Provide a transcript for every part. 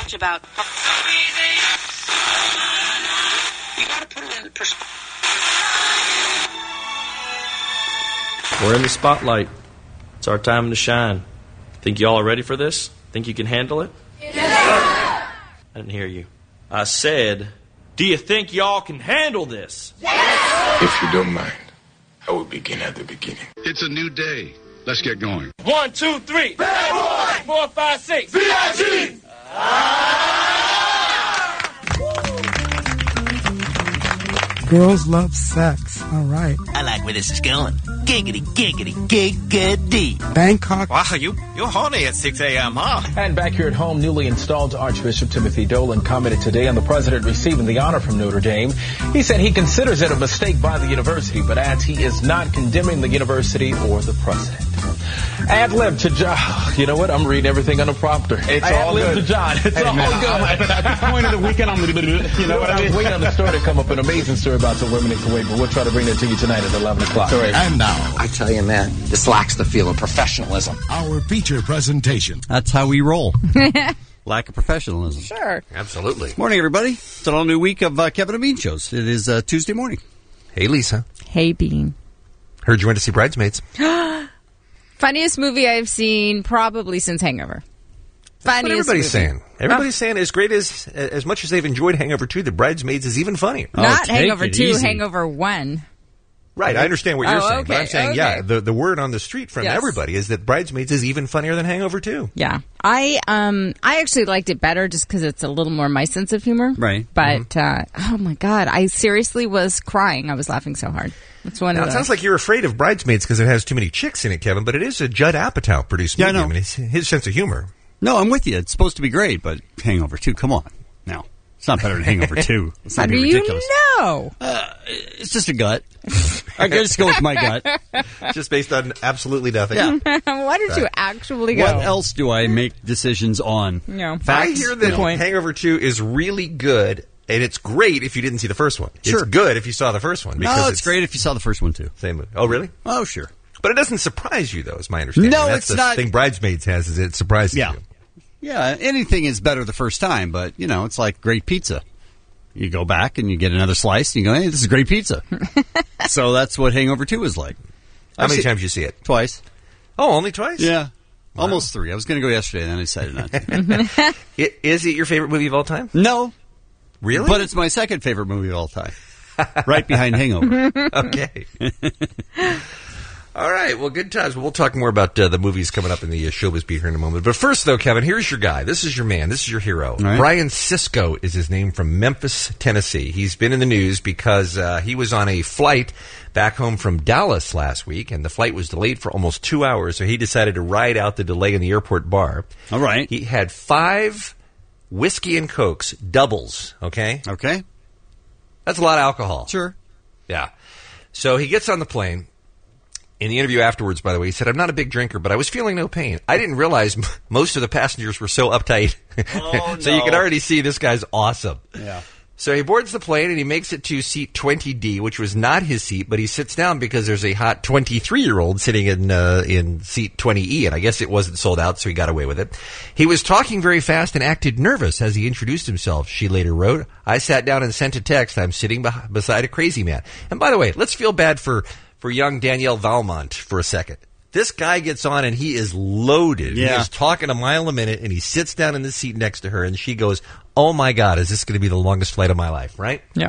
much about. You gotta put it in perspective. We're in the spotlight. It's our time to shine. Think y'all are ready for this? Think you can handle it? Yeah. I didn't hear you. I said, do you think y'all can handle this? Yes. If you don't mind, I will begin at the beginning. It's a new day. Let's get going. 1, 2, 3. Bad boy! 4, 5, 6. VIG! Girls love sex. All right. I like where this is going. Giggity, giggity, giggity. Bangkok. Wow, you're horny at 6 a.m., huh? And back here at home, newly installed Archbishop Timothy Dolan commented today on the president receiving the honor from Notre Dame. He said he considers it a mistake by the university, but adds he is not condemning the university or the president. Ad-lib to John. You know what? I'm reading everything on the prompter. It's all good. To John. It's all good. At this point of the weekend, you know what I mean? I was waiting on the story to come up, an amazing story about some women in Kuwait, but we'll try to bring that to you tonight at 11 o'clock. And now, I tell you, man, this lacks the feel of professionalism. our feature presentation. That's how we roll. Lack of professionalism. Sure. Absolutely. Morning, everybody. It's an all-new week of Kevin and Bean shows. It is Tuesday morning. Hey, Lisa. Hey, Bean. Heard you went to see Bridesmaids. Funniest movie I've seen probably since Hangover. That's what everybody's movie. saying. Everybody's saying as great as much as they've enjoyed Hangover 2, the Bridesmaids is even funnier. Not Hangover 2, Hangover 1. Right, I understand what you're saying, okay, but I'm saying, okay. yeah, the word on the street from everybody is that Bridesmaids is even funnier than Hangover 2. Yeah. I actually liked it better just because it's a little more my sense of humor. Right. But, oh my God, I seriously was crying. I was laughing so hard. It's one Now, of it sounds like you're afraid of Bridesmaids because it has too many chicks in it, Kevin, but it is a Judd Apatow produced movie. I know. I mean, it's his sense of humor. No, I'm with you. It's supposed to be great, but Hangover 2, come on. No. It's not better than Hangover 2. It's How not do ridiculous. you know? It's just a gut. I just go with my gut. Just based on absolutely nothing. Yeah. Why did you actually go? What else do I make decisions on? No. I hear that Hangover 2 is really good, and it's great if you didn't see the first one. Sure. It's good if you saw the first one. No, it's great if you saw the first one, too. Same movie. Oh, really? Oh, sure. But it doesn't surprise you, though, is my understanding. No, That's it's the not. thing Bridesmaids has is it surprises you. Yeah, anything is better the first time, but, you know, it's like great pizza. You go back and you get another slice, and you go, hey, this is great pizza. So that's what Hangover 2 is like. How many times did you see it? Twice. Oh, only twice? Yeah. Wow. Almost 3. I was going to go yesterday, and then I decided not to. Is it your favorite movie of all time? No. Really? But it's my second favorite movie of all time. Right behind Hangover. Okay. All right. Well, good times. We'll talk more about the movies coming up in the Showbiz Beat here in a moment. But first, though, Kevin, here's your guy. This is your man. This is your hero. Right. Brian Sisko is his name, from Memphis, Tennessee. He's been in the news because he was on a flight back home from Dallas last week, and the flight was delayed for almost 2 hours, so he decided to ride out the delay in the airport bar. All right. He had 5 whiskey and Cokes, doubles, okay? Okay. That's a lot of alcohol. Sure. Yeah. So he gets on the plane. In the interview afterwards, by the way, he said, I'm not a big drinker, but I was feeling no pain. I didn't realize most of the passengers were so uptight. Oh, So you can already see this guy's awesome. Yeah. So he boards the plane and he makes it to seat 20D, which was not his seat, but he sits down because there's a hot 23-year-old sitting in seat 20E, and I guess it wasn't sold out, so he got away with it. He was talking very fast and acted nervous as he introduced himself, she later wrote. I sat down and sent a text. I'm sitting beside a crazy man. And by the way, let's feel bad for young Danielle Valmont for a second. This guy gets on and he is loaded. Yeah. He is talking a mile a minute, and he sits down in the seat next to her, and she goes, oh my God, is this going to be the longest flight of my life, right? Yeah.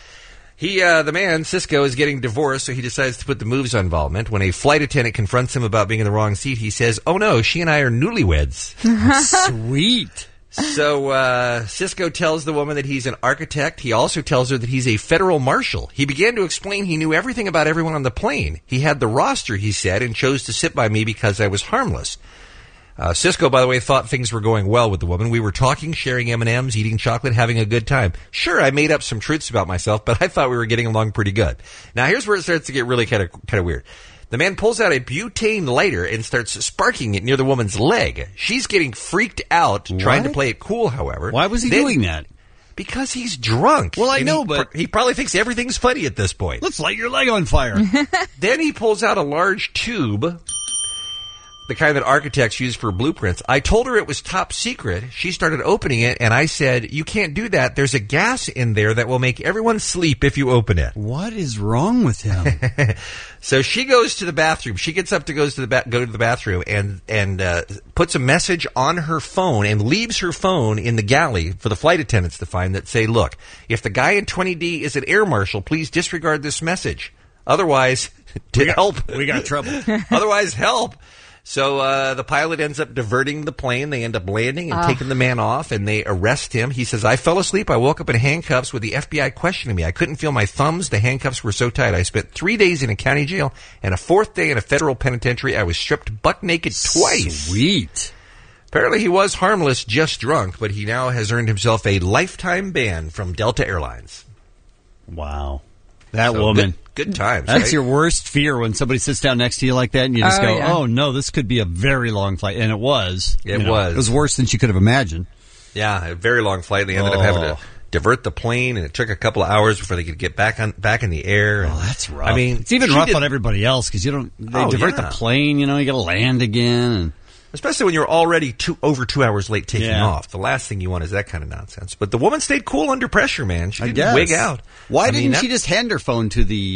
The man, Sisko, is getting divorced, so he decides to put the moves on Valmont. When a flight attendant confronts him about being in the wrong seat, he says, oh no, she and I are newlyweds. Sweet. So Sisko tells the woman that he's an architect. He also tells her that he's a federal marshal. He began to explain he knew everything about everyone on the plane. He had the roster, he said, and chose to sit by me because I was harmless. Sisko, by the way, thought things were going well with the woman. We were talking, sharing M&Ms, eating chocolate, having a good time. Sure, I made up some truths about myself, but I thought we were getting along pretty good. Now, here's where it starts to get really kind of weird. The man pulls out a butane lighter and starts sparking it near the woman's leg. She's getting freaked out, trying to play it cool, however. Why was he doing that? Because he's drunk. Well, I know, but he probably thinks everything's funny at this point. Let's light your leg on fire. Then he pulls out a large tube. the kind that architects use for blueprints. I told her it was top secret. She started opening it, and I said, you can't do that. There's a gas in there that will make everyone sleep if you open it. What is wrong with him? So she goes to the bathroom. She gets up to go to the bathroom and puts a message on her phone and leaves her phone in the galley for the flight attendants to find that say, look, if the guy in 20D is an air marshal, please disregard this message. Otherwise, help. We got trouble. Otherwise, help. So the pilot ends up diverting the plane. They end up landing and taking the man off, and they arrest him. He says, I fell asleep. I woke up in handcuffs with the FBI questioning me. I couldn't feel my thumbs. The handcuffs were so tight. I spent 3 days in a county jail and a 4th day in a federal penitentiary. I was stripped buck naked twice. Sweet. Apparently he was harmless, just drunk, but he now has earned himself a lifetime ban from Delta Airlines. Wow. That woman. Good times. That's right? your worst fear when somebody sits down next to you like that and you just go, oh, no, this could be a very long flight. And it was. It was. It was worse than she could have imagined. Yeah, a very long flight. They ended up having to divert the plane, and it took a couple of hours before they could get back in the air. And, that's rough. I mean, it's even rough on everybody else because they divert the plane, you got to land again. And especially when you're already over 2 hours late taking off. The last thing you want is that kind of nonsense. But the woman stayed cool under pressure, man. She didn't wig out. Why didn't she just hand her phone to the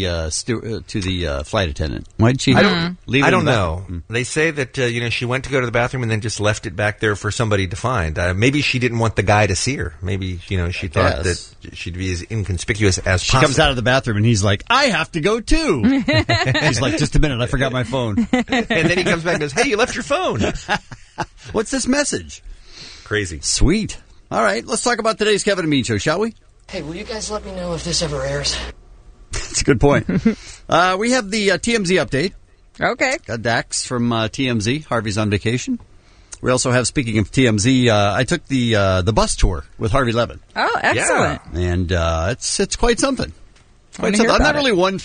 flight attendant? Why did she leave it? I don't know. They say that she went to go to the bathroom and then just left it back there for somebody to find. Maybe she didn't want the guy to see her. Maybe she thought that she'd be as inconspicuous as possible. She comes out of the bathroom and he's like, I have to go too. She's like, just a minute, I forgot my phone. And then he comes back and goes, hey, you left your phone. What's this message? Crazy. Sweet. All right, let's talk about today's Kevin and Bean Show, shall we? Hey, will you guys let me know if this ever airs? That's a good point. We have the TMZ update. Okay. Got Dax from TMZ. Harvey's on vacation. We also have, speaking of TMZ, I took the bus tour with Harvey Levin. Oh, excellent. Yeah. And it's quite something. I'm not really one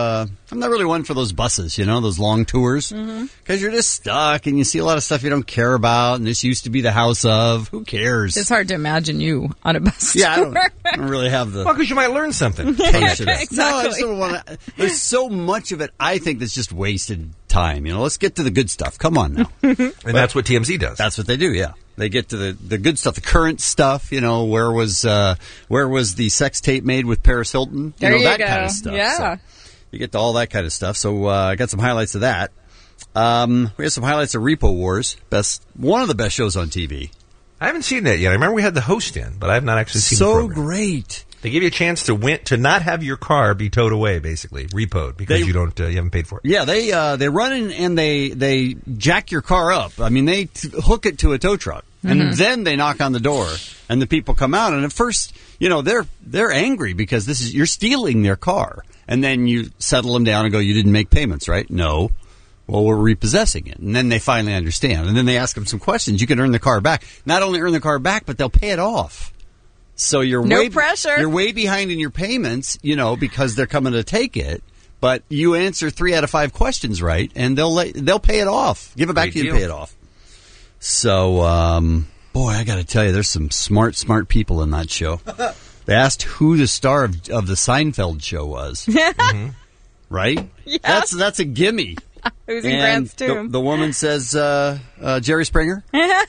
for those buses, those long tours, because you're just stuck and you see a lot of stuff you don't care about, and this used to be the house of. Who cares? It's hard to imagine you on a bus tour. I don't really have the. Well, because you might learn something. Exactly. No, I just don't want to. There's so much of it. I think that's just wasted time. Let's get to the good stuff. Come on now. And that's what TMZ does. That's what they do. Yeah. They get to the good stuff, the current stuff. Where was the sex tape made with Paris Hilton? There you that go. kind of stuff. Yeah, so you get to all that kind of stuff. So I got some highlights of that. We have some highlights of Repo Wars, one of the best shows on TV. I haven't seen that yet. I remember we had the host in, but I have not actually seen the program. So great. They give you a chance to not have your car be towed away, basically repoed, because you haven't paid for it. Yeah, they run in and they jack your car up. I mean, they hook it to a tow truck, and then they knock on the door, and the people come out. And at first, they're angry because you're stealing their car, and then you settle them down and go, "You didn't make payments, right?" No. Well, we're repossessing it, and then they finally understand, and then they ask them some questions. You can earn the car back. Not only earn the car back, but they'll pay it off. So you're pressure. You're way behind in your payments, because they're coming to take it. But you answer 3 out of 5 questions right, and they'll pay it off. Give it back to you and pay it off. So, boy, I got to tell you, there's some smart people in that show. They asked who the star of the Seinfeld show was. Right? Yes. That's a gimme. Who's in Grant's tomb? The woman says Jerry Springer.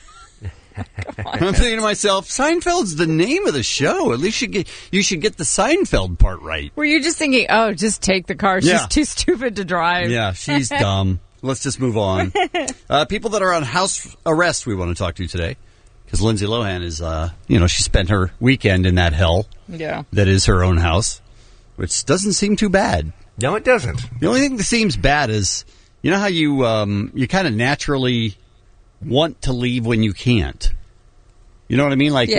I'm thinking to myself, Seinfeld's the name of the show. At least you should get the Seinfeld part right. Were you just thinking, just take the car. She's too stupid to drive. Yeah, she's dumb. Let's just move on. People that are on house arrest we want to talk to today. Because Lindsay Lohan is, she spent her weekend in that hell. Yeah. That is her own house, which doesn't seem too bad. No, it doesn't. The only thing that seems bad is, how you kind of naturally want to leave when you can't. You know what I mean? Like,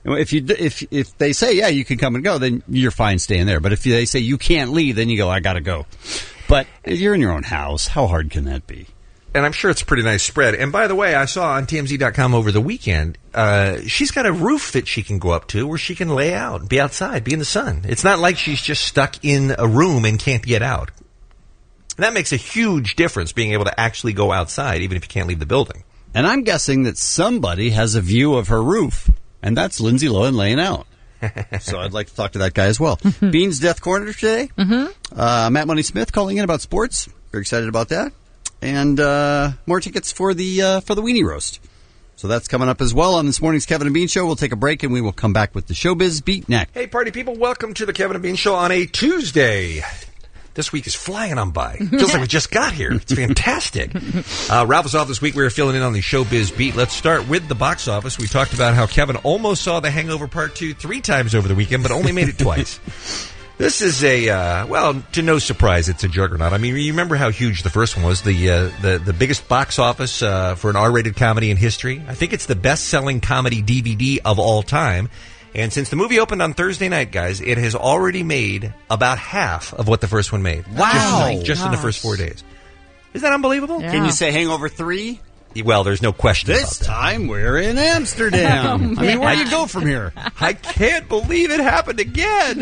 if they say, you can come and go, then you're fine staying there. But if they say you can't leave, then you go, I got to go. But if you're in your own house, how hard can that be? And I'm sure it's a pretty nice spread. And by the way, I saw on TMZ.com over the weekend, she's got a roof that she can go up to where she can lay out and be outside, be in the sun. It's not like she's just stuck in a room and can't get out. And that makes a huge difference, being able to actually go outside, even if you can't leave the building. And I'm guessing that somebody has a view of her roof, and that's Lindsay Lohan laying out. So I'd like to talk to that guy as well. Bean's Death Corner today. Matt Money Smith calling in about sports. Very excited about that. and more tickets for the Weenie Roast. So that's coming up as well on this morning's Kevin and Bean Show. We'll take a break, and we will come back with the Showbiz Beat next. Hey, party people, welcome to the Kevin and Bean Show on a Tuesday. This week is flying on by. Feels like we just got here. It's fantastic. Ralph is off this week. We are filling in on the Showbiz Beat. Let's start with the box office. We talked about how Kevin almost saw The Hangover Part 2 3 times over the weekend, but only made it twice. This is to no surprise, it's a juggernaut. I mean, you remember how huge the first one was, the biggest box office for an R-rated comedy in history. I think it's the best-selling comedy DVD of all time. And since the movie opened on Thursday night, guys, it has already made about half of what the first one made. Wow. Just in the first 4 days. Is that unbelievable? Yeah. Can you say Hangover 3? Well, there's no question this about that. time we're in Amsterdam. I mean, where do you go from here? I can't believe it happened again.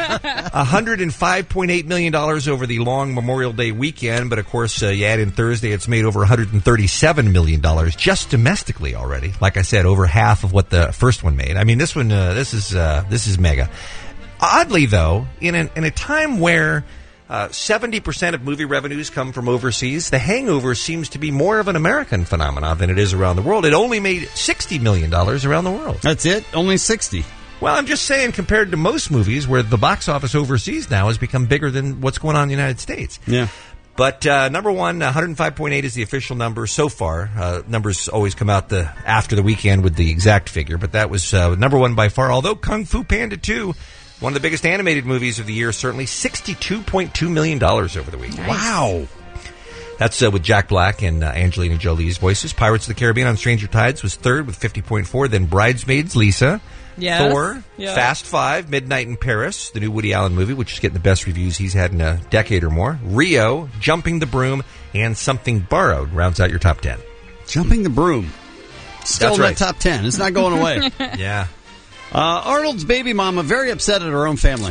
$105.8 million over the long Memorial Day weekend. But, of course, you add in Thursday, it's made over $137 million just domestically already. Like I said, over half of what the first one made. I mean, this one, this is mega. Oddly, though, in a time where 70% of movie revenues come from overseas, The Hangover seems to be more of an American phenomenon than it is around the world. It only made $60 million around the world. That's it? Only 60? Well, I'm just saying, compared to most movies where the box office overseas now has become bigger than what's going on in the United States. Yeah. But number one, 105.8 is the official number so far. Numbers always come out after the weekend with the exact figure, but that was number one by far. Although Kung Fu Panda 2, one of the biggest animated movies of the year, certainly $62.2 million over the weekend. Nice. Wow. That's with Jack Black and Angelina Jolie's voices. Pirates of the Caribbean on Stranger Tides was third with 50.4. Then Bridesmaids, Lisa. Yes. Thor. Yeah. Fast Five, Midnight in Paris, the new Woody Allen movie, which is getting the best reviews he's had in a decade or more. Rio, Jumping the Broom, and Something Borrowed rounds out your top 10. Jumping the Broom. Still That's in right. that top 10. It's not going away. Yeah. Arnold's baby mama, very upset at her own family.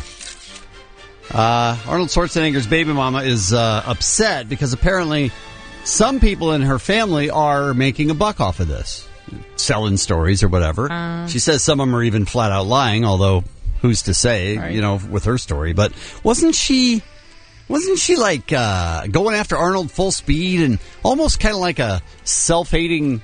Arnold Schwarzenegger's baby mama is upset because apparently some people in her family are making a buck off of this. Selling stories or whatever. She says some of them are even flat out lying, although who's to say, right. With her story. But wasn't she like going after Arnold full speed and almost kind of like a self-hating,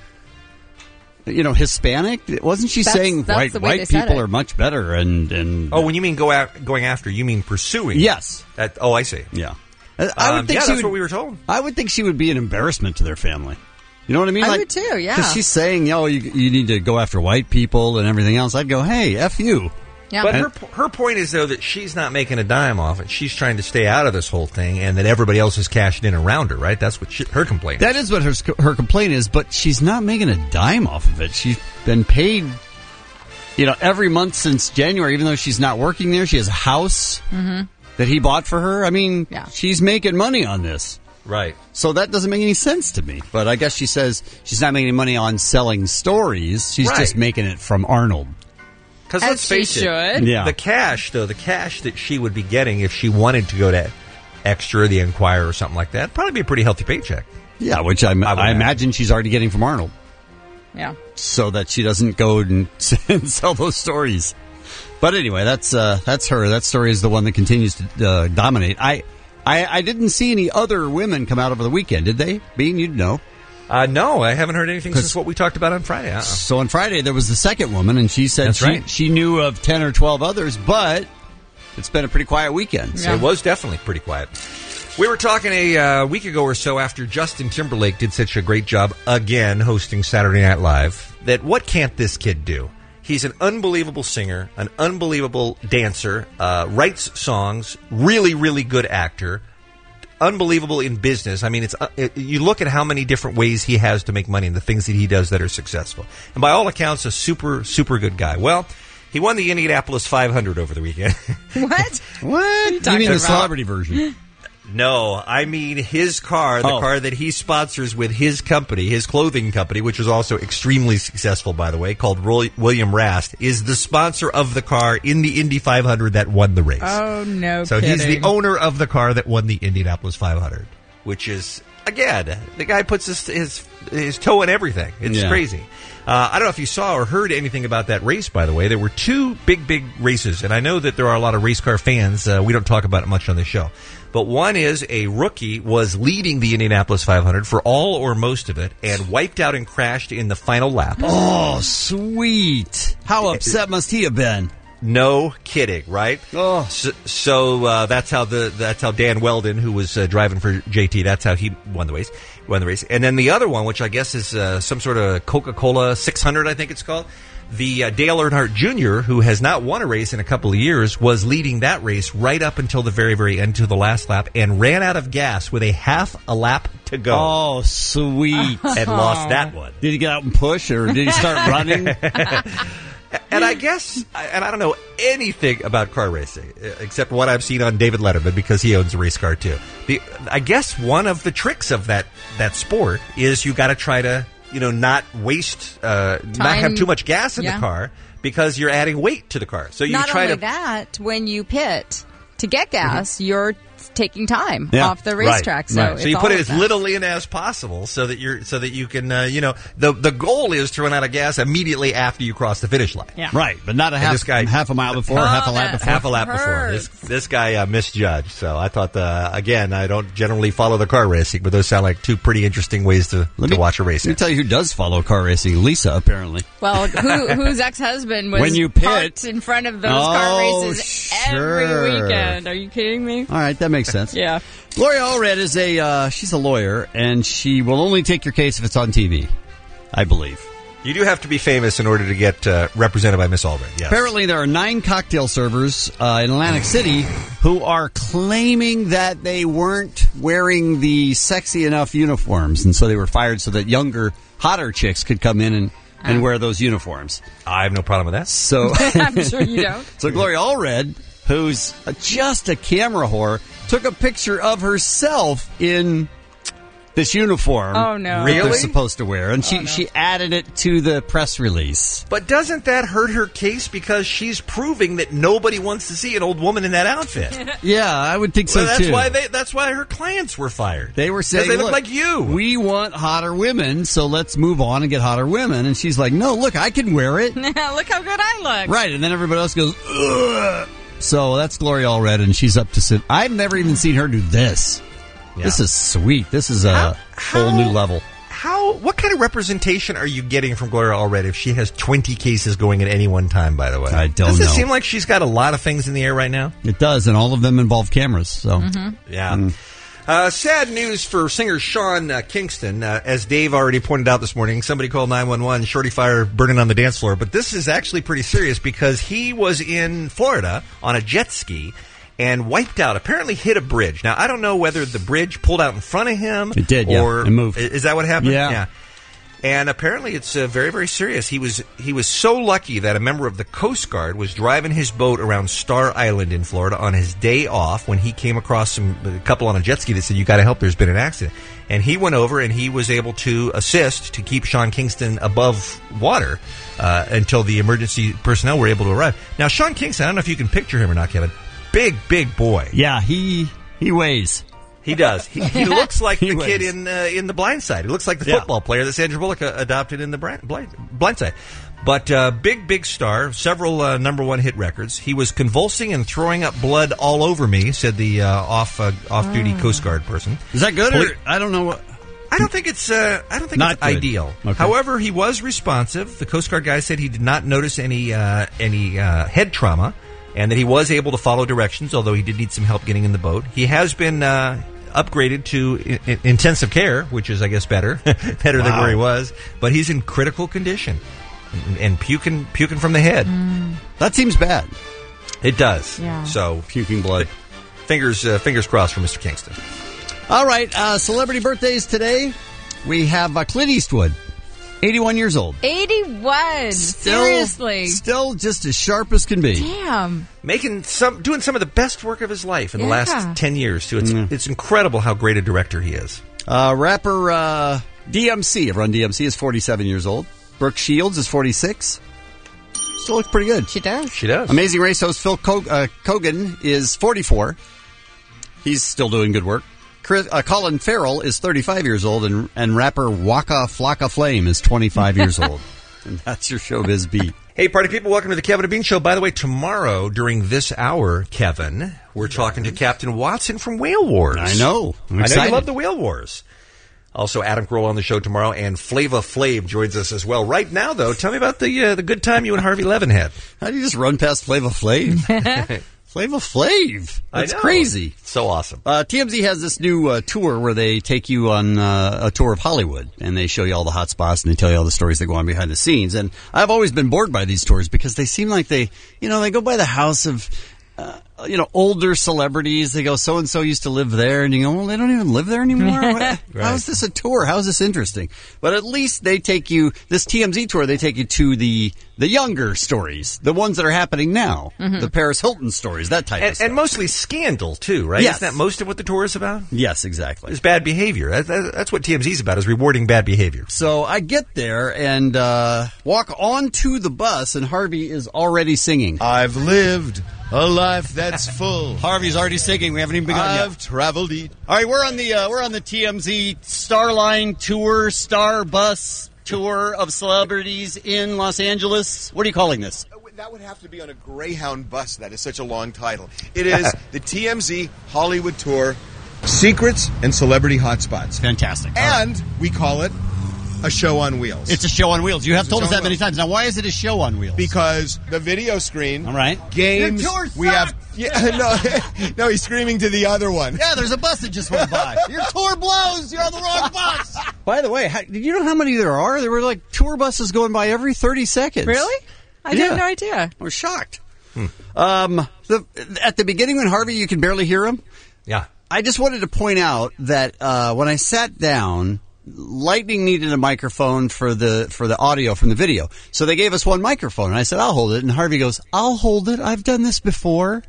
Hispanic? Wasn't she saying that's white people are much better? And when you mean going after, you mean pursuing? Yes. I see. Yeah. I would think that's what we were told. I would think she would be an embarrassment to their family. You know what I mean? I would too, yeah. Because she's saying, you need to go after white people and everything else. I'd go, hey, F you. Yeah. But her point is, though, that she's not making a dime off it. She's trying to stay out of this whole thing, and that everybody else is cashing in around her, right? That's what her complaint is. That is what her complaint is, but she's not making a dime off of it. She's been paid, every month since January, even though she's not working there. She has a house that he bought for her. I mean, she's making money on this. Right. So that doesn't make any sense to me. But I guess she says she's not making any money on selling stories. She's just making it from Arnold. Because let's face it, the cash that she would be getting if she wanted to go to Extra, The Enquirer, or something like that, probably be a pretty healthy paycheck. Yeah, which I imagine she's already getting from Arnold. Yeah. So that she doesn't go and sell those stories. But anyway, that's her. That story is the one that continues to dominate. I didn't see any other women come out over the weekend, did they? Bean, you'd know. No, I haven't heard anything since what we talked about on Friday. So on Friday, there was the second woman, and she said she knew of 10 or 12 others, but it's been a pretty quiet weekend. Yeah. So it was definitely pretty quiet. We were talking a week ago or so after Justin Timberlake did such a great job again hosting Saturday Night Live, that what can't this kid do? He's an unbelievable singer, an unbelievable dancer, writes songs, really, really good actor, unbelievable in business. I mean, you look at how many different ways he has to make money and the things that he does that are successful. And by all accounts, a super, super good guy. Well, he won the Indianapolis 500 over the weekend. What? What? You mean the celebrity version? No, I mean his car, the car that he sponsors with his company, his clothing company, which is also extremely successful, by the way, called William Rast, is the sponsor of the car in the Indy 500 that won the race. Oh, no So kidding. he's the owner of the car that won the Indianapolis 500, which is again, the guy puts his toe in everything. It's crazy. I don't know if you saw or heard anything about that race, by the way. There were two big races, and I know that there are a lot of race car fans. We don't talk about it much on this show. But one is a rookie was leading the Indianapolis 500 for all or most of it and wiped out and crashed in the final lap. Oh, sweet. How upset must he have been? No kidding, right? Oh, so that's how Dan Weldon, who was driving for JT, that's how he won the race. And then the other one, which I guess is some sort of Coca-Cola 600, I think it's called. The Dale Earnhardt Jr., who has not won a race in a couple of years, was leading that race right up until the very, very end, to the last lap, and ran out of gas with a half a lap to go. Oh, sweet. And lost that one. Did he get out and push, or did he start running? And I guess, and I don't know anything about car racing, except what I've seen on David Letterman, because he owns a race car too. I guess one of the tricks of that sport is you got to try to, not waste, not have too much gas in the car, because you're adding weight to the car. So you Not try only to. that, when you pit to get gas, you're taking time off the racetrack. So, so you put it as little in as possible, so that you can, the goal is to run out of gas immediately after you cross the finish line. Yeah. Right, but not half a mile before, half a lap before. Half a lap before. This guy misjudged. So I thought, again, I don't generally follow the car racing, but those sound like two pretty interesting ways to watch a race. Let me tell you who does follow car racing. Lisa, apparently. Well, whose ex-husband was when you parked in front of those car races every weekend. Are you kidding me? All right, that makes sense. Yeah. Gloria Allred is she's a lawyer, and she will only take your case if it's on TV, I believe. You do have to be famous in order to get represented by Miss Allred, yes. Apparently, there are 9 cocktail servers in Atlantic City who are claiming that they weren't wearing the sexy enough uniforms, and so they were fired so that younger, hotter chicks could come in and wear those uniforms. I have no problem with that. So I'm sure you don't. So Gloria Allred, who's just a camera whore, took a picture of herself in this uniform. Oh, no. That they're supposed to wear. And she added it to the press release. But doesn't that hurt her case, because she's proving that nobody wants to see an old woman in that outfit? Yeah, I would think so, that's too. That's why her clients were fired. They were saying, they look like you. We want hotter women, so let's move on and get hotter women. And she's like, no, look, I can wear it. Look how good I look. Right, and then everybody else goes, ugh. So that's Gloria Allred, and she's up to sit. I've never even seen her do this. Yeah. This is sweet. This is a whole new level. What kind of representation are you getting from Gloria Allred if she has 20 cases going at any one time, by the way? I don't know. Does it seem like she's got a lot of things in the air right now? It does, and all of them involve cameras. So Yeah. Sad news for singer Sean Kingston. As Dave already pointed out this morning, somebody called 911, shorty fire burning on the dance floor. But this is actually pretty serious, because he was in Florida on a jet ski and wiped out, apparently hit a bridge. Now, I don't know whether the bridge pulled out in front of him. It did, or it moved. Is that what happened? Yeah. And apparently it's very, very serious. He was so lucky that a member of the Coast Guard was driving his boat around Star Island in Florida on his day off when he came across a couple on a jet ski that said, you got to help, there's been an accident. And he went over and he was able to assist to keep Sean Kingston above water until the emergency personnel were able to arrive. Now, Sean Kingston, I don't know if you can picture him or not, Kevin. Big boy. Yeah, he weighs. He does. He looks like the kid in The Blind Side. He looks like the football player that Sandra Bullock adopted in The Blind Side. But big star, several number one hit records. He was convulsing and throwing up blood all over me, said the off-duty Coast Guard person. Is that good? Or, I don't know what. I don't think it's ideal. Okay. However, he was responsive. The Coast Guard guy said he did not notice any head trauma, and that he was able to follow directions, although he did need some help getting in the boat. He has been upgraded to intensive care, which is, I guess, better than where he was. But he's in critical condition and puking from the head. That seems bad. It does. Yeah. So puking blood. Fingers crossed for Mr. Kingston. All right, celebrity birthdays today. We have Clint Eastwood, 81 years old. 81. Seriously. Still just as sharp as can be. Damn. Doing some of the best work of his life in the last 10 years, too. It's incredible how great a director he is. Rapper DMC of Run DMC is 47 years old. Brooke Shields is 46. Still looks pretty good. She does. She does. Amazing Race host Phil Kogan is 44. He's still doing good work. Colin Farrell is 35 years old, and rapper Waka Flocka Flame is 25 years old. And that's your Showbiz Beat. Hey, party people, welcome to the Kevin and Bean Show. By the way, tomorrow during this hour, Kevin, we're talking to Captain Watson from Whale Wars. I know. I know you love the Whale Wars. Also, Adam Grohl on the show tomorrow, and Flava Flav joins us as well. Right now, though, tell me about the good time you and Harvey Levin had. How do you just run past Flava Flav? Flava Flav. That's crazy. So awesome. TMZ has this new tour where they take you on a tour of Hollywood, and they show you all the hot spots, and they tell you all the stories that go on behind the scenes. And I've always been bored by these tours because they seem like they go by the house of, older celebrities. They go, so-and-so used to live there, and you go, well, they don't even live there anymore? Right. How is this a tour? How is this interesting? But at least they take you, this TMZ tour, they take you to the younger stories, the ones that are happening now, the Paris Hilton stories, that type of stuff. And mostly scandal, too, right? Yes. Isn't that most of what the tour is about? Yes, exactly. It's bad behavior. That's what TMZ is about, is rewarding bad behavior. So I get there and walk onto the bus, and Harvey is already singing. I've lived a life that's full. Harvey's already singing. We haven't even begun yet. I've traveled. All right, we're on the TMZ Starline Tour, Star Bus Tour of Celebrities in Los Angeles. What are you calling this? That would have to be on a Greyhound bus. That is such a long title. It is the TMZ Hollywood Tour, Secrets and Celebrity Hotspots. Fantastic. And we call it a show on wheels. It's a show on wheels. You have told us that many times. Now, why is it a show on wheels? Because the video screen, all right, games, your tour sucks. We have. Yeah, no, he's screaming to the other one. Yeah, there's a bus that just went by. Your tour blows. You're on the wrong bus. By the way, did you know how many there are? There were like tour buses going by every 30 seconds. Really? I had no idea. I was shocked. At the beginning when Harvey, you can barely hear him. Yeah. I just wanted to point out that when I sat down, Lightning needed a microphone for the audio from the video. So they gave us one microphone, and I said, I'll hold it. And Harvey goes, I'll hold it. I've done this before.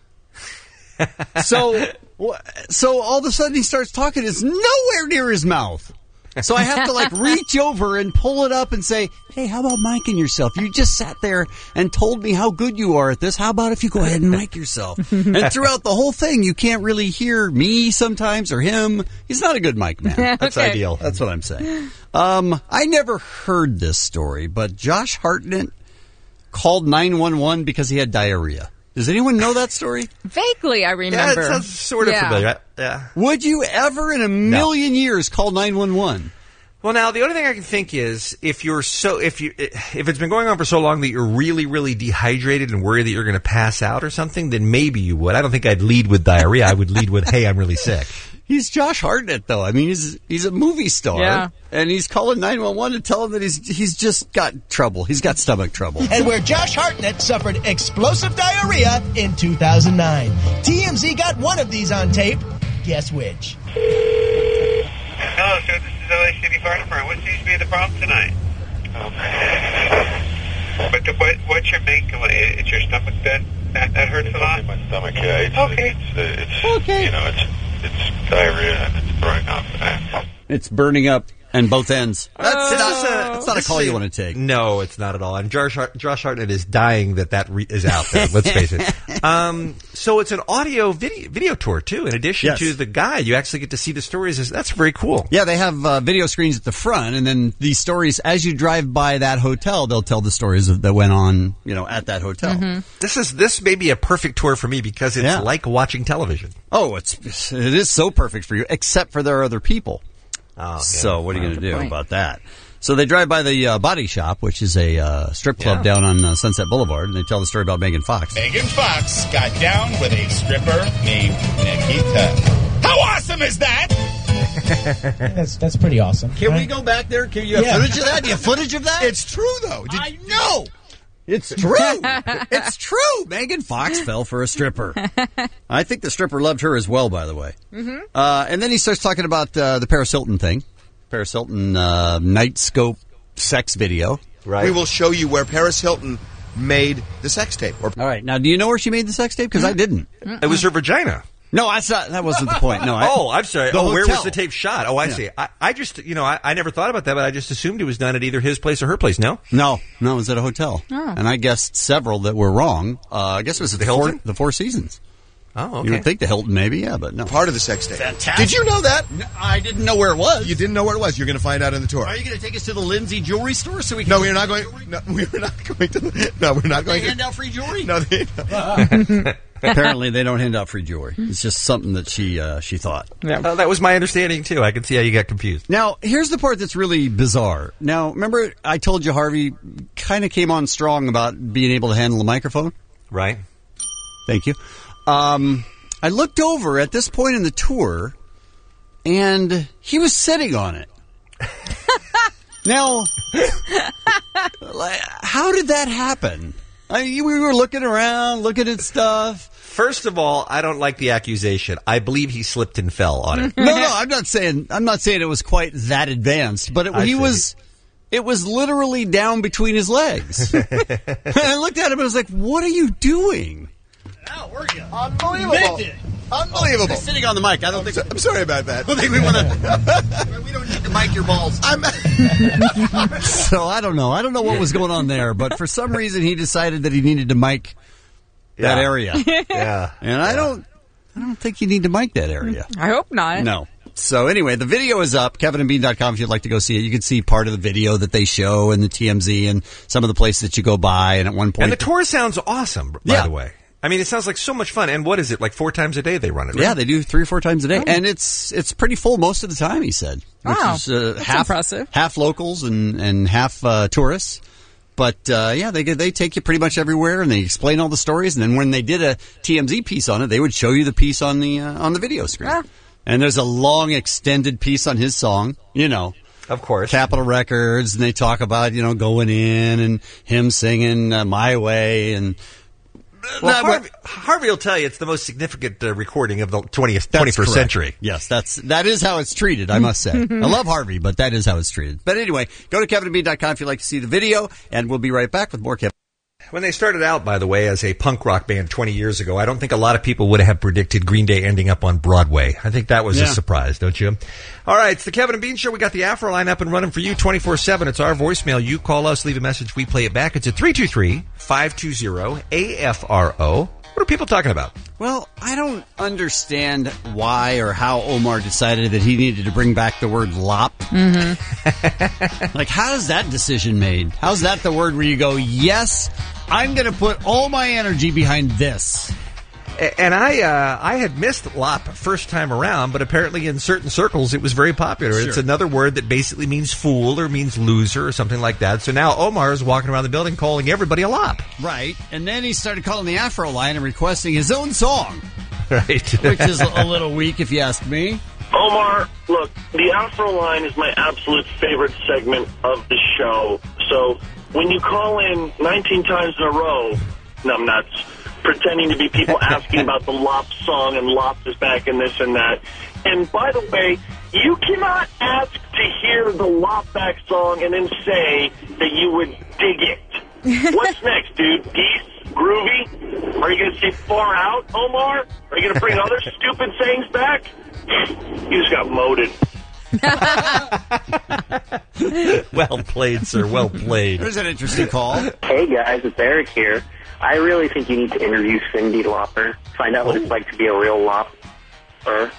So all of a sudden he starts talking. It's nowhere near his mouth. So I have to reach over and pull it up and say, hey, how about micing yourself? You just sat there and told me how good you are at this. How about if you go ahead and mic yourself? And throughout the whole thing, you can't really hear me sometimes or him. He's not a good mic man. That's ideal. That's what I'm saying. I never heard this story, but Josh Hartnett called 911 because he had diarrhea. Does anyone know that story? Vaguely, I remember. Yeah, it sounds sort of familiar. Yeah. Would you ever in a million years call 911? Well, now the only thing I can think is if it's been going on for so long that you're really, really dehydrated and worried that you're going to pass out or something, then maybe you would. I don't think I'd lead with diarrhea. I would lead with, hey, I'm really sick. He's Josh Hartnett, though. I mean, he's a movie star, and he's calling 911 to tell him that he's just got trouble. He's got stomach trouble. And where Josh Hartnett suffered explosive diarrhea in 2009. TMZ got one of these on tape. Guess which? Hello, sir. This is LA City Fire Department. What seems to be the problem tonight? What's your main complaint? It's your stomach that hurts a lot? My stomach, yeah. It's okay. It's diarrhea and it's throwing up. It's burning up and both ends. That's not a call you want to take. No, it's not at all. And Josh Hartnett is dying that is out there. Let's face it. So it's an audio video tour too. In addition to the guide, you actually get to see the stories. That's very cool. Yeah, they have video screens at the front, and then these stories as you drive by that hotel, they'll tell the stories that went on, at that hotel. Mm-hmm. This may be a perfect tour for me because it's like watching television. Oh, it is so perfect for you, except for there are other people. Oh, so what are you going to do about that? So they drive by the Body Shop, which is a strip club down on Sunset Boulevard, and they tell the story about Megan Fox. Megan Fox got down with a stripper named Nikita. How awesome is that? That's pretty awesome. Can we go back there? Can you have footage of that? Do you have footage of that? It's true, though. I know. It's true. It's true. Megan Fox fell for a stripper. I think the stripper loved her as well, by the way. Mm-hmm. And then he starts talking about the Paris Hilton thing. Paris Hilton Nightscope sex video. Right. We will show you where Paris Hilton made the sex tape. All right. Now, do you know where she made the sex tape? Because I didn't. It was her vagina. No, that wasn't the point. No. I'm sorry. Where was the tape shot? Oh, I Yeah. see. I just, I never thought about that, but I just assumed it was done at either his place or her place. No? No, it was at a hotel. Oh. And I guessed several that were wrong. I guess it was at the Hilton? the Four Seasons. Oh, okay. You would think the Hilton maybe, yeah, but no. Part of the sex tape. Fantastic. Did you know that? No, I didn't know where it was. You didn't know where it was. You're going to find out in the tour. Are you going to take us to the Lindsay Jewelry Store so we can? No, we're not going. No, we're not going to. No, we're not going They to hand out free jewelry? No, Apparently, they don't hand out free jewelry. It's just something that she thought. Yeah. That was my understanding too. I can see how you got confused. Now, here's the part that's really bizarre. Now, remember I told you Harvey kind of came on strong about being able to handle a microphone? Right. Thank you. I looked over at this point in the tour, and he was sitting on it. Now, how did that happen? I mean, we were looking around, looking at stuff. First of all, I don't like the accusation. I believe he slipped and fell on it. No, I'm not saying it was quite that advanced, but it was literally down between his legs. And I looked at him and I was like, "What are you doing?" How were you? Unbelievable. Unbelievable. Sitting on the mic. I don't think. I'm sorry about that. I don't think we want to. We don't need to mic your balls. So I don't know. I don't know what was going on there, but for some reason he decided that he needed to mic that area. Yeah. And I don't think you need to mic that area. I hope not. No. So anyway, the video is up, kevinandbean.com if you'd like to go see it. You can see part of the video that they show and the TMZ and some of the places that you go by. And at one point... And the tour sounds awesome, by the way. I mean, it sounds like so much fun. And what is it, like 4 times a day they run it, right? Yeah, they do 3 or 4 times a day. Oh. And it's pretty full most of the time, he said. Wow, which is, that's impressive. Half locals and half tourists. But, yeah, they take you pretty much everywhere, and they explain all the stories. And then when they did a TMZ piece on it, they would show you the piece on the video screen. Ah. And there's a long, extended piece on his song, Of course. Capitol Records, and they talk about, going in and him singing My Way. And well, Harvey will tell you it's the most significant recording of the 21st century. Yes, that is how it's treated, I must say. I love Harvey, but that is how it's treated. But anyway, go to kevinandbean.com if you'd like to see the video, and we'll be right back with more Kevin. When they started out, by the way, as a punk rock band 20 years ago, I don't think a lot of people would have predicted Green Day ending up on Broadway. I think that was a surprise, don't you? All right, it's the Kevin and Bean Show. We got the Afro line up and running for you 24/7. It's our voicemail. You call us, leave a message, we play it back. It's at 323-520-AFRO. What are people talking about? Well, I don't understand why or how Omar decided that he needed to bring back the word lop. Mm-hmm. Like, how is that decision made? How's that the word where you go, yes, I'm going to put all my energy behind this? And I had missed lop first time around, but apparently in certain circles it was very popular. Sure. It's another word that basically means fool or means loser or something like that. So now Omar is walking around the building calling everybody a lop. Right. And then he started calling the Afro line and requesting his own song. Right. Which is a little weak if you ask me. Omar, look, the Afro line is my absolute favorite segment of the show. So when you call in 19 times in a row, numbnuts, pretending to be people asking about the Lop song and Lop is back and this and that. And by the way, you cannot ask to hear the Lop back song and then say that you would dig it. What's next, dude? Geese? Groovy? Are you going to say Far Out, Omar? Are you going to bring other stupid sayings back? You just got moted. Well played, sir. Well played. There's an interesting call. Hey, guys. It's Eric here. I really think you need to interview Cyndi Lauper. Find out what it's like to be a real Lauper.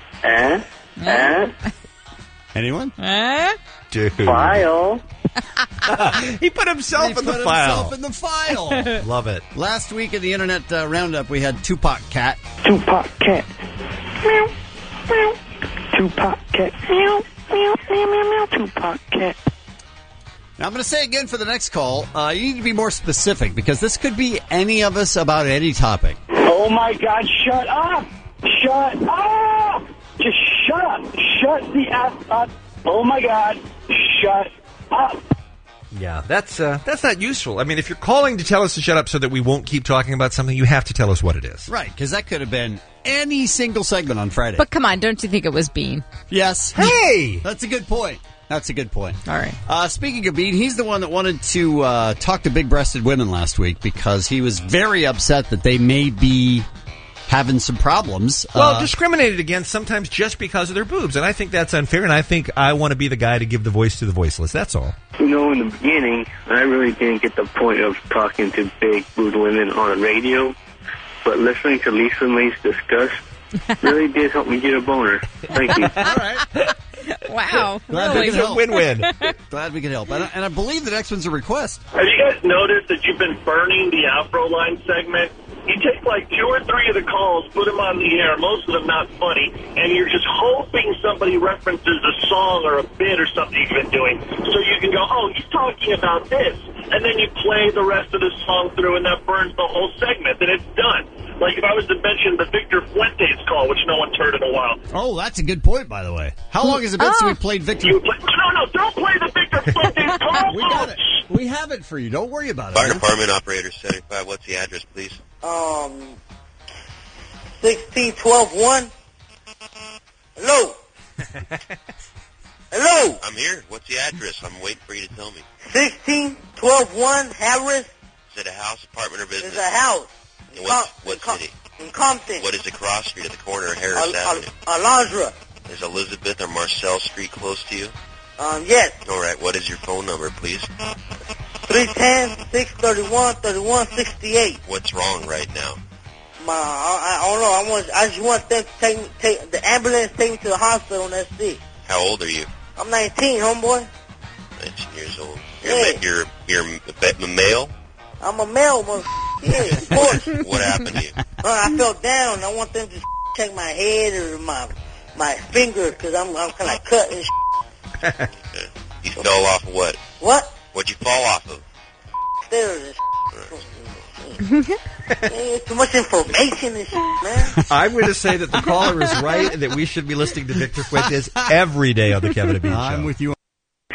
Anyone? Dude. File. He put himself in the file. Love it. Last week in the Internet Roundup, we had Tupac Cat. Tupac Cat. Meow. Meow. Tupac Cat. Meow. Meow. Meow. Meow. Meow. Tupac Cat. Now, I'm going to say again for the next call, you need to be more specific, because this could be any of us about any topic. Oh, my God, shut up! Shut up! Just shut up! Shut the F up! Oh, my God, shut up! Yeah, that's not useful. I mean, if you're calling to tell us to shut up so that we won't keep talking about something, you have to tell us what it is. Right, because that could have been any single segment on Friday. But come on, don't you think it was Bean? Yes. Hey! That's a good point. That's a good point. All right. Speaking of Bean, he's the one that wanted to talk to big-breasted women last week because he was very upset that they may be having some problems. Well, discriminated against sometimes just because of their boobs, and I think that's unfair, and I think I want to be the guy to give the voice to the voiceless. That's all. In the beginning, I really didn't get the point of talking to big boobed women on the radio. but listening to Lisa May's disgust really did help me get a boner. Thank you. All right. Wow. Glad really we could help. Win-win. Glad we could help. And I believe the next one's a request. Have you guys noticed that you've been burning the Afro Line segment? You take like 2 or 3 of the calls, put them on the air, most of them not funny, and you're just hoping somebody references a song or a bit or something you've been doing. So you can go, oh, he's talking about this. And then you play the rest of the song through, and that burns the whole segment, and it's done. Like if I was to mention the Victor Fuentes call, which no one's heard in a while. Oh, that's a good point, by the way. How long has it been since we played Victor? No, don't play the Victor Fuentes call. We got it. We have it for you. Don't worry about it. Fire department operator 75. What's the address, please? 16121. Hello. Hello. I'm here. What's the address? I'm waiting for you to tell me. 16121 Harris. Is it a house, apartment, or business? It's a house. In what city? In Compton. What is the cross street at the corner of Harris Avenue? Alondra. Is Elizabeth or Marcel Street close to you? Yes. All right. What is your phone number, please? 310-631-3168. What's wrong right now? I don't know. I just want them to take the ambulance, take me to the hospital, and that's it. How old are you? I'm 19, homeboy. 19 years old. Yeah. You're a male? I'm a male, yeah, of course. What happened to you? I fell down. I want them to check my head or my finger because I'm kind of cut and You fell off of what? What? What'd you fall off of? Stairs and too much information and man. I'm going to say that the caller is right and that we should be listening to Victor Fuentes every day on the Kevin and Bean Show. I'm with you.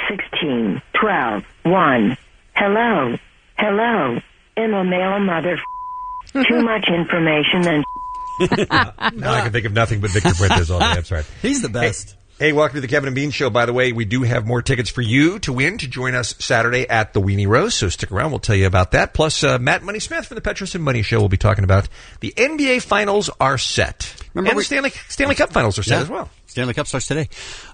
16, 12, 1. Hello. Hello. I'm a male mother. Too much information and Now I can think of nothing but Victor Fuentes all day. I'm sorry. He's the best. Hey, welcome to the Kevin and Bean Show. By the way, we do have more tickets for you to win to join us Saturday at the Weenie Roast, so stick around. We'll tell you about that. Plus, Matt Money Smith from the Petros and Money Show will be talking about the NBA Finals are set. Remember and the Stanley Cup Finals are set as well. Stanley Cup starts today.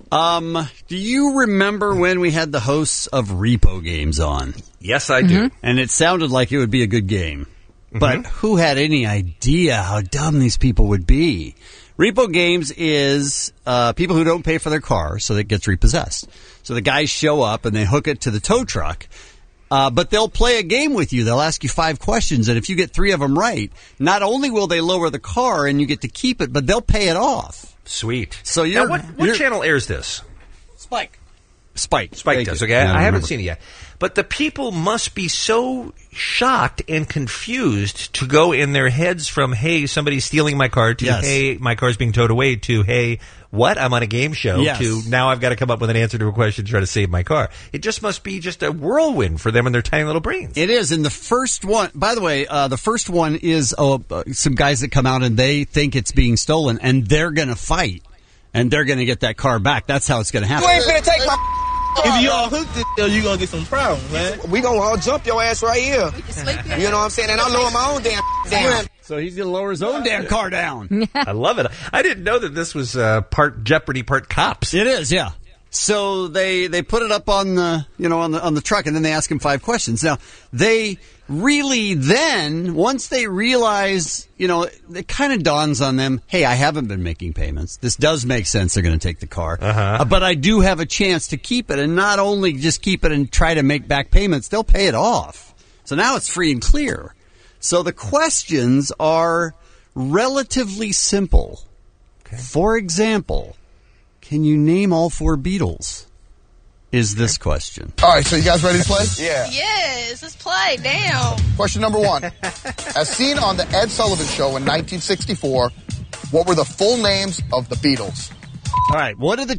Do you remember when we had the hosts of Repo Games on? Yes, I do. And it sounded like it would be a good game. But who had any idea how dumb these people would be? Repo Games is people who don't pay for their car, so it gets repossessed. So the guys show up and they hook it to the tow truck, but they'll play a game with you. They'll ask you 5 questions, and if you get 3 of them right, not only will they lower the car and you get to keep it, but they'll pay it off. Sweet. So now, what channel airs this? Spike. Spike does, okay? Yeah, I haven't seen it yet. But the people must be so shocked and confused to go in their heads from, hey, somebody's stealing my car, to, hey, my car's being towed away, to, hey, what? I'm on a game show, to now I've got to come up with an answer to a question to try to save my car. It just must be just a whirlwind for them and their tiny little brains. It is. And the first one, by the way, the first one is some guys that come out and they think it's being stolen, and they're going to fight, and they're going to get that car back. That's how it's going to happen. You ain't finna take my if you all hooked it, you gonna get some problems, man. We gonna all jump your ass right here. You know what I'm saying? And I'll lower my own damn down. So he's gonna lower his own damn car down. I love it. I didn't know that this was part Jeopardy, part cops. It is, yeah. So they put it up on the on the truck, and then they ask him 5 questions. Now they really then, once they realize, it kind of dawns on them, hey, I haven't been making payments. This does make sense. They're going to take the car. But I do have a chance to keep it, and not only just keep it and try to make back payments, they'll pay it off. So now it's free and clear. So the questions are relatively simple. Okay. For example, can you name all 4 Beatles? Is this question. All right, so you guys ready to play? Yeah. Yes, let's play. Damn. Question number 1. As seen on the Ed Sullivan Show in 1964, what were the full names of the Beatles? All right, what are the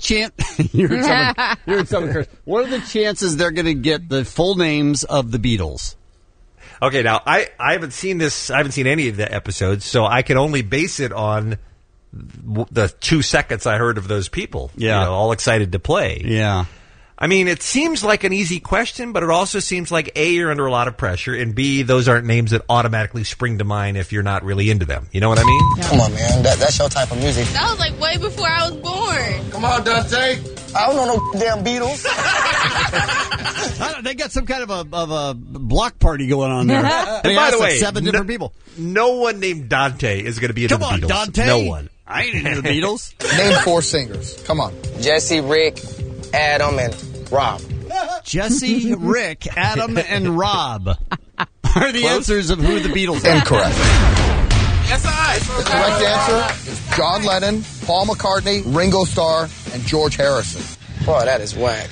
What are the chances they're going to get the full names of the Beatles? Okay, now I haven't seen this. I haven't seen any of the episodes, so I can only base it on the 2 seconds I heard of those people. Yeah, all excited to play. Yeah. I mean, it seems like an easy question, but it also seems like A, you're under a lot of pressure, and B, those aren't names that automatically spring to mind if you're not really into them. You know what I mean? Come on, man. That's your type of music. That was like way before I was born. Come on, Dante. I don't know no damn Beatles. They got some kind of a block party going on there. And by the way, 7 different people. No one named Dante is going to be in the Beatles. Come on, Dante. No one. I ain't into the Beatles. Name 4 singers. Come on. Jesse, Rick, Adam, and Rob. Jesse, Rick, Adam, and Rob are the answers of who the Beatles are. Incorrect. Yes, I. The correct answer is John Lennon, Paul McCartney, Ringo Starr, and George Harrison. Boy, that is whack.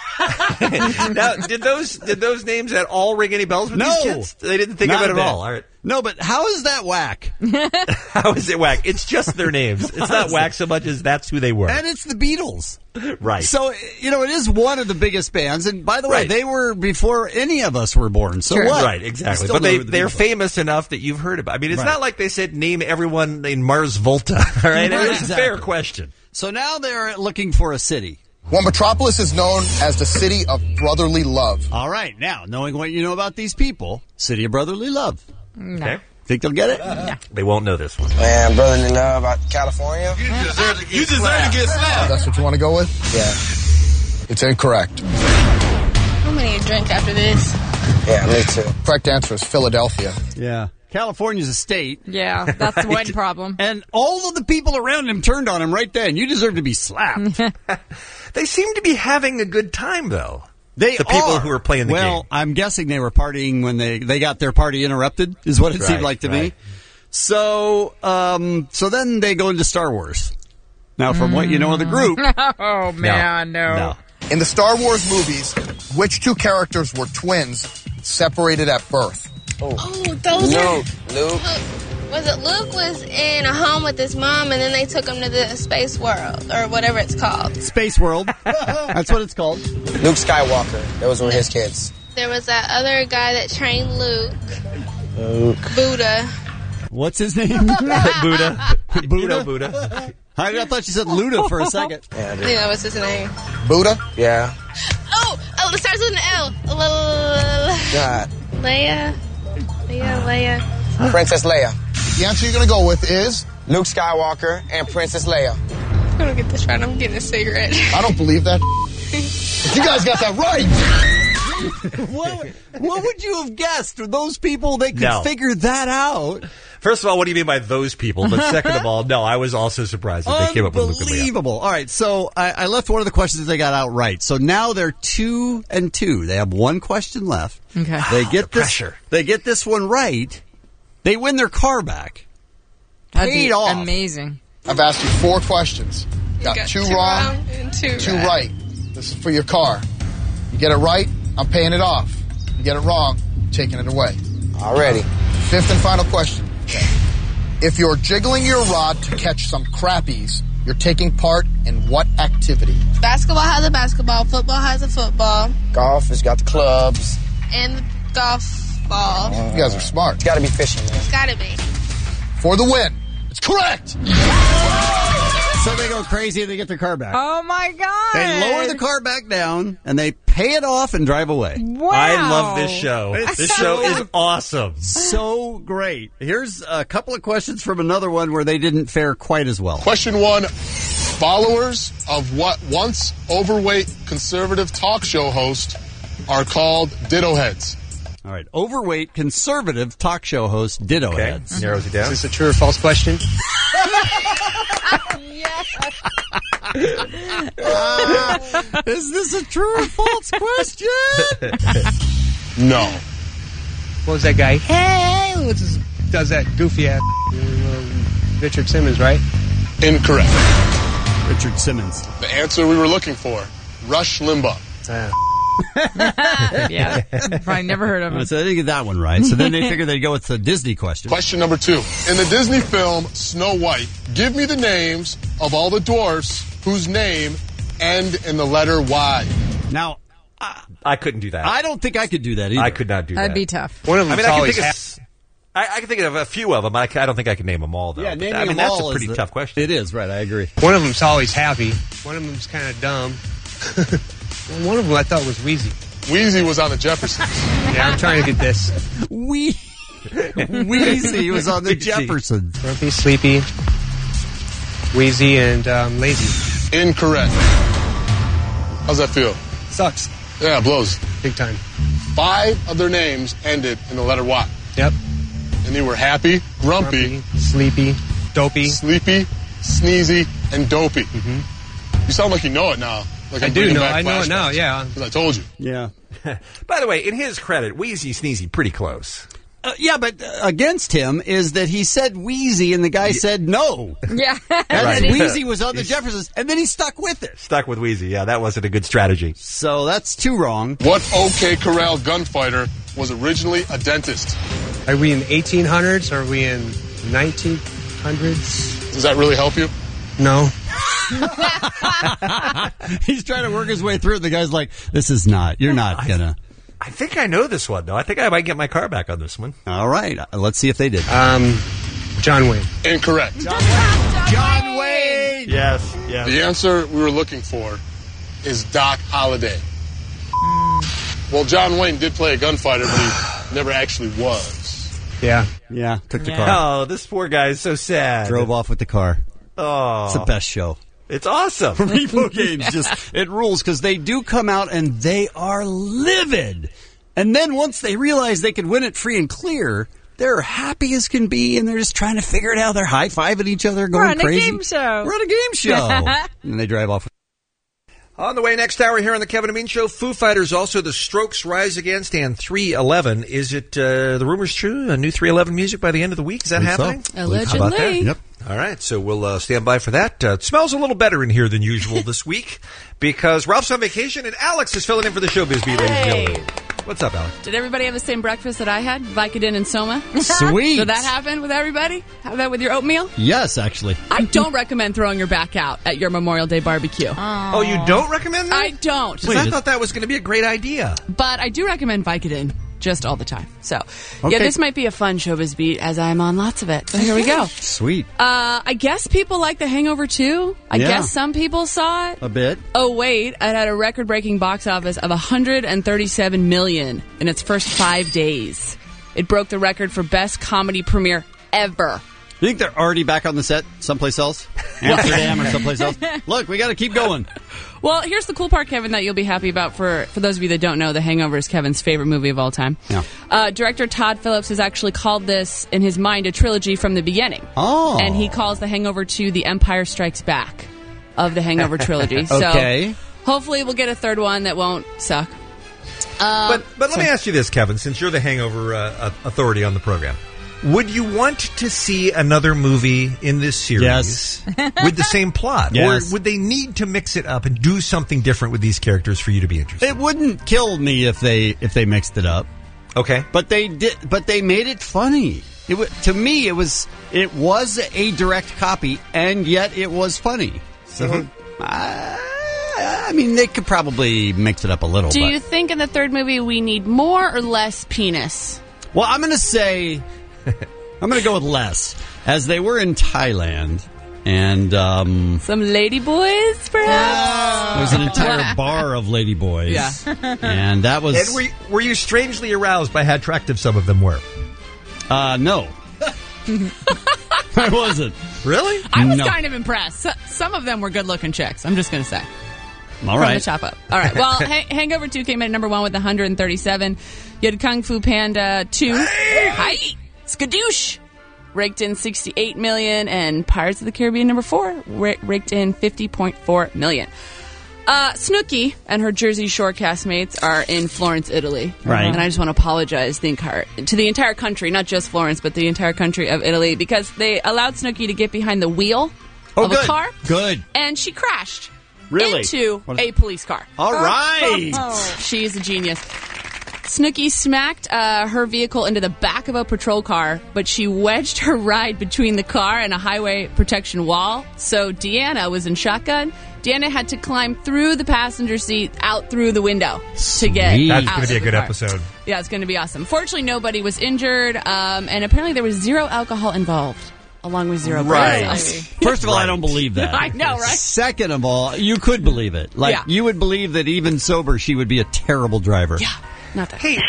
Now, did those names at all ring any bells with these kids? They didn't think of it at all. All right. No, but how is that whack? How is it whack? It's just their names. It's not whack so much as that's who they were. And it's the Beatles. Right. So, it is one of the biggest bands. And by the way, they were before any of us were born. So what? Right, exactly. But they're famous enough that you've heard about. I mean, it's not like they said name everyone in Mars Volta. All right? It's a fair question. So now they're looking for a city. Well, Metropolis is known as the city of brotherly love. All right. Now, knowing what you know about these people, city of brotherly love. No. Okay. Think they'll get it? No. They won't know this one. Man, brotherly love out California. You deserve to get slapped. That's what you want to go with? Yeah. It's incorrect. I'm going to get drunk after this. Yeah, me too. Correct answer is Philadelphia. Yeah. California's a state. Yeah, that's one problem. And all of the people around him turned on him right then. You deserve to be slapped. They seem to be having a good time, though. The people who are playing the game. Well, I'm guessing they were partying when they got their party interrupted, is what it seemed like to me. So, so then they go into Star Wars. Now, from what you know of the group. Oh, man, no. In the Star Wars movies, which 2 characters were twins separated at birth? Those Luke. Was it Luke was in a home with his mom, and then they took him to the space world, or whatever it's called. Space World. That's what it's called. Luke Skywalker. Those were his kids. There was that other guy that trained Luke. Buddha. What's his name? Buddha. Buddha? Buddha. I thought you said Luda for a second. Yeah, I think that was his name. Buddha? Yeah. Oh, it starts with an L. God. Leia. Princess Leia. The answer you're going to go with is? Luke Skywalker and Princess Leia. I'm going to get this right. I'm getting a cigarette. I don't believe that. You guys got that right. What would you have guessed? Those people, they could figure that out. First of all, what do you mean by those people? But second of all, no, I was also surprised that they came up with Luke and Leia. Unbelievable. All right, so I left one of the questions they got out right. So now they're 2-2. They have one question left. Okay. They get pressure. They get this one right. They win their car back. That'd Paid be off. amazing. I've asked you 4 questions. You got 2 wrong and 2 right. This is for your car. You get it right, I'm paying it off. You get it wrong, I'm taking it away. Already. 5th and final question. If you're jiggling your rod to catch some crappies, you're taking part in what activity? Basketball has a basketball. Football has a football. Golf has got the clubs. And the golf ball. You guys are smart. It's got to be fishing, man. It's got to be. For the win. It's correct. So they go crazy and they get their car back. Oh, my God. They lower the car back down and they pay it off and drive away. Wow. I love this show. This show is awesome. So great. Here's a couple of questions from another one where they didn't fare quite as well. Question 1. Followers of what once overweight conservative talk show host are called ditto heads? All right. Overweight conservative talk show host ditto heads. Narrows it down. Is this a true or false question? Is this a true or false question? No. What was that guy? Hey, does that goofy ass Richard Simmons, right? Incorrect. Richard Simmons. The answer we were looking for. Rush Limbaugh. Yeah, probably never heard of him. So they didn't get that one right. So then they figured they'd go with the Disney question. Question number 2. In the Disney film Snow White, give me the names of all the dwarfs whose name end in the letter Y. Now, I couldn't do that. I don't think I could do that either. I could not do that. That'd be tough. One of them I can think of a few of them. I don't think I can name them all, though. Yeah, naming I mean, them that's all a pretty tough question. It is, right. I agree. One of them's always happy. One of them's kind of dumb. One of them I thought was Wheezy. Wheezy was on the Jeffersons. Yeah, I'm trying to get this. Wheezy was on the Jeffersons. Grumpy, Sleepy, Wheezy, and Lazy. Incorrect. How's that feel? Sucks. Yeah, it blows. Big time. 5 of their names ended in the letter Y. Yep. And they were happy, grumpy, sleepy, dopey, sneezy, and dopey. You sound like you know it now. Like I do know. I know it now, yeah. Because I told you. Yeah. By the way, in his credit, Wheezy Sneezy pretty close. Yeah, but against him is that he said Wheezy and the guy said no. Yeah. And Right. then Wheezy was on the Jeffersons, and then he stuck with it. Stuck with Wheezy. Yeah, that wasn't a good strategy. So that's 2 wrong. What OK Corral gunfighter was originally a dentist? Are we in 1800s? Are we in 1900s? Does that really help you? No. He's trying to work his way through it. The guy's like, this is not. You're not going to. I think I know this one, though. I think I might get my car back on this one. All right. Let's see if they did. John Wayne. Incorrect. John Wayne. Yes. The answer we were looking for is Doc Holliday. Well, John Wayne did play a gunfighter, but he never actually was. Yeah. Yeah. Took the car. Oh, this poor guy is so sad. Drove off with the car. Oh. It's the best show. It's awesome. Repo Games it rules because they do come out and they are livid. And then once they realize they can win it free and clear, they're happy as can be, and they're just trying to figure it out. They're high-fiving each other, going crazy. We're on a game show. We're on a game show. And they drive off. On the way next hour here on the Kevin and Bean Show, Foo Fighters, also the Strokes Rise Against, and 311. Is it the rumor's true? A new 311 music by the end of the week? Is that happening? So. Allegedly. How about that? Yep. All right, so we'll stand by for that. It smells a little better in here than usual this week because Ralph's on vacation and Alex is filling in for the Showbiz Beat, ladies and gentlemen. What's up, Alex? Did everybody have the same breakfast that I had? Vicodin and Soma? Sweet. Did that happen with everybody? Have that with your oatmeal? Yes, actually. I don't recommend throwing your back out at your Memorial Day barbecue. Oh, you don't recommend that? I don't. Because I thought that was going to be a great idea. But I do recommend Vicodin. Just all the time. So, Okay. yeah, this might be a fun Showbiz Beat as I'm on lots of it. So here we go. Sweet. I guess people like The Hangover too. I Yeah. guess some people saw it. A bit. Oh, wait. It had a record-breaking box office of $137 million in its first 5 days. It broke the record for best comedy premiere ever. You think they're already back on the set someplace else? Amsterdam or someplace else? Look, we got to keep going. Well, here's the cool part, Kevin, that you'll be happy about. For those of you that don't know, The Hangover is Kevin's favorite movie of all time. Yeah. Director Todd Phillips has actually called this, in his mind, a trilogy from the beginning. Oh. And he calls The Hangover 2 The Empire Strikes Back of the Hangover trilogy. Okay. So hopefully we'll get a third one that won't suck. But let me ask you this, Kevin, since you're the Hangover authority on the program. Would you want to see another movie in this series Yes. with the same plot? Yes. Or would they need to mix it up and do something different with these characters for you to be interested? It wouldn't kill me if they mixed it up. Okay. But they did. But they made it funny. To me, it was a direct copy, and yet it was funny. So, I mean, they could probably mix it up a little. Do but. you think in the third movie we need more or less penis? Well, I'm going to say, I'm going to go with less, as they were in Thailand, and some lady boys, perhaps. There's an entire bar of lady boys. Yeah. And that was. And were you strangely aroused by how attractive some of them were? No. I wasn't. Really? I was No. kind of impressed. Some of them were good-looking chicks. I'm just going to say. All From right. the chop up. All right. Well, Hangover 2 came in at number 1 with 137. You had Kung Fu Panda 2. Hi! Skadoosh! Raked in $68 million. And Pirates of the Caribbean number 4 raked in $50.4 million. Snooki and her Jersey Shore castmates are in Florence, Italy. Right. And I just want to apologize to the entire country, not just Florence, but the entire country of Italy, because they allowed Snooki to get behind the wheel of a car. Good. And she crashed Really? into a police car. All right. She's a genius. Snooki smacked her vehicle into the back of a patrol car, but she wedged her ride between the car and a highway protection wall. So Deanna was in shotgun. Deanna had to climb through the passenger seat out through the window to get Sweet. That's out going to of be a the good car. episode. Yeah, it's going to be awesome. Fortunately, nobody was injured, and apparently there was zero alcohol involved, along with zero Right. breath. First of all, I don't believe that. I know, right? Second of all, you could believe it. Like, Yeah. you would believe that even sober, she would be a terrible driver. Yeah, not that. Hey,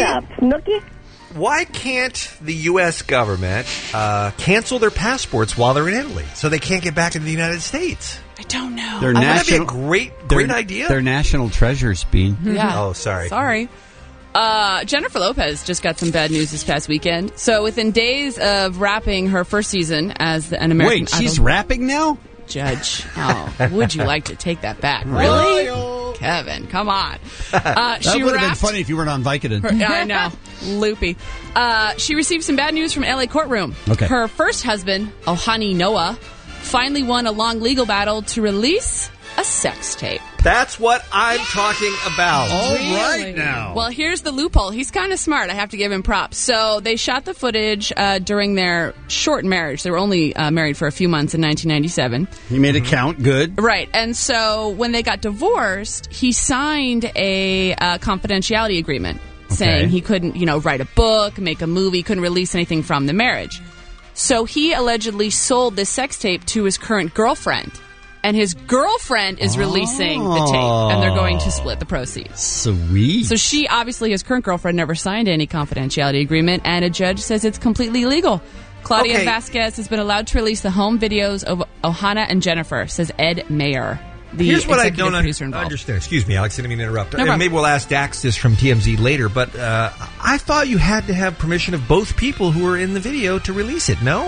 why can't the U.S. government cancel their passports while they're in Italy so they can't get back into the United States? I don't know. Wouldn't that be a great idea? They're national treasures, Bean. Yeah. Oh, sorry. Sorry. Jennifer Lopez just got some bad news this past weekend. So within days of wrapping her first season as an American Wait, she's Idol rapping now? judge. Oh, would you like to take that back? Really? Kevin, come on. That would have been funny if you weren't on Vicodin. I know. Loopy. She received some bad news from LA courtroom. Okay. Her first husband, Ohani Noah, finally won a long legal battle to release a sex tape. That's what I'm talking about. All Really? right now. Well, here's the loophole. He's kind of smart. I have to give him props. So they shot the footage during their short marriage. They were only married for a few months in 1997. He made it count. Good. Right. And so when they got divorced, he signed a confidentiality agreement saying he couldn't, write a book, make a movie, couldn't release anything from the marriage. So he allegedly sold this sex tape to his current girlfriend. And his girlfriend is releasing the tape, and they're going to split the proceeds. Sweet. So she, obviously, his current girlfriend, never signed any confidentiality agreement, and a judge says it's completely legal. Claudia Vasquez has been allowed to release the home videos of Ohana and Jennifer, says Ed Mayer. Here's what I don't understand. Excuse me, Alex, I didn't mean to interrupt. No Maybe we'll ask Dax this from TMZ later, but I thought you had to have permission of both people who were in the video to release it, no?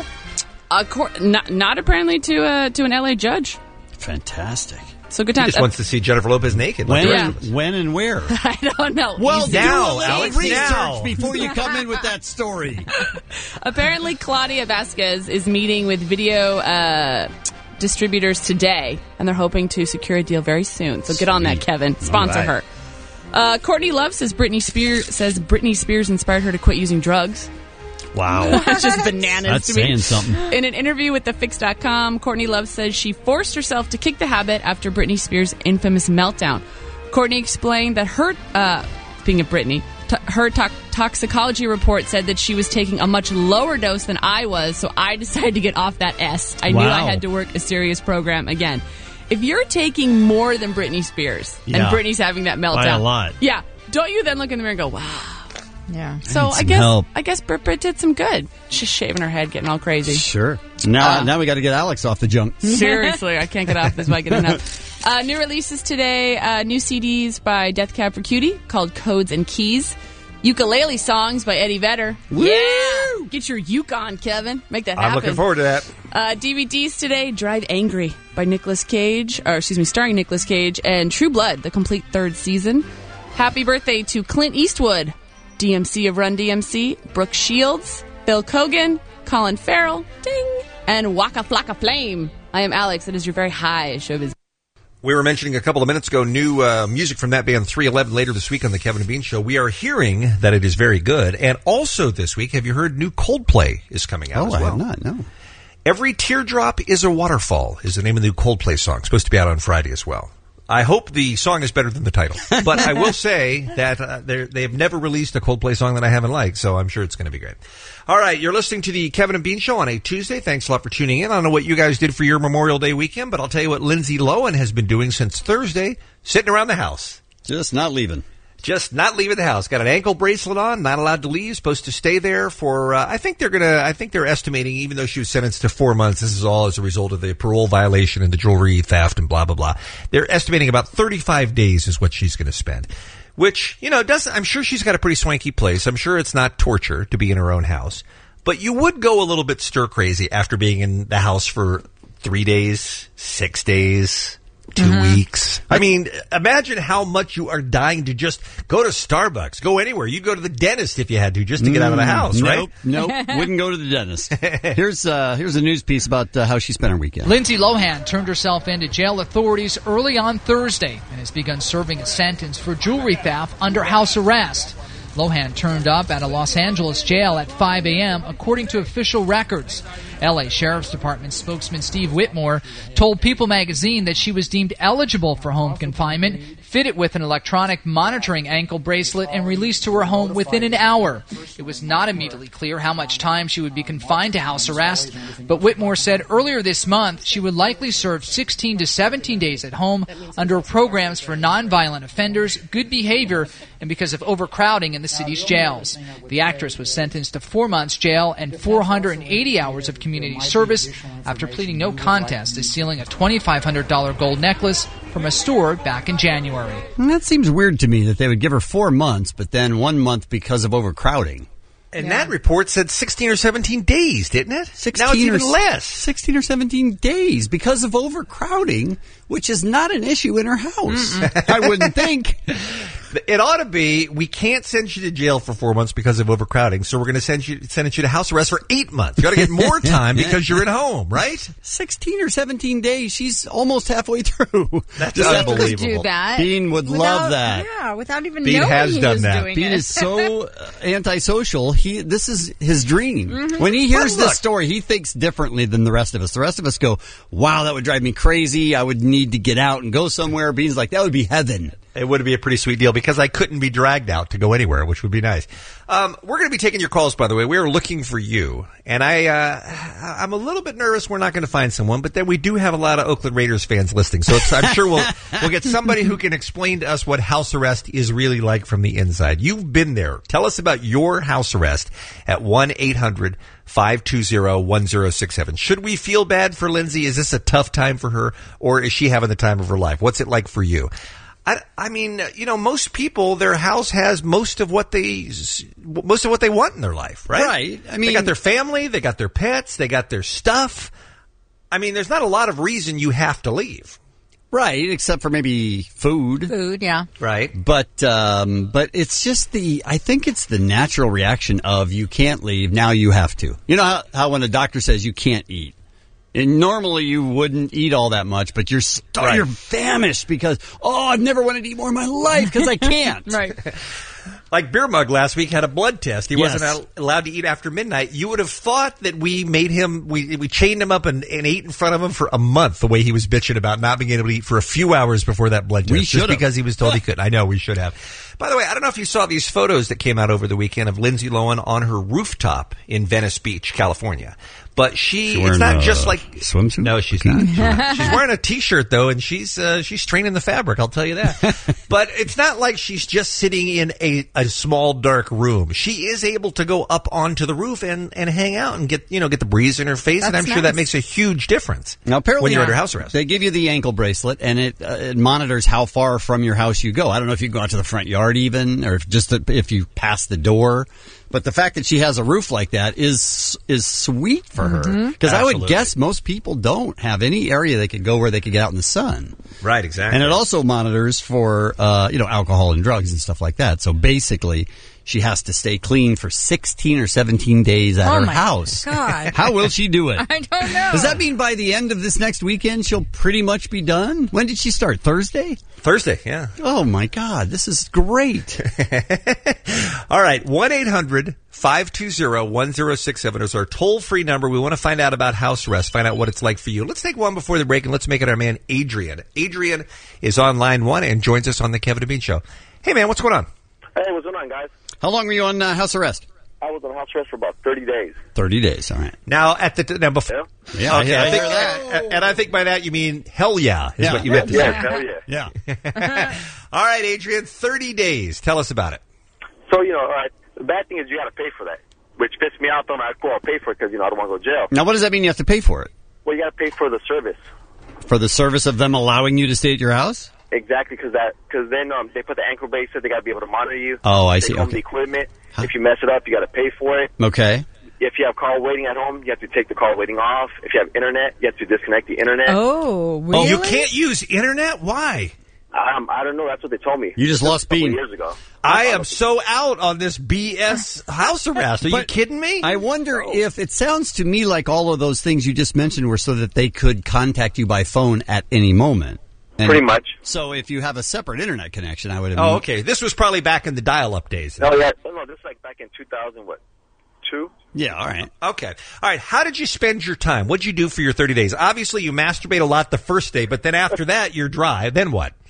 Not apparently to an LA judge. Fantastic. So good He times. just wants to see Jennifer Lopez naked. Like When and where? I don't know. Well, now, do a Alex, research now. before you come in with that story. Apparently, Claudia Vasquez is meeting with video distributors today, and they're hoping to secure a deal very soon. So get on that, Kevin. Sponsor her. Courtney Love says Britney Spears inspired her to quit using drugs. Wow. It's just bananas That's to me. saying something. In an interview with TheFix.com, Courtney Love says she forced herself to kick the habit after Britney Spears' infamous meltdown. Courtney explained that her, speaking of Britney, her toxicology report said that she was taking a much lower dose than I was, so I decided to get off that S. I knew I had to work a serious program again. If you're taking more than Britney Spears, and Britney's having that meltdown. By a lot. Yeah. Don't you then look in the mirror and go, wow. Yeah. So I guess Brit did some good. Just shaving her head, getting all crazy. Sure. Now we got to get Alex off the junk. Seriously, I can't get off this bike enough. New releases today. New CDs by Death Cab for Cutie called Codes and Keys. Ukulele songs by Eddie Vedder. Woo! Yeah. Get your uke on, Kevin. Make that happen. I'm looking forward to that. DVDs today. Drive Angry by starring Nicolas Cage, and True Blood, the complete third season. Happy birthday to Clint Eastwood, DMC of Run DMC, Brooke Shields, Bill Kogan, Colin Farrell, ding, and Waka Flocka Flame. I am Alex. It is your very high showbiz. We were mentioning a couple of minutes ago new music from that band 311 later this week on the Kevin and Bean Show. We are hearing that it is very good. And also this week, have you heard new Coldplay is coming out as well? I have not, no. Every Teardrop is a Waterfall is the name of the new Coldplay song. It's supposed to be out on Friday as well. I hope the song is better than the title. But I will say that they have never released a Coldplay song that I haven't liked, so I'm sure it's going to be great. All right, you're listening to the Kevin and Bean Show on a Tuesday. Thanks a lot for tuning in. I don't know what you guys did for your Memorial Day weekend, but I'll tell you what Lindsay Lohan has been doing since Thursday, sitting around the house. Just not leaving. Just not leaving the house. Got an ankle bracelet on, not allowed to leave, supposed to stay there for, I think they're estimating, even though she was sentenced to 4 months, this is all as a result of the parole violation and the jewelry theft and blah, blah, blah. They're estimating about 35 days is what she's going to spend. Which, I'm sure she's got a pretty swanky place. I'm sure it's not torture to be in her own house. But you would go a little bit stir crazy after being in the house for 3 days, 6 days, 2 weeks. I mean, imagine how much you are dying to just go to Starbucks, go anywhere. You'd go to the dentist if you had to, just to get out of the house, right? Nope, wouldn't go to the dentist. Here's a news piece about how she spent her weekend. Lindsay Lohan turned herself into jail authorities early on Thursday and has begun serving a sentence for jewelry theft under house arrest. Lohan turned up at a Los Angeles jail at 5 a.m., according to official records. L.A. Sheriff's Department spokesman Steve Whitmore told People magazine that she was deemed eligible for home confinement fitted with an electronic monitoring ankle bracelet and released to her home within an hour. It was not immediately clear how much time she would be confined to house arrest, but Whitmore said earlier this month she would likely serve 16 to 17 days at home under programs for nonviolent offenders, good behavior, and because of overcrowding in the city's jails. The actress was sentenced to 4 months jail and 480 hours of community service after pleading no contest to stealing a $2,500 gold necklace from a store back in January. And that seems weird to me that they would give her 4 months, but then 1 month because of overcrowding. And that report said 16 or 17 days, didn't it? 16 now it's even or less. 16 or 17 days because of overcrowding, which is not an issue in her house. I wouldn't think. It ought to be, we can't send you to jail for 4 months because of overcrowding, so we're going to send you to house arrest for 8 months. You ought to get more time because you're at home, right? 16 or 17 days. She's almost halfway through. That's Could unbelievable. do that. Bean would love that. Yeah, without even Bean knowing has he done was that. doing Bean it. is so antisocial. This is his dream. Mm-hmm. When he hears But look- this story, he thinks differently than the rest of us. The rest of us go, wow, that would drive me crazy. I would need to get out and go somewhere. Bean's like, that would be heaven. It would be a pretty sweet deal because I couldn't be dragged out to go anywhere, which would be nice. We're going to be taking your calls, by the way. We are looking for you. And I'm a little bit nervous we're not going to find someone, but then we do have a lot of Oakland Raiders fans listening. So I'm sure we'll get somebody who can explain to us what house arrest is really like from the inside. You've been there. Tell us about your house arrest at 1-800-520-1067. Should we feel bad for Lindsay? Is this a tough time for her, or is she having the time of her life? What's it like for you? I mean, most people, their house has most of what they want in their life, right? Right. I mean, they got their family, they got their pets, they got their stuff. I mean, there's not a lot of reason you have to leave. Right, except for maybe food. Food, yeah. Right. But it's just I think it's the natural reaction of you can't leave, now you have to. You know how when a doctor says you can't eat? And normally you wouldn't eat all that much, but you're famished because, I've never wanted to eat more in my life because I can't. Right. Like Beer Mug last week had a blood test. He wasn't allowed to eat after midnight. You would have thought that we made him, we chained him up and ate in front of him for a month the way he was bitching about not being able to eat for a few hours before that blood test. Just because he was told he couldn't. I know, we should have. By the way, I don't know if you saw these photos that came out over the weekend of Lindsay Lohan on her rooftop in Venice Beach, California. But it's not just like swimsuit. No, she's not. She's wearing a t-shirt though, and she's training the fabric. I'll tell you that. But it's not like she's just sitting in a small dark room. She is able to go up onto the roof and hang out and get the breeze in her face, and I'm sure that makes a huge difference. Now, apparently, when you're under house arrest, they give you the ankle bracelet, and it monitors how far from your house you go. I don't know if you go out to the front yard even, or if you pass the door. But the fact that she has a roof like that is sweet for her. Because I would guess most people don't have any area they could go where they could get out in the sun. Right, exactly. And it also monitors for, alcohol and drugs and stuff like that. So basically, she has to stay clean for 16 or 17 days at her house. God. How will she do it? I don't know. Does that mean by the end of this next weekend, she'll pretty much be done? When did she start? Thursday? Thursday, yeah. Oh, my God. This is great. All right. 1-800-520-1067 is our toll-free number. We want to find out about house arrest, find out what it's like for you. Let's take one before the break, and let's make it our man, Adrian. Adrian is on line one and joins us on the Kevin and Bean Show. Hey, man, what's going on? Hey, what's going on, guys? How long were you on house arrest? I was on house arrest for about 30 days. 30 days, all right. Now, before... Yeah, okay, I I think, hear that. And I think by that you mean hell yeah, is what you meant to say. Hell yeah. Yeah. All right, Adrian, 30 days. Tell us about it. So, all right, the bad thing is you got to pay for that, which pissed me off. I'll pay for it because, I don't want to go to jail. Now, what does that mean you have to pay for it? Well, you got to pay for the service. For the service of them allowing you to stay at your house? Exactly, because then they put the ankle bracelet. They got to be able to monitor you. Oh, I see. They own the equipment. If you mess it up, you got to pay for it. Okay. If you have call waiting at home, you have to take the call waiting off. If you have internet, you have to disconnect the internet. Oh, really? Oh, you can't use internet? Why? I don't know. That's what they told me. You just lost Bean. Years ago. I am so out on this BS house arrest. Are you kidding me? I wonder if it sounds to me like all of those things you just mentioned were so that they could contact you by phone at any moment. And pretty much. So if you have a separate internet connection, I would have... Oh, okay. This was probably back in the dial-up days. Oh, yeah. No, this is like back in 2002? Yeah, all right. Okay. All right. How did you spend your time? What did you do for your 30 days? Obviously, you masturbate a lot the first day, but then after that, you're dry. Then what?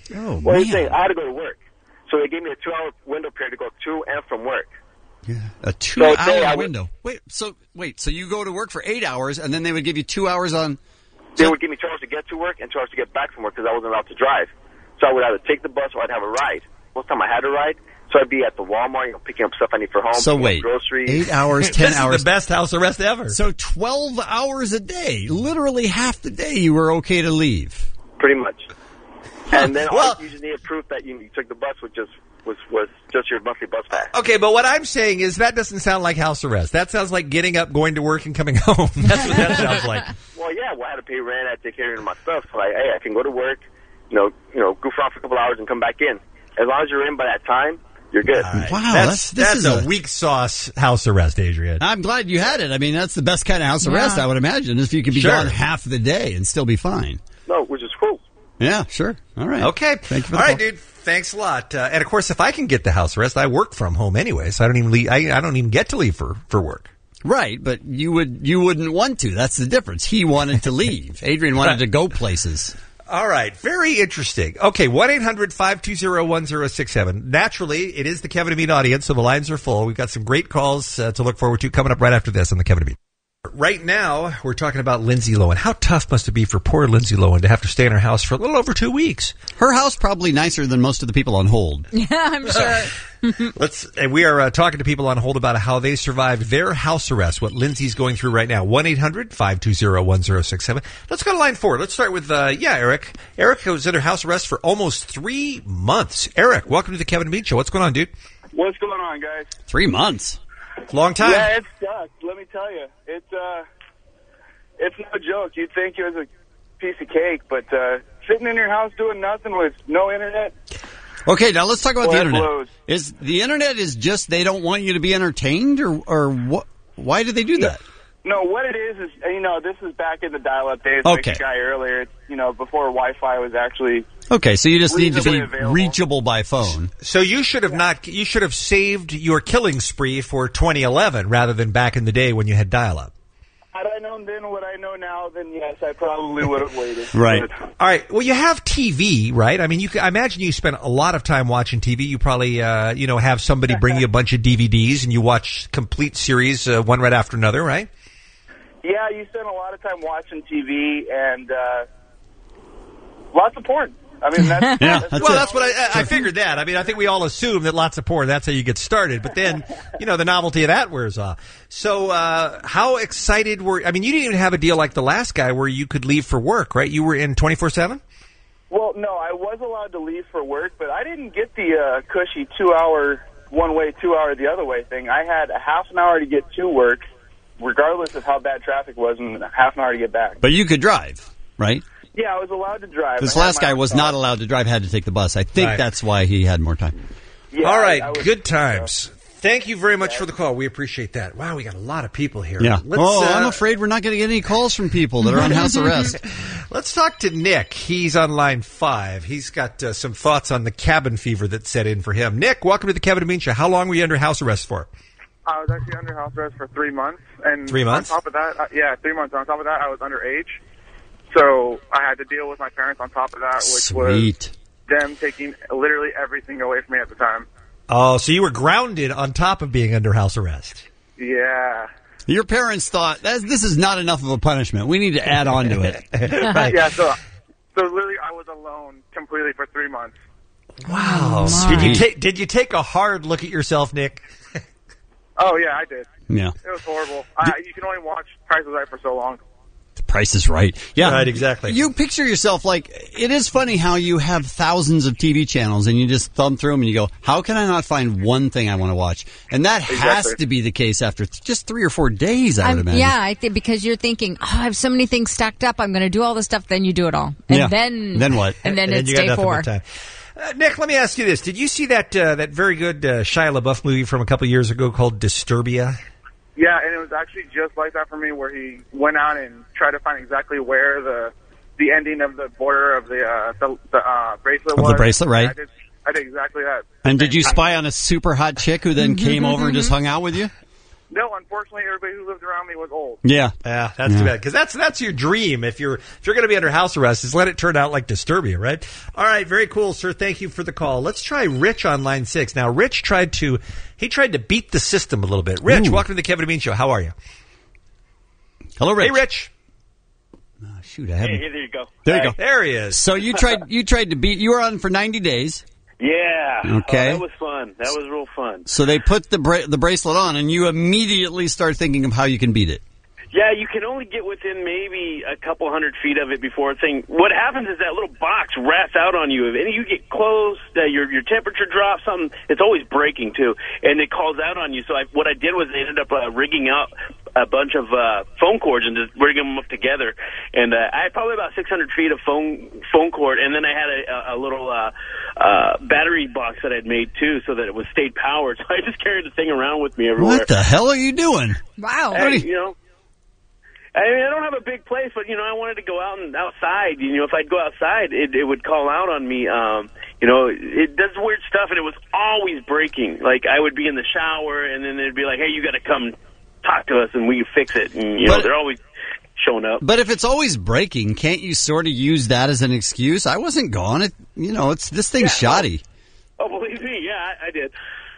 Oh, well, man. the thing, I had to go to work. So they gave me a 2-hour window period to go to and from work. A 2-hour window. Wait, so you go to work for 8 hours, and then they would give you 2 hours on... They would give me 2 hours to get to work and 2 hours to get back from work because I wasn't allowed to drive. So I would either take the bus or I'd have a ride. Most of the time I had a ride. So I'd be at the Walmart, picking up stuff I need for home. So wait, groceries. 8 hours, 10 this hours. Is the best house arrest ever. So 12 hours a day. Literally half the day you were okay to leave. Pretty much. And then all you usually need proof that you took the bus, which was just your monthly bus pass. Okay, but what I'm saying is that doesn't sound like house arrest. That sounds like getting up, going to work, and coming home. That's what that sounds like. Well, yeah, I had to pay rent, I had to take care of my stuff. So hey, I can go to work, goof around for a couple hours and come back in. As long as you're in by that time, you're good. Right. Wow, that's a weak sauce house arrest, Adrian. I'm glad you had it. I mean, that's the best kind of house arrest, I would imagine, if you could be gone half the day and still be fine. No, which is cool. Yeah, sure. All right. Okay. Thank you for the All right, call. dude. Thanks a lot. And of course, if I can get the house arrest, I work from home anyway, so I don't even leave. I don't even get to leave for work. Right, but you wouldn't want to. That's the difference. He wanted to leave. Adrian wanted to go places. All right. Very interesting. Okay. 1-800-520-1067. Naturally, it is the Kevin and Bean audience, so the lines are full. We've got some great calls to look forward to coming up right after this on the Kevin and Bean. Right now, we're talking about Lindsay Lohan. How tough must it be for poor Lindsay Lohan to have to stay in her house for a little over 2 weeks? Her house probably nicer than most of the people on hold. Yeah, I'm sure. And we are talking to people on hold about how they survived their house arrest, what Lindsay's going through right now. 1-800-520-1067. Let's go to line 4. Let's start with, Eric. Eric was under house arrest for almost 3 months. Eric, welcome to the Kevin and Bean Show. What's going on, dude? What's going on, guys? 3 months. Long time. Yeah, it sucks. Let me tell you, it's no joke. You'd think it was a piece of cake, but sitting in your house doing nothing with no internet. Okay, now let's talk about the internet. Blows. Is the internet is just they don't want you to be entertained, or what? Why do they do that? No, what it is this is back in the dial-up days. Okay. Like the guy earlier, it's, before Wi-Fi was actually. Okay, so you just need to be available. reachable by phone. So you should have saved your killing spree for 2011 rather than back in the day when you had dial-up. Had I known then what I know now, then yes, I probably would have waited. Right. But, all right. Well, you have TV, right? I mean, I imagine you spend a lot of time watching TV. You probably, have somebody bring you a bunch of DVDs and you watch complete series, one right after another, right? yeah, you spend a lot of time watching TV and lots of porn. I mean, that's, that's what I figured that. I mean, I think we all assume that lots of porn, that's how you get started. But then, the novelty of that wears off. So, how excited you didn't even have a deal like the last guy where you could leave for work, right? You were in 24/7? Well, no, I was allowed to leave for work, but I didn't get the cushy 2-hour one-way, 2-hour the other way thing. I had a half an hour to get to work, regardless of how bad traffic was, and half an hour to get back. But you could drive, right? Yeah, I was allowed to drive. This last guy was not allowed to drive, had to take the bus. I think that's why he had more time. Yeah, all right, good times. Thank you very much for the call. We appreciate that. Wow, we got a lot of people here. Yeah. I'm afraid we're not going to get any calls from people that are on house arrest. Let's talk to Nick. He's on line 5. He's got some thoughts on the cabin fever that set in for him. Nick, welcome to the Kevin and Bean Show. How long were you under house arrest for? I was actually under house arrest for 3 months. And 3 months? On top of that, 3 months. On top of that, I was underage. So I had to deal with my parents on top of that, which was them taking literally everything away from me at the time. Oh, so you were grounded on top of being under house arrest. Yeah. Your parents thought, this is not enough of a punishment. We need to add on to it. Right. Yeah, so literally I was alone completely for 3 months. Wow. Did you take a hard look at yourself, Nick? Oh, yeah, I did. Yeah. It was horrible. You can only watch Price is Right for so long. The Price is Right. Yeah. Right, exactly. You picture yourself it is funny how you have thousands of TV channels and you just thumb through them and you go, how can I not find one thing I want to watch? And that has to be the case after just 3 or 4 days, I would imagine. Yeah, I think because you're thinking, I have so many things stacked up, I'm going to do all this stuff, then you do it all. And then what? And then it's day 4. Nick, let me ask you this. Did you see that very good Shia LaBeouf movie from a couple years ago called Disturbia? Yeah, and it was actually just like that for me, where he went out and tried to find exactly where the ending of the border of the bracelet was. Of the bracelet, right. I did exactly that. And did you spy on a super hot chick who then came over and just hung out with you? No, unfortunately, everybody who lived around me was old. Yeah. Yeah, that's too bad. Because that's your dream. If you're going to be under house arrest, is let it turn out like Disturbia, right? All right, very cool, sir. Thank you for the call. Let's try Rich on line 6. Now, Rich tried to beat the system a little bit. Rich, welcome to the Kevin and Bean Show. How are you? Hello, Rich. Hey, Rich. Oh, shoot, I haven't. Hey, there you go. There you go. There he is. So you tried to beat. You were on for 90 days. Yeah. Okay. Oh, that was fun. That was real fun. So they put the bracelet on, and you immediately start thinking of how you can beat it. Yeah, you can only get within maybe a couple 100 feet of it before it's saying. What happens is that little box rats out on you. If you get close, your temperature drops, something. It's always breaking too, and it calls out on you. So what I did was I ended up rigging out a bunch of phone cords and just rigging them up together. And I had probably about 600 feet of phone cord, and then I had a little battery box that I'd made too, so that it was stayed powered. So I just carried the thing around with me everywhere. What the hell are you doing? Wow. I mean, I don't have a big place, but, I wanted to go out and outside. If I'd go outside, it would call out on me. It does weird stuff, and it was always breaking. Like, I would be in the shower, and then they'd be like, hey, you got to come talk to us, and we can fix it. And, they're always showing up. But if it's always breaking, can't you sort of use that as an excuse? I wasn't gone. This thing's shoddy. Oh, believe me, yeah, I did.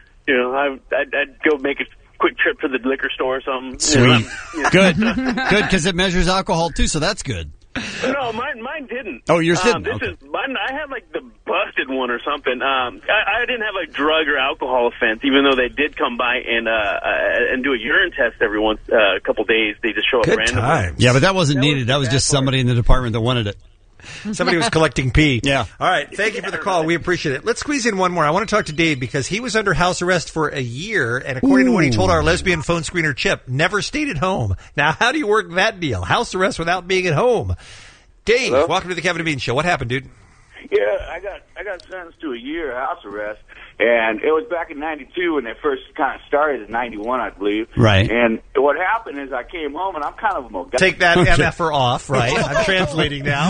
I'd go make a quick trip to the liquor store or something. Sweet. Good, because it measures alcohol too, so that's good. No, mine didn't. Oh, yours didn't? Mine, I had like the busted one or something. I didn't have a drug or alcohol offense, even though they did come by and do a urine test every a couple days. They just show up randomly. Time. Yeah, but that wasn't needed. That was just somebody in the department that wanted it. Somebody was collecting pee. Yeah. All right. Thank you for the call. We appreciate it. Let's squeeze in one more. I want to talk to Dave because he was under house arrest for a year, and according to what he told our lesbian phone screener Chip, never stayed at home. Now, how do you work that deal? House arrest without being at home. Dave, welcome to the Kevin and Bean Show. What happened, dude? Yeah, I got sentenced to a year house arrest, and it was back in '92 when they first kind of started in '91, I believe. Right. And what happened is I came home, and I'm kind of a MacGyver. Take that MFer off, right? I'm translating now.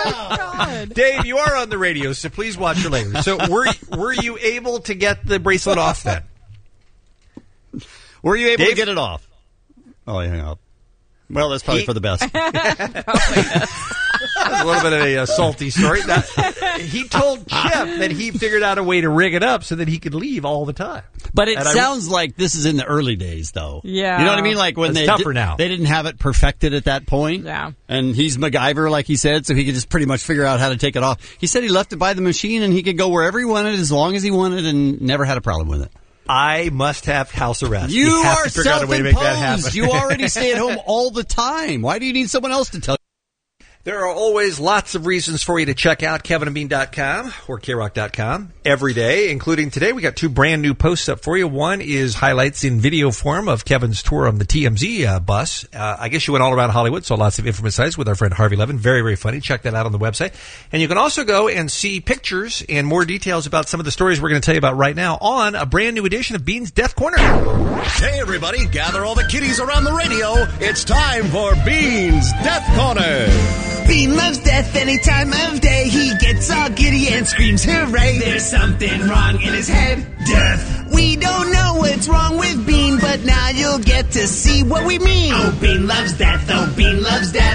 Dave, you are on the radio, so please watch your language. So were you able to get the bracelet off then? Were you able to get it off? Oh, hang up. Well, that's probably for the best. That's a little bit of a salty story. Now, he told Chip that he figured out a way to rig it up so that he could leave all the time. But it sounds like this is in the early days, though. Yeah. You know what I mean? Like when it's tougher now. They didn't have it perfected at that point. Yeah. And he's MacGyver, like he said, so he could just pretty much figure out how to take it off. He said he left it by the machine and he could go wherever he wanted as long as he wanted and never had a problem with it. I must have house arrest. You have are to figure out a way to make that happen. self-imposed. You already stay at home all the time. Why do you need someone else to tell you? There are always lots of reasons for you to check out KevinandBean.com or KRock.com every day, including today. We got 2 brand new posts up for you. One is highlights in video form of Kevin's tour on the TMZ bus. I guess you went all around Hollywood, saw lots of infamous sites with our friend Harvey Levin. Very, very funny. Check that out on the website. And you can also go and see pictures and more details about some of the stories we're going to tell you about right now on a brand new edition of Bean's Death Corner. Hey, everybody, gather all the kiddies around the radio. It's time for Bean's Death Corner. Bean loves death any time of day. He gets all giddy and screams hooray. There's something wrong in his head. Death. We don't know what's wrong with Bean, but now you'll get to see what we mean. Oh, Bean loves death. Oh, Bean loves death.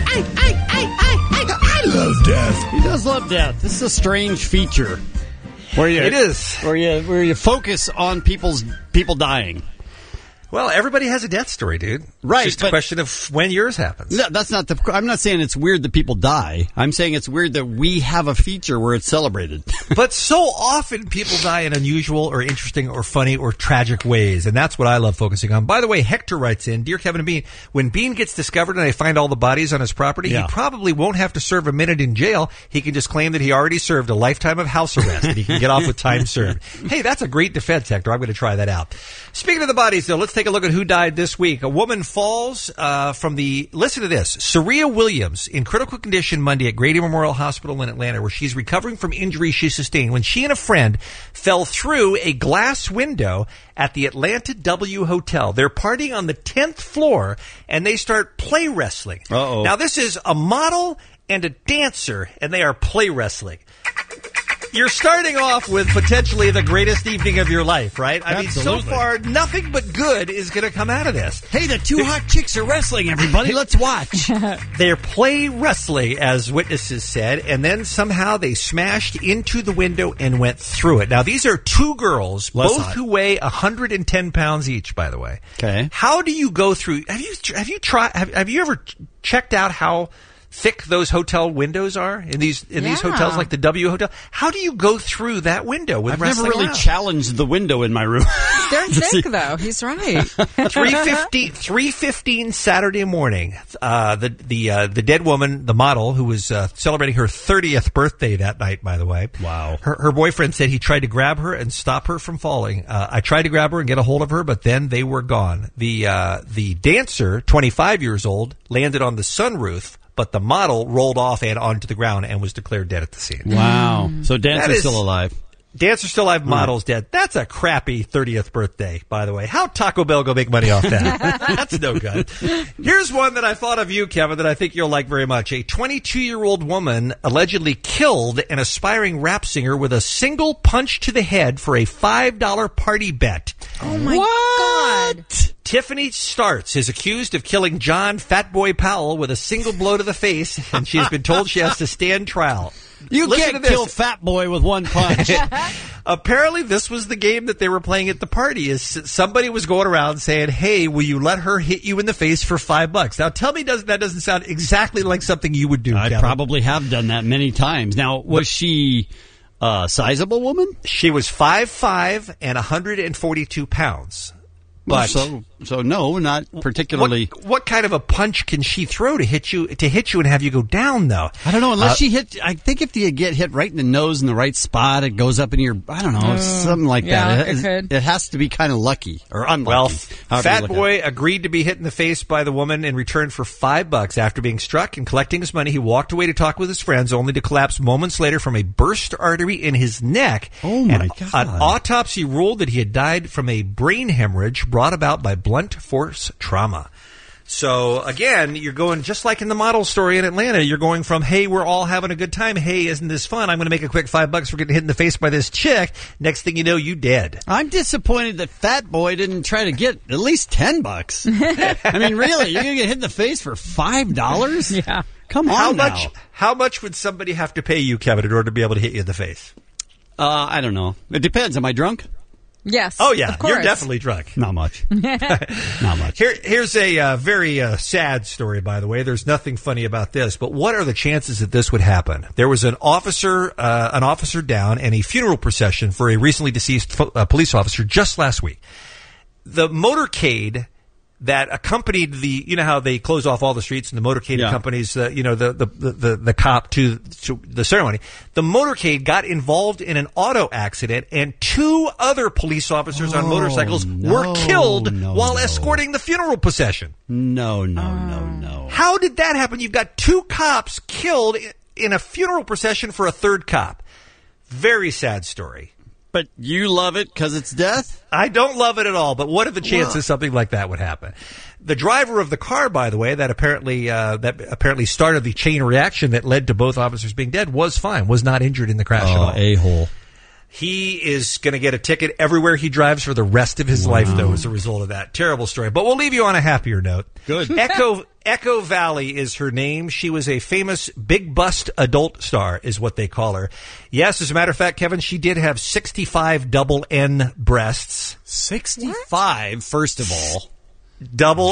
I love death. He does love death. This is a strange feature. It is. Where you focus on people dying. Well, everybody has a death story, dude. Right. It's just a question of when yours happens. No, that's not I'm not saying it's weird that people die. I'm saying it's weird that we have a feature where it's celebrated. But so often people die in unusual or interesting or funny or tragic ways, and that's what I love focusing on. By the way, Hector writes in, Dear Kevin and Bean, when Bean gets discovered and they find all the bodies on his property, he probably won't have to serve a minute in jail. He can just claim that he already served a lifetime of house arrest and he can get off with time served. Hey, that's a great defense, Hector. I'm going to try that out. Speaking of the bodies, though, let's take a look at who died this week. A woman falls from the, listen to this, Saria Williams in critical condition Monday at Grady Memorial Hospital in Atlanta, where she's recovering from injuries she sustained when she and a friend fell through a glass window at the Atlanta W Hotel. They're partying on the 10th floor, and they start play wrestling. Uh-oh. Now, this is a model and a dancer, and they are play wrestling. You're starting off with potentially the greatest evening of your life, right? I mean, so Absolutely. far, nothing but good is going to come out of this. Hey, the two hot chicks are wrestling, everybody. Let's watch. They're play wrestling, as witnesses said, and then somehow they smashed into the window and went through it. Now, these are two girls, Less both hot. who weigh 110 pounds each, by the way. Okay. How do you go through? Have you ever checked out how thick those hotel windows are in these hotels, like the W Hotel? How do you go through that window with I've never wrestling really around? challenged the window in my room. They're thick, though. He's right. 3:15 Saturday morning. The dead woman, the model, who was celebrating her 30th birthday that night, by the way. Wow. Her boyfriend said he tried to grab her and stop her from falling. I tried to grab her and get a hold of her, but then they were gone. The dancer, 25 years old, landed on the sunroof, but the model rolled off and onto the ground and was declared dead at the scene. Wow. So Dancer's still alive. Dancer's still alive, model's dead. That's a crappy 30th birthday, by the way. How'd Taco Bell go make money off that? That's no good. Here's one that I thought of you, Kevin, that I think you'll like very much. A 22-year-old woman allegedly killed an aspiring rap singer with a single punch to the head for a $5 party bet. Oh, my God. Tiffany Starts is accused of killing John Fatboy Powell with a single blow to the face, and she has been told she has to stand trial. You Listen can't to this. kill Fat Boy with one punch. Apparently, this was the game that they were playing at the party. Is somebody was going around saying, "Hey, will you let her hit you in the face for $5?" Now, tell me, that doesn't sound exactly like something you would do? I Kevin. probably have done that many times. Now, was she a sizable woman? She was 5'5" and 142 pounds. But so no, not particularly. What kind of a punch can she throw to hit you and have you go down, though? I don't know. Unless she hit, I think if you get hit right in the nose in the right spot, it goes up in your. I don't know, something like that. It could. It has to be kind of lucky or unlucky. Well, however you Fat look Boy agreed to be hit in the face by the woman in return for $5. After being struck and collecting his money, he walked away to talk with his friends, only to collapse moments later from a burst artery in his neck. Oh my God! An autopsy ruled that he had died from a brain hemorrhage brought about by blunt force trauma. So, again, you're going, just like in the model story in Atlanta, you're going from, hey, we're all having a good time. Hey, isn't this fun? I'm going to make a quick $5 for getting hit in the face by this chick. Next thing you know, you dead. I'm disappointed that Fat Boy didn't try to get at least $10. I mean, really, you're going to get hit in the face for $5? Yeah. Come on How much would somebody have to pay you, Kevin, in order to be able to hit you in the face? I don't know. It depends. Am I drunk? Yes. Oh, yeah. Of course. You're definitely drunk. Not much. Not much. Here's a very sad story, by the way. There's nothing funny about this, but what are the chances that this would happen? There was an officer down and a funeral procession for a recently deceased police officer just last week. The motorcade that accompanied you know how they close off all the streets and the motorcade accompanies the cop to the ceremony. The motorcade got involved in an auto accident and two other police officers on motorcycles were killed while escorting the funeral procession. No. How did that happen? You've got two cops killed in a funeral procession for a third cop. Very sad story. But you love it because it's death? I don't love it at all, but what are the chances something like that would happen? The driver of the car, by the way, that apparently started the chain reaction that led to both officers being dead, was fine, was not injured in the crash at all. A-hole. He is going to get a ticket everywhere he drives for the rest of his life, though, as a result of that. Terrible story. But we'll leave you on a happier note. Good. Echo Valley is her name. She was a famous big bust adult star, is what they call her. Yes, as a matter of fact, Kevin, she did have 65 double N breasts. 65, first of all. Double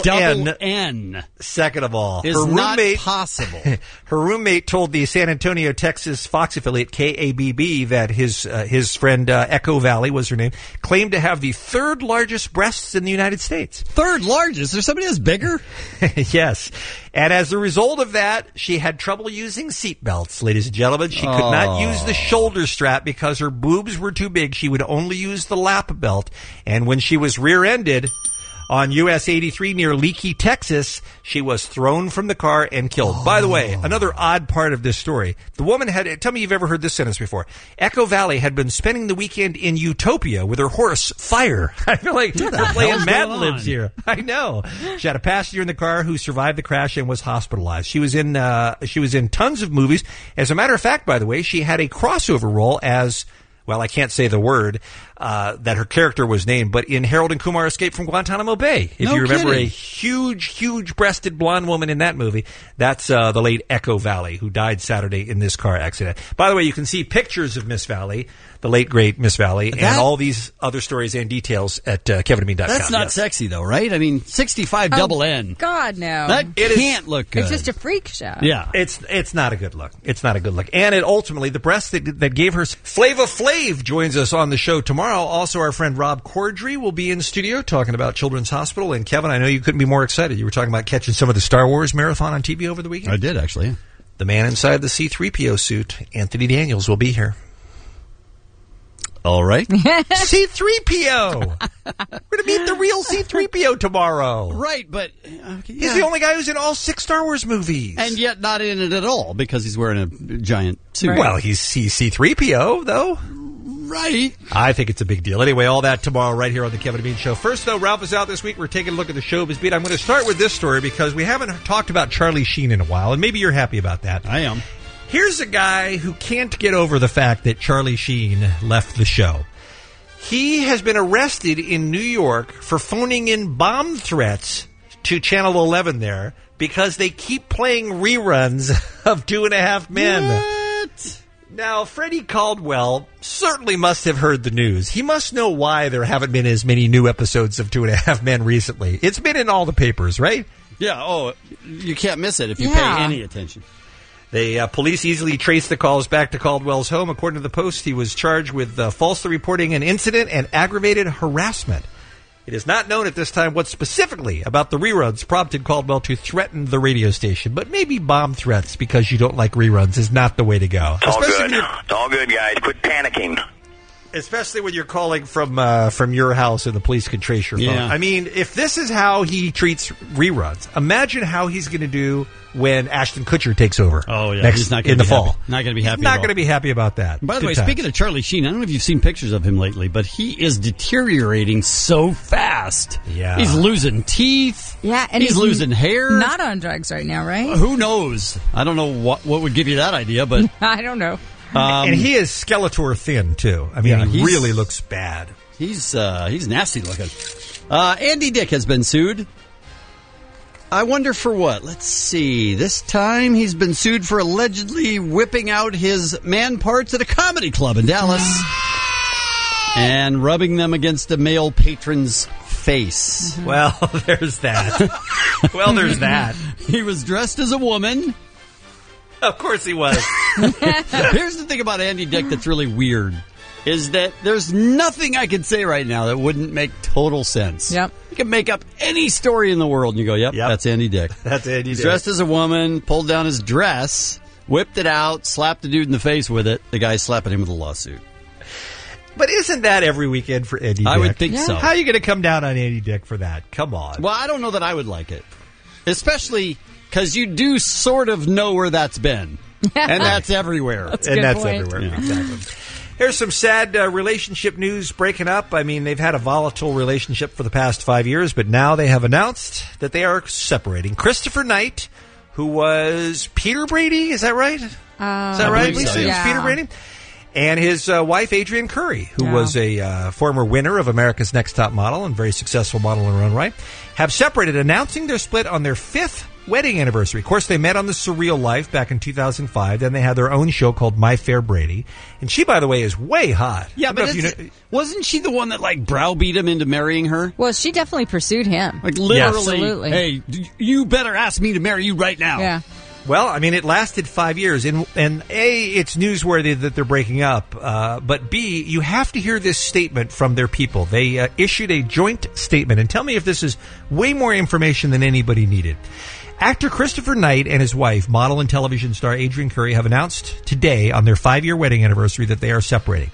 N. Second of all. Is not possible. Her roommate told the San Antonio, Texas Fox affiliate KABB that his friend Echo Valley was her name, claimed to have the third largest breasts in the United States. Third largest? There's somebody that's bigger? Yes. And as a result of that, she had trouble using seatbelts, ladies and gentlemen. She could not use the shoulder strap because her boobs were too big. She would only use the lap belt. And when she was rear-ended, On US 83 near Leakey, Texas, she was thrown from the car and killed. By the way, another odd part of this story. The woman had, tell me you've ever heard this sentence before. Echo Valley had been spending the weekend in Utopia with her horse, Fire. I feel like they're playing Mad Libs here. I know. She had a passenger in the car who survived the crash and was hospitalized. She was in tons of movies. As a matter of fact, by the way, she had a crossover role as, well, I can't say the word that her character was named, but in Harold and Kumar Escape from Guantanamo Bay. If you remember a huge-breasted blonde woman in that movie, that's the late Echo Valley, who died Saturday in this car accident. By the way, you can see pictures of Miss Valley, the late, great Miss Valley, and all these other stories and details at KevinandBean.com. That's not sexy, though, right? I mean, 65 double N. God, no. That can't look good. It's just a freak show. Yeah. It's not a good look. It's not a good look. And it ultimately, the breast that gave her... Flava Flav joins us on the show tomorrow. Also, our friend Rob Corddry will be in studio talking about Children's Hospital. And Kevin, I know you couldn't be more excited. You were talking about catching some of the Star Wars marathon on TV over the weekend. I did, actually. Yeah. The man inside the C-3PO suit, Anthony Daniels, will be here. All right. C-3PO! We're going to meet the real C-3PO tomorrow. Right, but... He's the only guy who's in all 6 Star Wars movies. And yet not in it at all, because he's wearing a giant suit. Right. Well, he's C-3PO, though. Right. I think it's a big deal. Anyway, all that tomorrow right here on the Kevin and Bean Show. First, though, Ralph is out this week. We're taking a look at the showbiz beat. I'm going to start with this story because we haven't talked about Charlie Sheen in a while, and maybe you're happy about that. I am. Here's a guy who can't get over the fact that Charlie Sheen left the show. He has been arrested in New York for phoning in bomb threats to Channel 11 there because they keep playing reruns of 2.5 Men. What? Now, Freddie Caldwell certainly must have heard the news. He must know why there haven't been as many new episodes of 2.5 Men recently. It's been in all the papers, right? Yeah, you can't miss it if you pay any attention. The police easily traced the calls back to Caldwell's home. According to the Post, he was charged with falsely reporting an incident and aggravated harassment. It is not known at this time what specifically about the reruns prompted Caldwell to threaten the radio station, but maybe bomb threats because you don't like reruns is not the way to go. It's all good. It's all good, guys. Quit panicking. Especially when you're calling from your house and the police can trace your phone. Yeah. I mean, if this is how he treats reruns, imagine how he's going to do when Ashton Kutcher takes over. Oh, yeah. He's not in the fall. Not going to be happy. He's not going to be happy about that. By the way, speaking of Charlie Sheen, I don't know if you've seen pictures of him lately, but he is deteriorating so fast. Yeah. He's losing teeth. Yeah, and he's losing hair. Not on drugs right now, right? Who knows? I don't know what would give you that idea, but I don't know. And he is Skeletor thin too. I mean, he really looks bad. He's nasty looking. Andy Dick has been sued. I wonder for what? Let's see. This time he's been sued for allegedly whipping out his man parts at a comedy club in Dallas and rubbing them against a male patron's face. Well, there's that. He was dressed as a woman. Of course he was. Here's the thing about Andy Dick that's really weird, is that there's nothing I could say right now that wouldn't make total sense. Yep. You can make up any story in the world and you go, yep. That's Andy Dick. That's Andy Dick. He's dressed as a woman, pulled down his dress, whipped it out, slapped the dude in the face with it. The guy's slapping him with a lawsuit. But isn't that every weekend for Andy Dick? I would think so. How are you going to come down on Andy Dick for that? Come on. Well, I don't know that I would like it. Especially because you do sort of know where that's been. And that's everywhere. That's everywhere. Yeah. Exactly. Here's some sad relationship news breaking up. I mean, they've had a volatile relationship for the past 5 years, but now they have announced that they are separating. Christopher Knight, who was Peter Brady, is that right? Is that right, Lisa? So. Yeah. Peter Brady? And his wife, Adrienne Curry, who was a former winner of America's Next Top Model and very successful model in her own right, have separated, announcing their split on their 5th wedding anniversary. Of course, they met on The Surreal Life back in 2005. Then they had their own show called My Fair Brady. And she, by the way, is way hot. Yeah, but wasn't she the one that, browbeat him into marrying her? Well, she definitely pursued him. Literally, Absolutely. Hey, you better ask me to marry you right now. Yeah. Well, I mean, it lasted 5 years, and A, it's newsworthy that they're breaking up, but B, you have to hear this statement from their people. They issued a joint statement, and tell me if this is way more information than anybody needed. Actor Christopher Knight and his wife, model and television star Adrienne Curry, have announced today on their 5-year wedding anniversary that they are separating.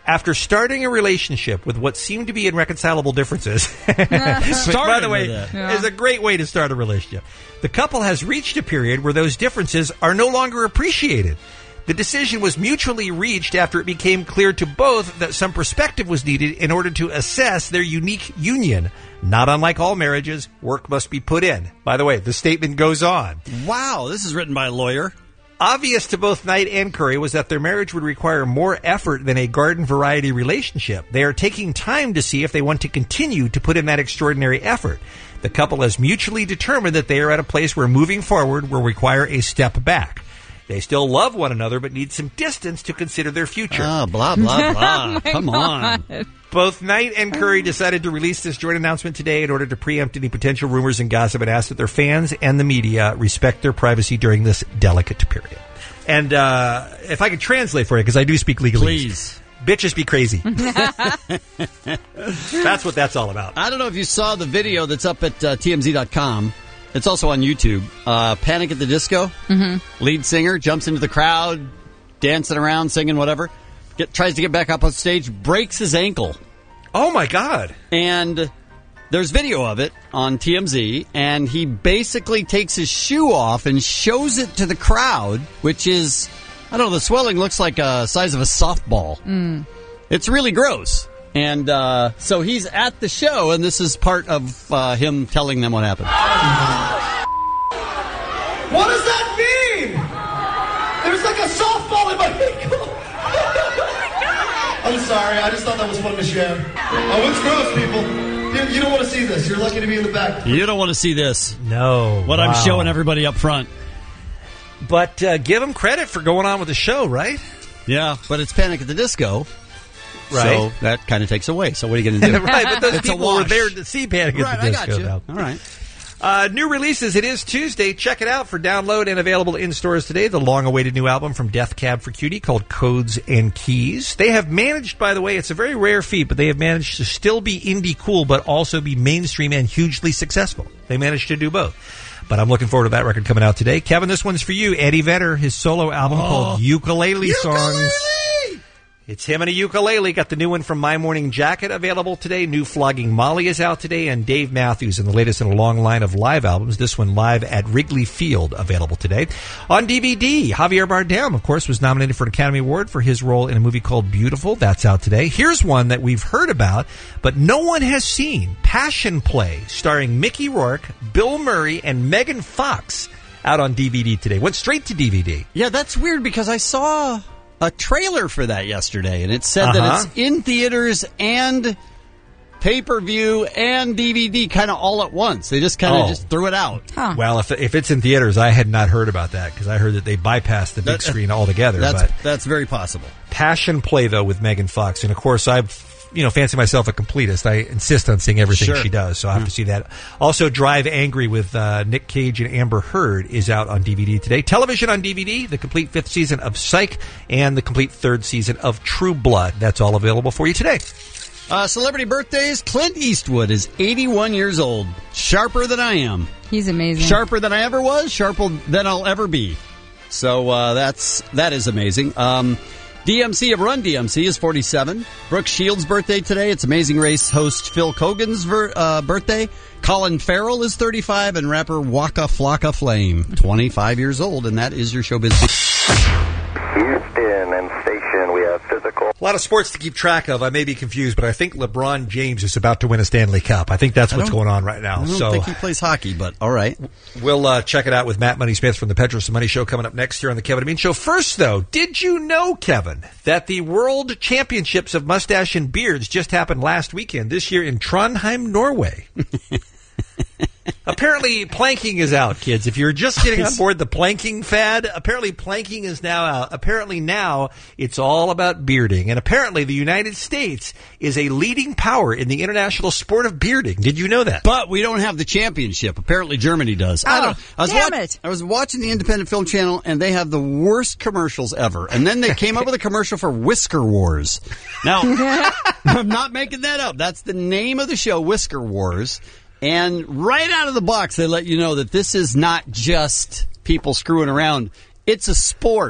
After starting a relationship with what seemed to be irreconcilable differences, which, by the way, is a great way to start a relationship, the couple has reached a period where those differences are no longer appreciated. The decision was mutually reached after it became clear to both that some perspective was needed in order to assess their unique union. Not unlike all marriages, work must be put in. By the way, the statement goes on. Wow, this is written by a lawyer. Obvious to both Knight and Curry was that their marriage would require more effort than a garden variety relationship. They are taking time to see if they want to continue to put in that extraordinary effort. The couple has mutually determined that they are at a place where moving forward will require a step back. They still love one another, but need some distance to consider their future. Oh, blah, blah, blah. Come on. Both Knight and Curry decided to release this joint announcement today in order to preempt any potential rumors and gossip and ask that their fans and the media respect their privacy during this delicate period. And if I could translate for you, because I do speak legalese. Please. Bitches be crazy. That's what that's all about. I don't know if you saw the video that's up at TMZ.com. It's also on YouTube. Panic at the Disco. Mm-hmm. Lead singer jumps into the crowd, dancing around, singing whatever. Tries to get back up on stage, breaks his ankle. Oh, my God. And there's video of it on TMZ, and he basically takes his shoe off and shows it to the crowd, which is, I don't know, the swelling looks like the size of a softball. Mm. It's really gross. And so he's at the show, and this is part of him telling them what happened. What does that mean? There's like a softball in my ankle. I'm sorry, I just thought that was fun to share. Oh, it's gross, people. You don't want to see this. You're lucky to be in the back. You don't want to see this. No. What I'm showing everybody up front. But give him credit for going on with the show, right? Yeah, but it's Panic at the Disco. Right. So that kind of takes away. So what are you going to do? Right, but those people were there to see Panic at the Disco. I got you. Now. All right. New releases. It is Tuesday. Check it out for download and available in stores today. The long-awaited new album from Death Cab for Cutie called Codes and Keys. They have managed, by the way, it's a very rare feat, but they have managed to still be indie cool, but also be mainstream and hugely successful. They managed to do both. But I'm looking forward to that record coming out today. Kevin, this one's for you. Eddie Vedder, his solo album called Ukulele Songs. It's him and a ukulele. Got the new one from My Morning Jacket available today. New Flogging Molly is out today. And Dave Matthews in the latest in a long line of live albums. This one live at Wrigley Field available today. On DVD, Javier Bardem, of course, was nominated for an Academy Award for his role in a movie called Beautiful. That's out today. Here's one that we've heard about, but no one has seen. Passion Play, starring Mickey Rourke, Bill Murray, and Megan Fox, out on DVD today. Went straight to DVD. Yeah, that's weird because I saw a trailer for that yesterday, and it said that it's in theaters and pay-per-view and DVD kind of all at once. They just kind of just threw it out. Huh. Well, if it's in theaters, I had not heard about that because I heard that they bypassed the big screen altogether. That's very possible. Passion Play, though, with Megan Fox. And, of course, I've fancy myself a completist. I insist on seeing everything she does, so I have to see that. Also, Drive Angry with Nick Cage and Amber Heard is out on DVD today. Television on DVD, the complete 5th season of Psych and the complete 3rd season of True Blood. That's all available for you today. Celebrity birthdays. Clint Eastwood is 81 years old. Sharper than I am. He's amazing. Sharper than I ever was. Sharper than I'll ever be. So that is amazing. DMC of Run DMC is 47. Brooke Shields' birthday today. It's Amazing Race host Phil Kogan's birthday. Colin Farrell is 35, and rapper Waka Flocka Flame, 25 years old. And that is your showbiz. Houston and station, we have physical. A lot of sports to keep track of. I may be confused, but I think LeBron James is about to win a Stanley Cup. I think that's what's going on right now. I don't think he plays hockey, but all right. We'll check it out with Matt Money Smith from the Petros and Money Show coming up next here on the Kevin and Bean Show. First, though, did you know, Kevin, that the World Championships of Mustache and Beards just happened last weekend, this year in Trondheim, Norway? Apparently, planking is out, kids. If you're just getting on board the planking fad, apparently planking is now out. Apparently now it's all about bearding. And apparently the United States is a leading power in the international sport of bearding. Did you know that? But we don't have the championship. Apparently Germany does. Damn it. I was watching the Independent Film Channel, and they have the worst commercials ever. And then they came up with a commercial for Whisker Wars. Now, I'm not making that up. That's the name of the show, Whisker Wars. And right out of the box, they let you know that this is not just people screwing around. It's a sport.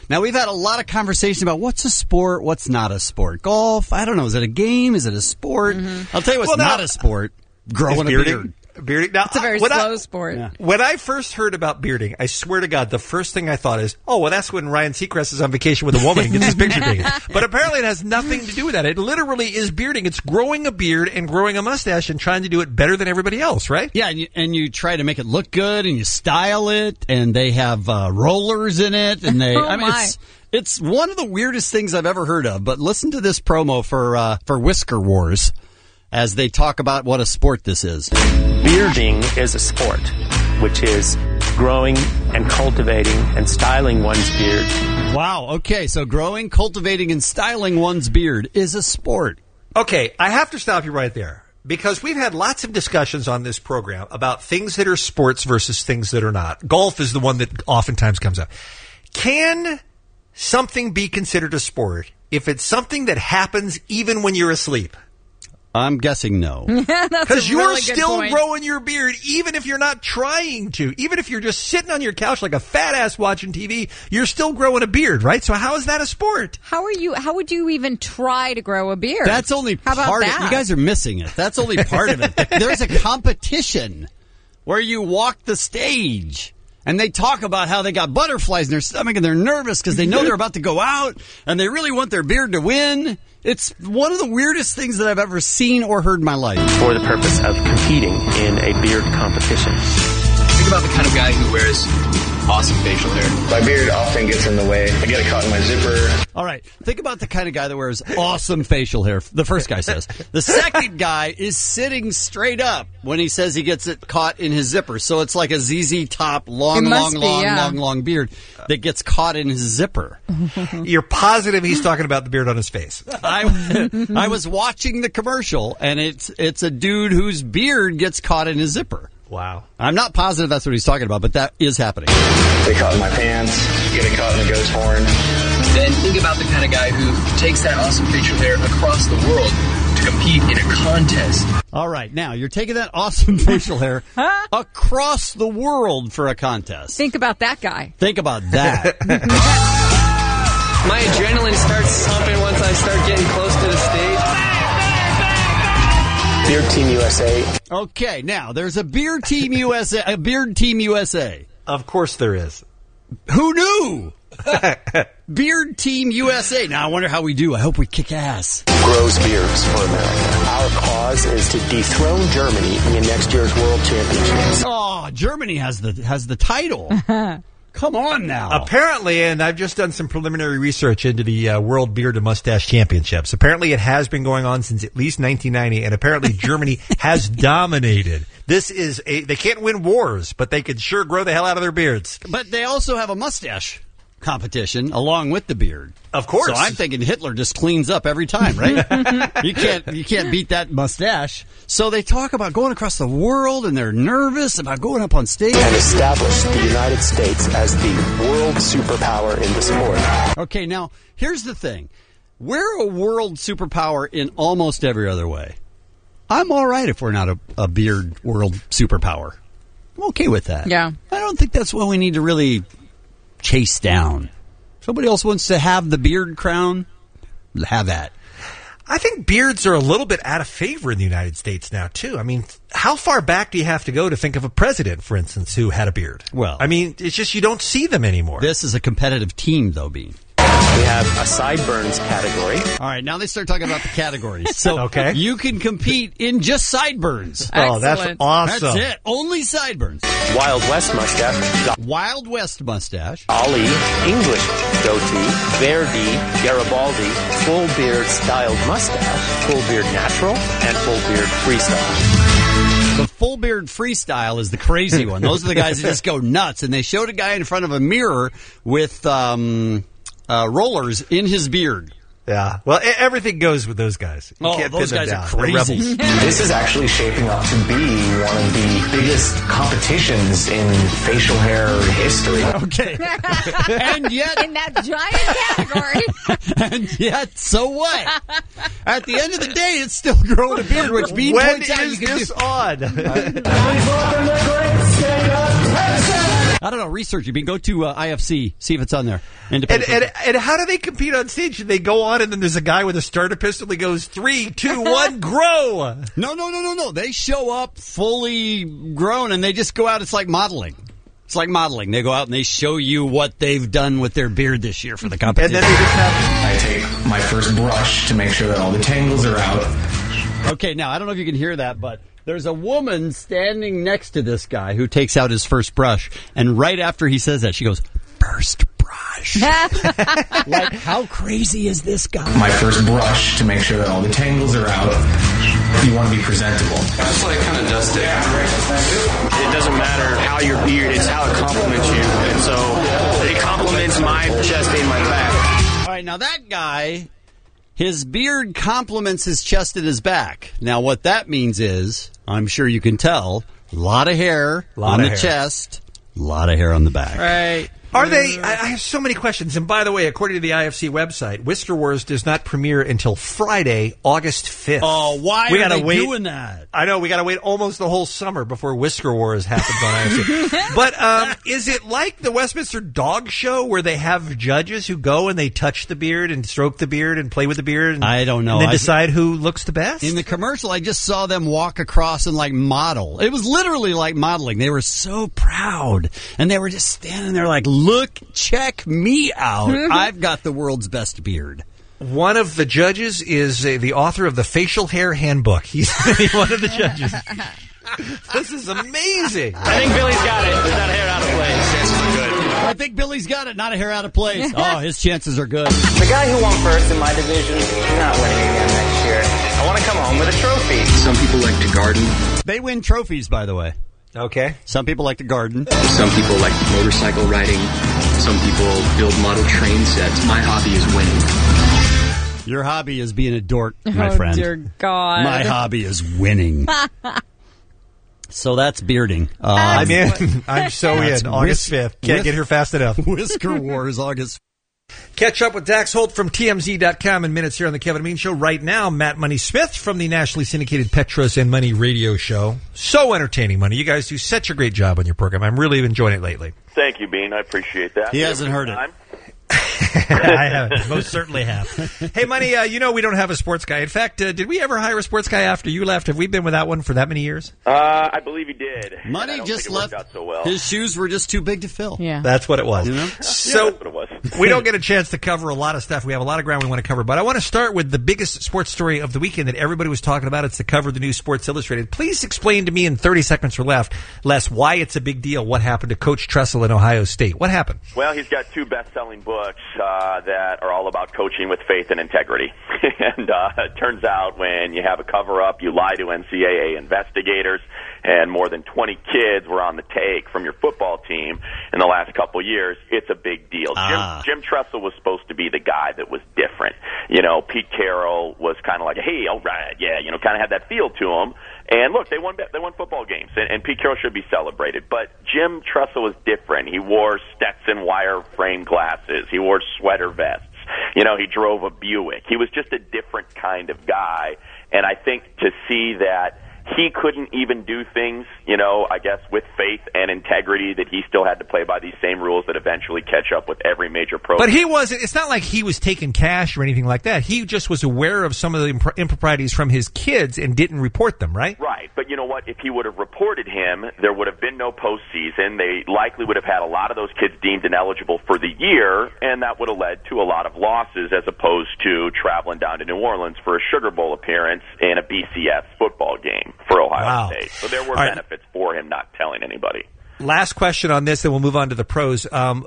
Now, we've had a lot of conversation about what's a sport, what's not a sport. Golf, I don't know. Is it a game? Is it a sport? I'll tell you what's not a sport. Growing a beard. Bearding. Now, It's a very slow sport. Yeah. When I first heard about bearding, I swear to God, the first thing I thought is, oh, well, that's when Ryan Seacrest is on vacation with a woman and gets his picture taken. But apparently it has nothing to do with that. It literally is bearding. It's growing a beard and growing a mustache and trying to do it better than everybody else, right? Yeah, and you try to make it look good, and you style it, and they have rollers in it, and they. It's one of the weirdest things I've ever heard of. But listen to this promo for Whisker Wars as they talk about what a sport this is. Bearding is a sport, which is growing and cultivating and styling one's beard. Wow. Okay, so growing, cultivating, and styling one's beard is a sport. Okay, I have to stop you right there. Because we've had lots of discussions on this program about things that are sports versus things that are not. Golf is the one that oftentimes comes up. Can something be considered a sport if it's something that happens even when you're asleep? I'm guessing no. Because you're still growing your beard even if you're not trying to. Even if you're just sitting on your couch like a fat ass watching TV, you're still growing a beard, right? So how is that a sport? How would you even try to grow a beard? That's only part of it. You guys are missing it. That's only part of it. There's a competition where you walk the stage. And they talk about how they got butterflies in their stomach and they're nervous because they know they're about to go out and they really want their beard to win. It's one of the weirdest things that I've ever seen or heard in my life. For the purpose of competing in a beard competition. Think about the kind of guy who wears awesome facial hair. My beard often gets in the way. I get it caught in my zipper. All right. Think about the kind of guy that wears awesome facial hair. The first guy says. The second guy is sitting straight up when he says he gets it caught in his zipper. So it's like a ZZ Top, long beard that gets caught in his zipper. You're positive he's talking about the beard on his face. I was watching the commercial, and it's a dude whose beard gets caught in his zipper. Wow. I'm not positive that's what he's talking about, but that is happening. They caught in my pants, get it caught in the ghost horn. Then think about the kind of guy who takes that awesome facial hair across the world to compete in a contest. All right, now you're taking that awesome facial hair across the world for a contest. Think about that guy. Think about that. My adrenaline starts pumping once I start getting close to the stage. Beard Team USA. Okay, now there's a Beard Team USA. A Beard Team USA. Of course there is. Who knew? Beard Team USA. Now I wonder how we do. I hope we kick ass. Grows beards for America. Our cause is to dethrone Germany in next year's World Championships. Oh, Germany has the title. Come on now. Apparently, and I've just done some preliminary research into the World Beard and Mustache Championships. Apparently, it has been going on since at least 1990, and apparently Germany has dominated. This is they can't win wars, but they can sure grow the hell out of their beards. But they also have a mustache competition along with the beard. Of course. So I'm thinking Hitler just cleans up every time, right? You can't beat that mustache. So they talk about going across the world, and they're nervous about going up on stage. And establish the United States as the world superpower in the sport. Okay, now, here's the thing. We're a world superpower in almost every other way. I'm all right if we're not a beard world superpower. I'm okay with that. Yeah. I don't think that's what we need to really chase down. Somebody else wants to have the beard crown, have that. I think beards are a little bit out of favor in the United States now, too. I mean, how far back do you have to go to think of a president, for instance, who had a beard? Well, I mean, it's just you don't see them anymore. This is a competitive team, though, Bean. We have a sideburns category. All right, now they start talking about the categories. So okay. You can compete in just sideburns. Oh, that's awesome. That's it. Only sideburns. Wild West mustache. Wild West mustache. Ali, English goatee, Verdi, Garibaldi, full beard styled mustache, full beard natural, and full beard freestyle. The full beard freestyle is the crazy one. Those are the guys that just go nuts. And they showed a guy in front of a mirror with rollers in his beard. Yeah. Well, everything goes with those guys. You can't those pin them guys down. are crazy. This is actually shaping up to be one of the biggest competitions in facial hair history. Okay. And yet... in that giant category. And yet, so what? At the end of the day, it's still growing a beard, which Bean When points out is you can this do. on? Please welcome the great stand-up I don't know. Research. You can go to IFC, see if it's on there. And how do they compete on stage? They go on, and then there's a guy with a starter pistol. He goes 3, 2, 1, grow. No. They show up fully grown, and they just go out. It's like modeling. They go out and they show you what they've done with their beard this year for the competition. And then they just I take my first brush to make sure that all the tangles are out. Okay, now, I don't know if you can hear that, but there's a woman standing next to this guy who takes out his first brush, and right after he says that, she goes, first brush. Like, how crazy is this guy? My first brush to make sure that all the tangles are out. You want to be presentable. Just like kind of dust it. It doesn't matter how your beard, it's how it compliments you. And so it compliments my chest and my back. All right, now that guy, his beard compliments his chest and his back. Now what that means is, I'm sure you can tell, a lot of hair on the chest, a lot of hair on the back. Right. Are they? I have so many questions. And by the way, according to the IFC website, Whisker Wars does not premiere until Friday, August 5th. Oh, why are they doing that? I know. We got to wait almost the whole summer before Whisker Wars happens on IFC. But is it like the Westminster Dog Show where they have judges who go and they touch the beard and stroke the beard and play with the beard? And, I don't know. And then decide who looks the best? In the commercial, I just saw them walk across and like model. It was literally like modeling. They were so proud. And they were just standing there like, look, check me out. I've got the world's best beard. One of the judges is the author of the Facial Hair Handbook. He's one of the judges. This is amazing. I think Billy's got it. There's not a hair out of place. Chances are good. I think Billy's got it. Not a hair out of place. Oh, his chances are good. The guy who won first in my division is not winning again next year. I want to come home with a trophy. Some people like to garden. They win trophies, by the way. Okay. Some people like to garden. Some people like motorcycle riding. Some people build model train sets. My hobby is winning. Your hobby is being a dork, my friend. Oh, dear God. My hobby is winning. So that's bearding. I'm in. I'm so in. August 5th. Can't get here fast enough. Whisker Wars, August 5th. Catch up with Dax Holt from TMZ.com in minutes here on the Kevin and Bean Show. Right now, Matt Money Smith from the nationally syndicated Petros and Money radio show. So entertaining, Money. You guys do such a great job on your program. I'm really enjoying it lately. Thank you, Bean. I appreciate that. He hasn't heard it. I have. Most certainly have. Hey, Money, we don't have a sports guy. In fact, did we ever hire a sports guy after you left? Have we been without one for that many years? I believe he did. Money just left. So well. His shoes were just too big to fill. Yeah. That's what it was. You know? So that's what it was. We don't get a chance to cover a lot of stuff. We have a lot of ground we want to cover. But I want to start with the biggest sports story of the weekend that everybody was talking about. It's the cover of the new Sports Illustrated. Please explain to me in 30 seconds or less why it's a big deal. What happened to Coach Tressel in Ohio State? What happened? Well, he's got 2 best-selling books that are all about coaching with faith and integrity. And it turns out when you have a cover-up, you lie to NCAA investigators, and more than 20 kids were on the take from your football team in the last couple years. It's a big deal. Jim Tressel was supposed to be the guy that was different. You know, Pete Carroll was kind of like, hey, all right, yeah, kind of had that feel to him. And look, they won football games, and Pete Carroll should be celebrated. But Jim Tressel was different. He wore Stetson wire-frame glasses. He wore sweater vests. He drove a Buick. He was just a different kind of guy. And I think to see that he couldn't even do things, I guess with faith and integrity, that he still had to play by these same rules that eventually catch up with every major pro. But he wasn't, it's not like he was taking cash or anything like that. He just was aware of some of the improprieties from his kids and didn't report them, right? Right. But you know what? If he would have reported him, there would have been no postseason. They likely would have had a lot of those kids deemed ineligible for the year, and that would have led to a lot of losses as opposed to traveling down to New Orleans for a Sugar Bowl appearance in a BCS football game for Ohio State. So there were benefits for him not telling anybody. Last question on this, then we'll move on to the pros.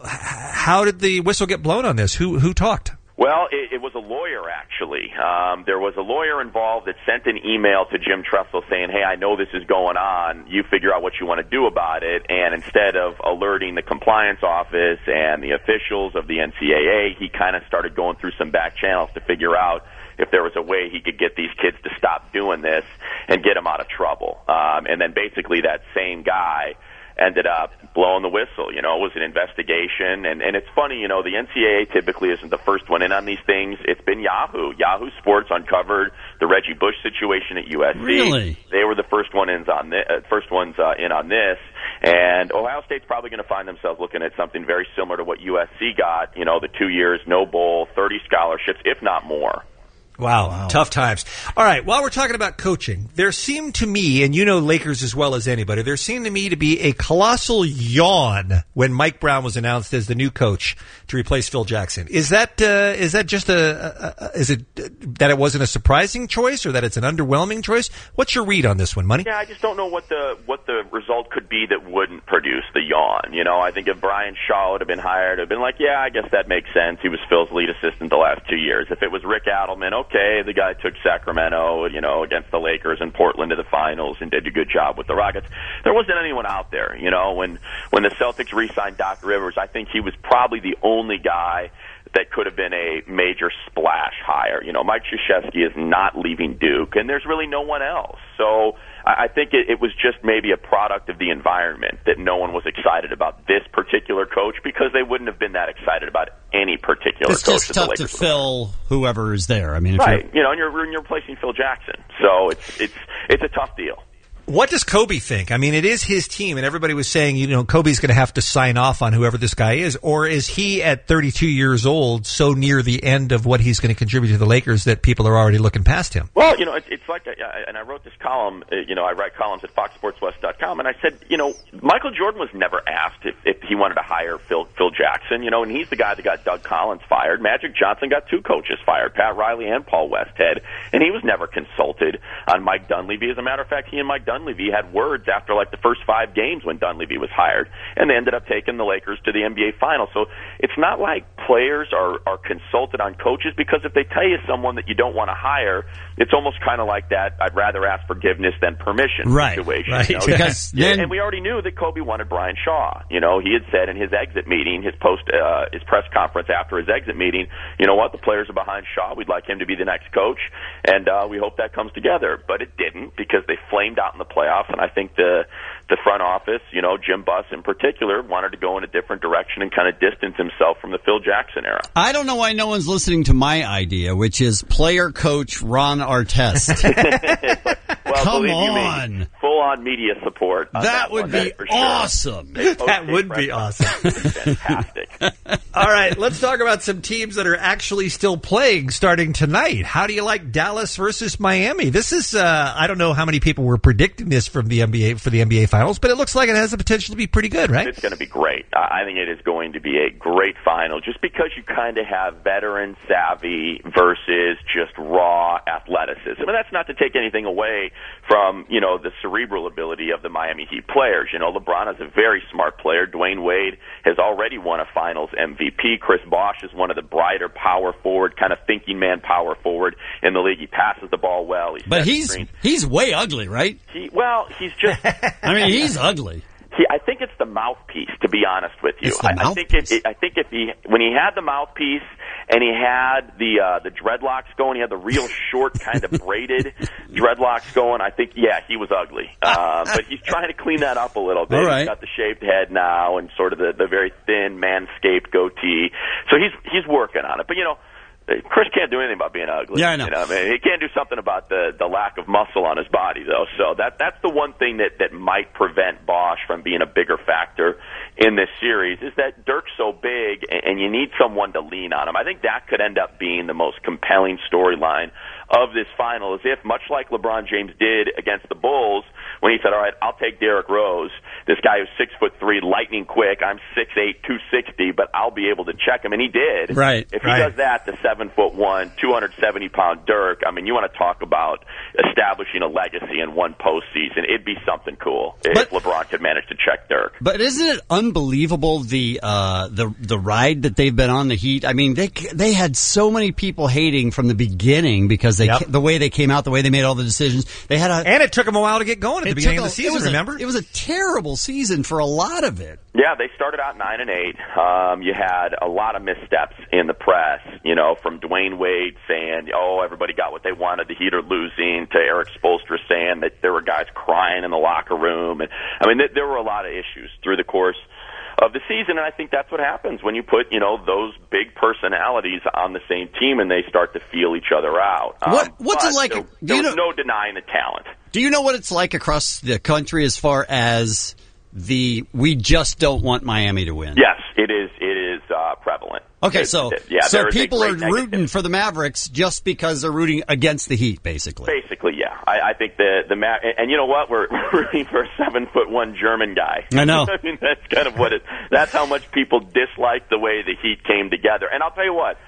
How did the whistle get blown on this? Who talked? Well, it was a lawyer, actually. There was a lawyer involved that sent an email to Jim Tressel saying, hey, I know this is going on. You figure out what you want to do about it. And instead of alerting the compliance office and the officials of the NCAA, he kind of started going through some back channels to figure out if there was a way he could get these kids to stop doing this and get them out of trouble. And then basically that same guy ended up blowing the whistle. It was an investigation. And it's funny, the NCAA typically isn't the first one in on these things. It's been Yahoo. Yahoo Sports uncovered the Reggie Bush situation at USC. Really? They were the first ones in on this. And Ohio State's probably going to find themselves looking at something very similar to what USC got, the 2 years, no bowl, 30 scholarships, if not more. Wow, tough times. All right, while we're talking about coaching, there seemed to me, and you know Lakers as well as anybody, there seemed to me to be a colossal yawn when Mike Brown was announced as the new coach to replace Phil Jackson. Is that just is it that it wasn't a surprising choice or that it's an underwhelming choice? What's your read on this one, Money? Yeah, I just don't know what the result could be that wouldn't produce the yawn. I think if Brian Shaw would have been hired, it would have been like, yeah, I guess that makes sense. He was Phil's lead assistant the last 2 years. If it was Rick Adelman, okay, the guy took Sacramento, against the Lakers and Portland to the finals and did a good job with the Rockets. There wasn't anyone out there, when the Celtics re-signed Doc Rivers, I think he was probably the only guy that could have been a major splash hire. Mike Krzyzewski is not leaving Duke, and there's really no one else. So I think it was just maybe a product of the environment that no one was excited about this particular coach because they wouldn't have been that excited about any particular it's coach. It's just tough to fill whoever is there. I mean, if right? And you're replacing Phil Jackson, so it's a tough deal. What does Kobe think? I mean, it is his team, and everybody was saying, Kobe's going to have to sign off on whoever this guy is, or is he at 32 years old so near the end of what he's going to contribute to the Lakers that people are already looking past him? Well, it's like, and I wrote this column, I write columns at FoxSportsWest.com, and I said, Michael Jordan was never asked if he wanted to hire Phil Jackson, and he's the guy that got Doug Collins fired. Magic Johnson got 2 coaches fired, Pat Riley and Paul Westhead, and he was never consulted on Mike Dunleavy. As a matter of fact, he and Mike Dunleavy had words after the first 5 games when Dunleavy was hired, and they ended up taking the Lakers to the NBA Finals. So it's not like players are consulted on coaches, because if they tell you someone that you don't want to hire, it's almost kind of like that I'd rather ask forgiveness than permission situation. Right. Because and we already knew that Kobe wanted Brian Shaw. He had said in his exit meeting, his press conference after his exit meeting, the players are behind Shaw. We'd like him to be the next coach, and we hope that comes together. But it didn't, because they flamed out in the playoffs, and I think the front office, Jim Buss in particular, wanted to go in a different direction and kind of distance himself from the Phil Jackson era. I don't know why no one's listening to my idea, which is player coach Ron Artest. Well, come on. Me, full-on media support. That would be awesome. That would be awesome. Fantastic. All right, let's talk about some teams that are actually still playing starting tonight. How do you like Dallas versus Miami? This is, I don't know how many people were predicting this from the NBA for the NBA Finals, but it looks like it has the potential to be pretty good, right? It's going to be great. I think it is going to be a great final, just because you kind of have veteran savvy versus just raw athleticism. And that's not to take anything away from, the cerebral ability of the Miami Heat players. LeBron is a very smart player. Dwayne Wade has already won a Finals MVP. Chris Bosh is one of the brighter power forward, kind of thinking man power forward in the league. He passes the ball well. But he's way ugly, right? He's just... I mean, he's ugly. I think it's the mouthpiece, to be honest with you. I think when he had the mouthpiece and he had the dreadlocks going, he had the real short kind of braided dreadlocks going, I think, he was ugly. But he's trying to clean that up a little bit. All right. He's got the shaved head now and sort of the very thin manscaped goatee. So he's working on it. But, Chris can't do anything about being ugly. Yeah, I know. He can't do something about the lack of muscle on his body, though. So that's the one thing that might prevent Bosh from being a bigger factor in this series, is that Dirk's so big, and you need someone to lean on him. I think that could end up being the most compelling storyline of this final, is if, much like LeBron James did against the Bulls, when he said, all right, I'll take Derrick Rose, this guy who's 6'3", lightning quick, I'm 6'8", 260, but I'll be able to check him, and he did. Right. If he does that to 7'1", 270-pound Dirk, I mean, you want to talk about establishing a legacy in one postseason. It'd be something cool if LeBron could manage to check Dirk. But isn't it unbelievable the ride that they've been on, the Heat? I mean, they had so many people hating from the beginning because the way they came out, the way they made all the decisions. And it took them a while to get going at the beginning of the season, remember? It was a terrible season for a lot of it. Yeah, they started out 9-8. You had a lot of missteps in the press, from Dwayne Wade saying, everybody got what they wanted, the Heat are losing, to Eric Spoelstra saying that there were guys crying in the locker room. And I mean, there were a lot of issues through the course of the season, and I think that's what happens when you put, those big personalities on the same team and they start to feel each other out. What's it like? There's no denying the talent. Do you know what it's like across the country as far as we just don't want Miami to win. Yes, it is prevalent. Okay, so people are rooting for the Mavericks just because they're rooting against the Heat, basically. Basically, yeah. I think the and you know what? We're rooting for a 7'1" German guy. I know. I mean, that's kind of what that's how much people dislike the way the Heat came together. And I'll tell you what,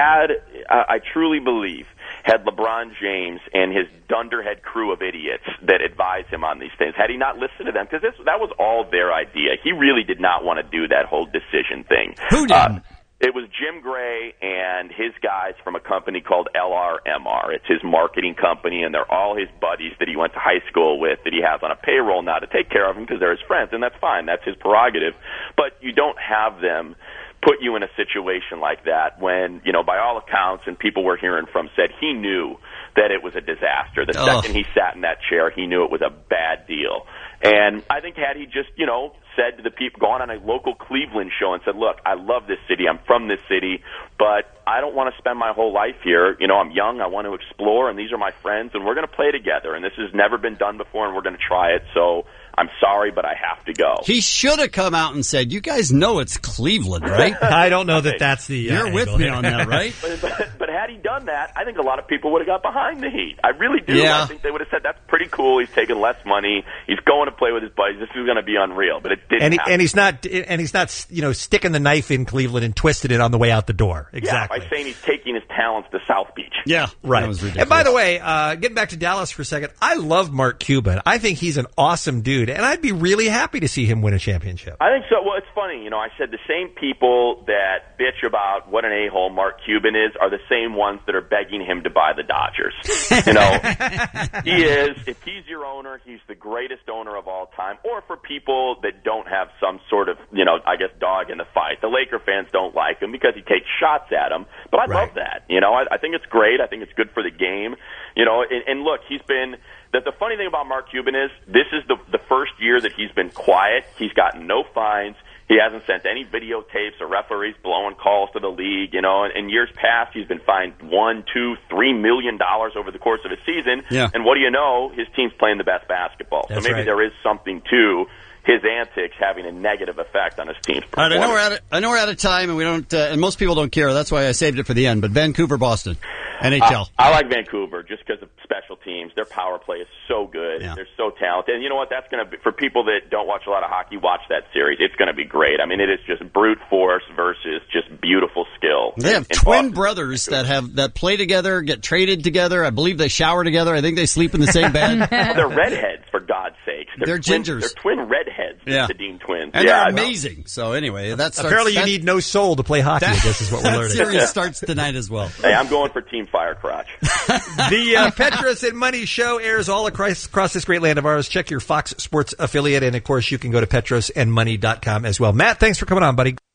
I truly believe, had LeBron James and his dunderhead crew of idiots that advise him on these things, had he not listened to them, because that was all their idea. He really did not want to do that whole decision thing. Who did? It was Jim Gray and his guys from a company called LRMR. It's his marketing company, and they're all his buddies that he went to high school with that he has on a payroll now to take care of him because they're his friends, and that's fine. That's his prerogative. But you don't have them put you in a situation like that when, by all accounts, and people we're hearing from said he knew that it was a disaster. The second he sat in that chair, he knew it was a bad deal. And I think had he just, said to the people, gone on a local Cleveland show and said, look, I love this city, I'm from this city, but I don't want to spend my whole life here. I'm young, I want to explore, and these are my friends, and we're going to play together, and this has never been done before, and we're going to try it, so I'm sorry, but I have to go. He should have come out and said, you guys know it's Cleveland, right? I don't know that that's the You're with me on that, right? But had he done that, I think a lot of people would have got behind the Heat. I really do. Yeah. I think they would have said, that's pretty cool. He's taking less money. He's going to play with his buddies. This is going to be unreal. But it didn't happen. And he's not sticking the knife in Cleveland and twisting it on the way out the door. Exactly. Yeah, by saying he's taking his talents to South Beach. Yeah, right. And by the way, getting back to Dallas for a second, I love Mark Cuban. I think he's an awesome dude, and I'd be really happy to see him win a championship. I think so. Well, it's funny. I said the same people that bitch about what an a-hole Mark Cuban is are the same ones that are begging him to buy the Dodgers. He is. If he's your owner, he's the greatest owner of all time. Or for people that don't have some sort of, dog in the fight. The Laker fans don't like him because he takes shots at them. But I love that. I think it's great. I think it's good for the game. And look, he's been... The funny thing about Mark Cuban is this is the first year that he's been quiet. He's gotten no fines. He hasn't sent any videotapes or referees blowing calls to the league. In years past, he's been fined $1, $2, $3 million over the course of a season. Yeah. And what do you know? His team's playing the best basketball. That's so maybe there is something to his antics having a negative effect on his team's performance. All right, I know we're out of time, and we don't. And most people don't care. That's why I saved it for the end. But Vancouver, Boston, NHL. I like Vancouver just because of special teams. Their power play is so good. Yeah. They're so talented. And you know what? That's going to be, for people that don't watch a lot of hockey, watch that series. It's going to be great. I mean, it is just brute force versus just beautiful skill. They have twin brothers that play together, get traded together. I believe they shower together. I think they sleep in the same bed. Well, they're redheads, for God's sakes. They're gingers. They're twin redheads, yeah. The Dean twins. And they're amazing. So anyway, that's apparently you need no soul to play hockey. I guess is what we're learning. That series starts tonight as well. Hey, I'm going for Team Firecrotch. The Petros and Money Show airs all across this great land of ours. Check your Fox Sports affiliate, and of course, you can go to petrosandmoney.com as well. Matt, thanks for coming on, buddy.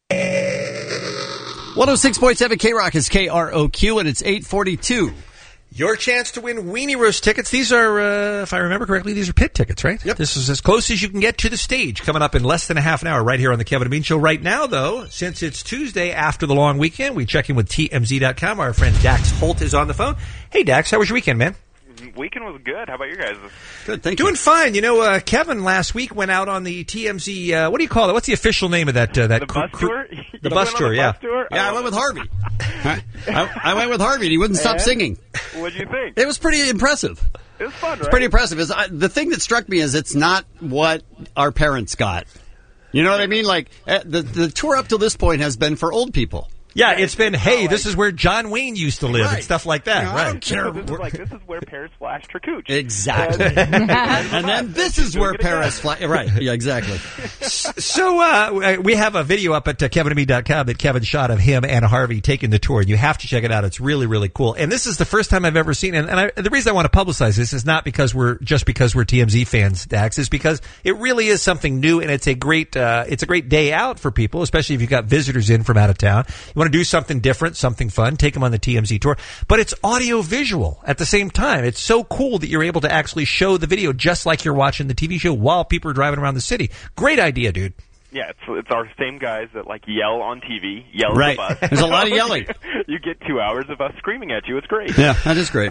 106.7 K-Rock is KROQ, and it's 8:42. Your chance to win Weenie Roast tickets. These are, if I remember correctly, these are pit tickets, right? Yep. This is as close as you can get to the stage, coming up in less than a half an hour right here on the Kevin and Bean Show. Right now, though, since it's Tuesday after the long weekend, we check in with TMZ.com. Our friend Dax Holt is on the phone. Hey, Dax, how was your weekend, man? Weekend was good. How about you guys? Good, thank you. Doing fine. Kevin last week went out on the TMZ, what do you call it? What's the official name of that? The bus tour? The bus tour, yeah. Bus tour? Yeah, I went with Harvey. I went with Harvey, and he wouldn't stop singing. What'd you think? It was pretty impressive. It was fun, right? It's pretty impressive. The thing that struck me is it's not what our parents got. You know what I mean? Like, the tour up till this point has been for old people. Yeah, it's been, hey, this is where John Wayne used to live and stuff like that. I don't care. This is where Paris flashed her cooch. Exactly. And then this is where Paris flashed. Right. Yeah, exactly. So we have a video up at kevinandme.com that Kevin shot of him and Harvey taking the tour. You have to check it out. It's really, really cool. And this is the first time I've ever seen it. And the reason I want to publicize this is not because we're TMZ fans, Dax, is because it really is something new, and it's a great day out for people, especially if you've got visitors in from out of town. You want to do something different, something fun, take them on the TMZ tour. But it's audio-visual at the same time. It's so cool that you're able to actually show the video just like you're watching the TV show while people are driving around the city. Great idea, dude. Yeah, it's our same guys that yell on TV, yell right. at the bus. There's a lot of yelling. You get 2 hours of us screaming at you. It's great. Yeah, that is great.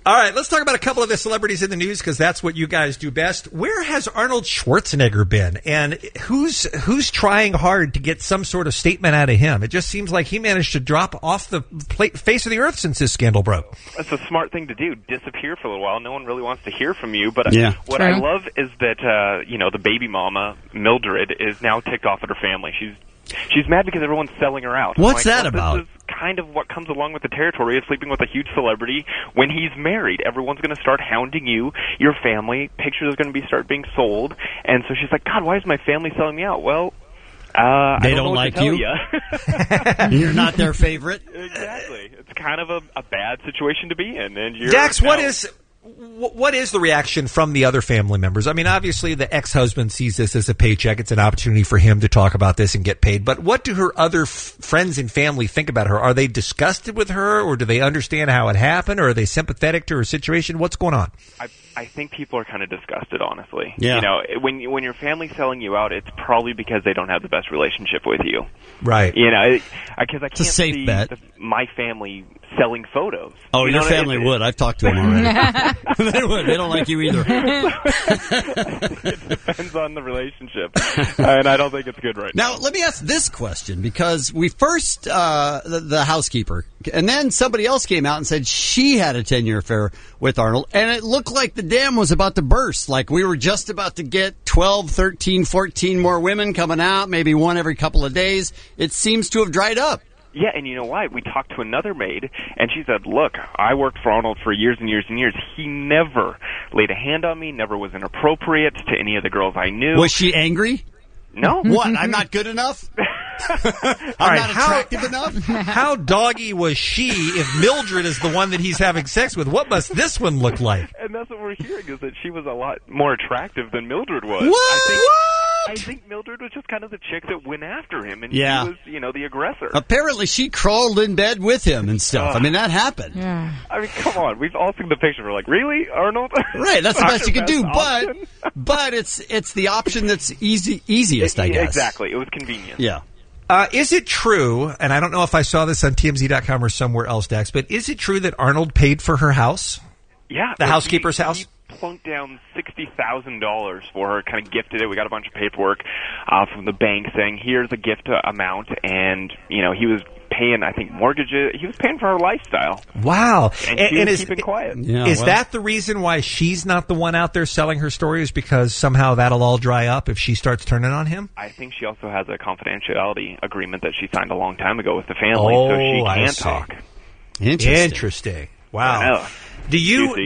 All right, let's talk about a couple of the celebrities in the news because that's what you guys do best. Where has Arnold Schwarzenegger been, and who's trying hard to get some sort of statement out of him? It just seems like he managed to drop off the face of the earth since this scandal broke. That's a smart thing to do. Disappear for a little while. No one really wants to hear from you. But what True. I love is that the baby mama Mildred is now ticked off at her family. She's mad because everyone's selling her out. What's that about? This is kind of what comes along with the territory of sleeping with a huge celebrity when he's married. Everyone's going to start hounding you, your family. Pictures are going to start being sold. And so she's like, God, why is my family selling me out? Well, they don't like you. You're not their favorite. Exactly. It's kind of a bad situation to be in. And Dax, what is the reaction from the other family members? I mean, obviously the ex-husband sees this as a paycheck. It's an opportunity for him to talk about this and get paid. But what do her other friends and family think about her? Are they disgusted with her, or do they understand how it happened, or are they sympathetic to her situation? What's going on? I think people are kind of disgusted, honestly. Yeah. You know, when your family's selling you out, it's probably because they don't have the best relationship with you. Right. You know, because I can't a safe see bet. My family selling photos. Oh, You your know what I family mean? would. I've talked to them already. They would. They don't like you either. It depends on the relationship, and I don't think it's good right now. Now, let me ask this question, because we first, the housekeeper, and then somebody else came out and said she had a 10-year affair with Arnold, and it looked like the dam was about to burst. Like we were just about to get 12, 13, 14 more women coming out, maybe one every couple of days. It seems to have dried up. Yeah, and you know why? We talked to another maid, and she said, look, I worked for Arnold for years and years and years. He never laid a hand on me, never was inappropriate to any of the girls I knew. Was she angry? No. What? I'm not good enough? I'm not attractive enough? How doggy was she if Mildred is the one that he's having sex with? What must this one look like? And that's what we're hearing, is that she was a lot more attractive than Mildred was. What? I think Mildred was just kind of the chick that went after him, and Yeah. he was, the aggressor. Apparently she crawled in bed with him and stuff. I mean, that happened. I mean, come on. We've all seen the picture. We're like, really, Arnold? Right, that's the best you could do, option? but it's the option that's easiest, I guess. Exactly. It was convenient. Yeah. Is it true, and I don't know if I saw this on TMZ.com or somewhere else, Dax, but is it true that Arnold paid for her house? Yeah. The housekeeper's house? He plunked down $60,000 for her, kind of gifted it. We got a bunch of paperwork from the bank saying, here's a gift amount, and, he was paying, I think, mortgages. He was paying for her lifestyle. Wow. And she was keeping quiet. Is that the reason why she's not the one out there selling her stories? Because somehow that'll all dry up if she starts turning on him? I think she also has a confidentiality agreement that she signed a long time ago with the family, so she can't talk. Interesting. Wow. I know. Do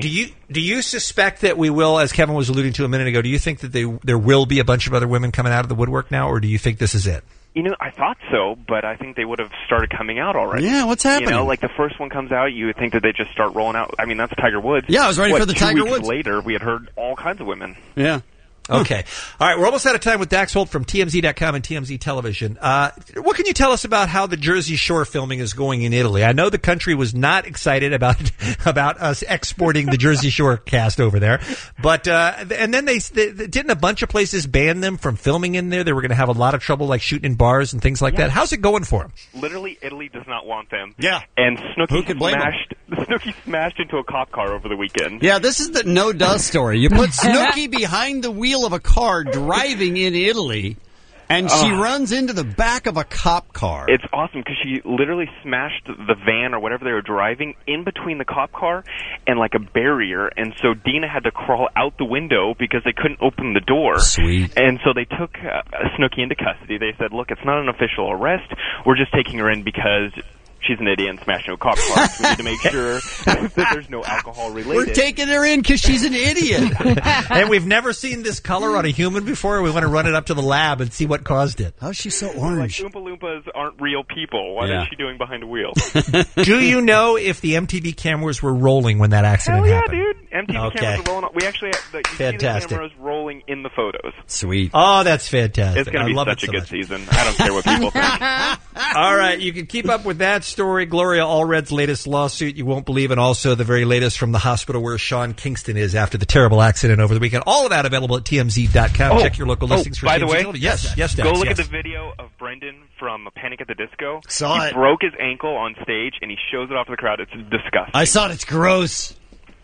you suspect that we will, as Kevin was alluding to a minute ago, do you think that there will be a bunch of other women coming out of the woodwork now, or do you think this is it? I thought so, but I think they would have started coming out already. Yeah, what's happening? Like the first one comes out, you would think that they just start rolling out. I mean, that's Tiger Woods. Yeah, I was ready for the Tiger 2 weeks Woods. Later, we had heard all kinds of women. Yeah. Okay. All right, we're almost out of time with Dax Holt from TMZ.com and TMZ Television. What can you tell us about how the Jersey Shore filming is going in Italy? I know the country was not excited about us exporting the Jersey Shore cast over there, but and then they didn't a bunch of places ban them from filming in there? They were going to have a lot of trouble, like shooting in bars and things like that. How's it going for them? Literally, Italy does not want them. Yeah. And Who could blame them? Snooki smashed into a cop car over the weekend. Yeah, this is the no-dust story. You put Snooki behind the wheel of a car driving in Italy, and she runs into the back of a cop car. It's awesome because she literally smashed the van or whatever they were driving in between the cop car and like a barrier, and so Dina had to crawl out the window because they couldn't open the door. Sweet. And so they took Snooki into custody. They said, look, it's not an official arrest. We're just taking her in because she's an idiot and smashed into a cop car. So we need to make sure that there's no alcohol related. We're taking her in because she's an idiot. And we've never seen this color on a human before. We want to run it up to the lab and see what caused it. How's she so orange? Like, Oompa Loompas aren't real people. What is she doing behind a wheel? Do you know if the MTV cameras were rolling when that accident Hell yeah, happened? dude. MTV cameras are rolling. We actually have you see the Fantastic. cameras rolling in the photos. Sweet. Oh, that's fantastic. It's going I to be love such it a so good much. season. I don't care what people think. All right, you can keep up with that story, Gloria Allred's latest lawsuit, you won't believe, and also the very latest from the hospital where Sean Kingston is after the terrible accident over the weekend. All of that available at TMZ.com. Check your local listings for by the TMZ way, television. Yes, Dax, go look yes. at the video of Brendan from Panic at the Disco. Saw he it. broke his ankle on stage, and he shows it off to the crowd. It's disgusting. I saw it. It's gross.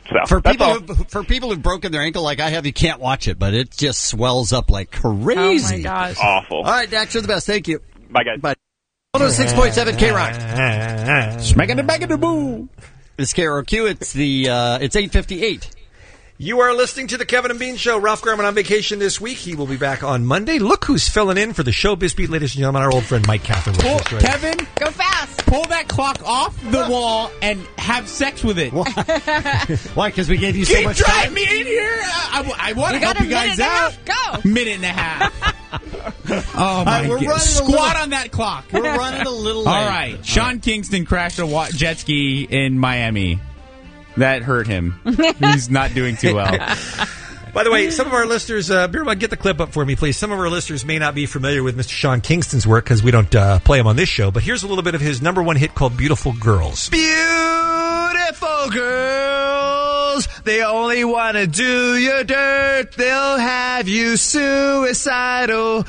So for people who've broken their ankle like I have, you can't watch it, but it just swells up like crazy. Oh my gosh, awful. All right, Dax, you're the best. Thank you. Bye, guys. Bye. 106.7 K-Rock. Smacking it back in the boo. It's KROQ. It's 8:58. You are listening to the Kevin and Bean Show. Ralph Garman on vacation this week. He will be back on Monday. Look who's filling in for the Showbiz Beat, ladies and gentlemen. Our old friend Mike Catherine. Kevin, go fast. Pull that clock off the wall and have sex with it. Why? Because we gave you so much time. Drive me in here. I want to help you guys out. Go. Minute and a half. Oh my God! Squat on that clock. We're running a little late. All right. Sean Kingston crashed a jet ski in Miami. That hurt him. He's not doing too well. By the way, some of our listeners, Beermug, get the clip up for me, please. Some of our listeners may not be familiar with Mr. Sean Kingston's work because we don't play him on this show, but here's a little bit of his number one hit called Beautiful Girls. Beautiful girls, they only want to do your dirt. They'll have you suicidal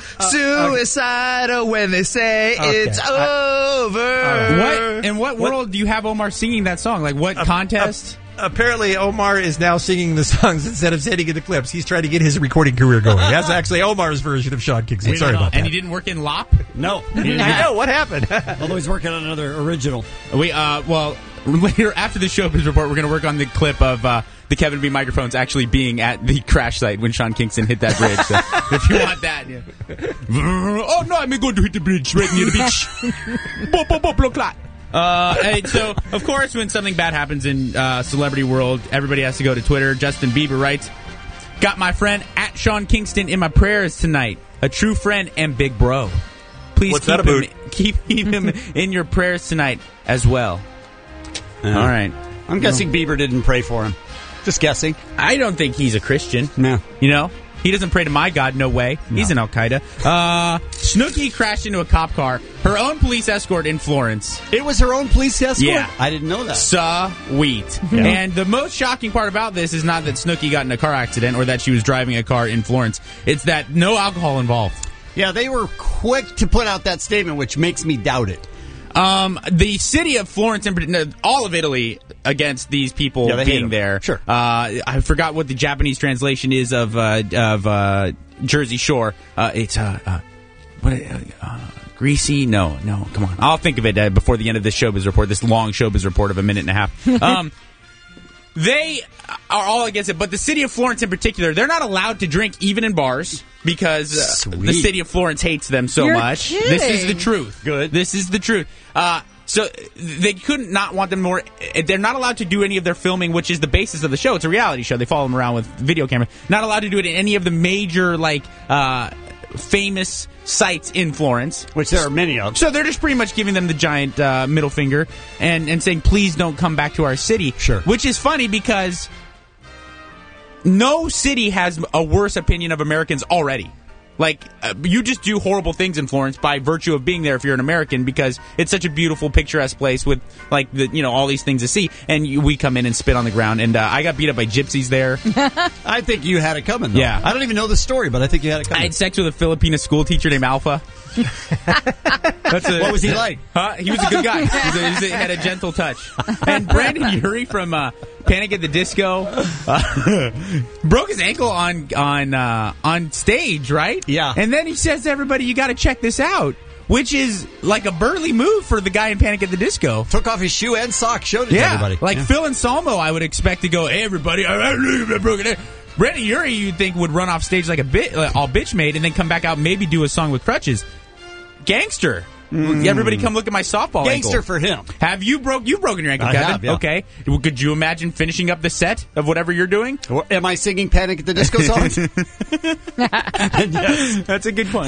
when they say it's over. In what world do you have Omar singing that song? Like what contest? Apparently, Omar is now singing the songs instead of sending in the clips. He's trying to get his recording career going. That's actually Omar's version of Sean Kingston. Sorry about that. And he didn't work in LOP? No. I know. What happened? Although he's working on another original. Well, later after the Showbiz Report, we're going to work on the clip of the Kevin B microphones actually being at the crash site when Sean Kingston hit that bridge. So if you want that, yeah. Oh no, I'm going to hit the bridge right near the beach. And so, of course, when something bad happens in celebrity world, everybody has to go to Twitter. Justin Bieber writes, "Got my friend at Sean Kingston in my prayers tonight. A true friend and big bro. Please keep him in your prayers tonight as well." All right. I'm guessing Bieber didn't pray for him. Just guessing. I don't think he's a Christian. No. You know? He doesn't pray to my God. No way. No. He's in Al-Qaeda. Snooki crashed into a cop car. Her own police escort in Florence. It was her own police escort? Yeah. I didn't know that. Sweet. Yeah. And the most shocking part about this is not that Snooki got in a car accident or that she was driving a car in Florence. It's that no alcohol involved. Yeah, they were quick to put out that statement, which makes me doubt it. The city of Florence, all of Italy, against these people being there. Sure. I forgot what the Japanese translation is of Jersey Shore. It's greasy. No, come on. I'll think of it before the end of this Showbiz Report. This long Showbiz Report of a minute and a half. They are all against it, but the city of Florence in particular, they're not allowed to drink even in bars because the city of Florence hates them so much. Kidding. This is the truth. Good. This is the truth. So they couldn't not want them more. They're not allowed to do any of their filming, which is the basis of the show. It's a reality show. They follow them around with video cameras. Not allowed to do it in any of the major famous sites in Florence, which there are many of. So they're just pretty much giving them the giant middle finger and saying, please don't come back to our city. Sure. Which is funny because no city has a worse opinion of Americans already. Like, you just do horrible things in Florence by virtue of being there if you're an American because it's such a beautiful, picturesque place with, like, all these things to see. And we come in and spit on the ground. And I got beat up by gypsies there. I think you had it coming, though. Yeah. I don't even know the story, but I think you had it coming. I had sex with a Filipino school teacher named Alpha. What was he like? He was a good guy. He had a gentle touch. And Brandon Urie from Panic at the Disco broke his ankle on stage, right? Yeah. And then he says to everybody, you got to check this out, which is like a burly move for the guy in Panic at the Disco. Took off his shoe and sock, showed it to everybody. Like Phil Anselmo, I would expect to go, hey, everybody, I broke it. Brandon Urie, you'd think, would run off stage like all bitch made and then come back out and maybe do a song with crutches. Gangster. Everybody come look at my softball Gangster ankle. for him. Have you've broken your ankle, I Kevin? have, yeah. Okay. Could you imagine finishing up the set of whatever you're doing? Am I singing Panic at the Disco songs? Yes. That's a good point.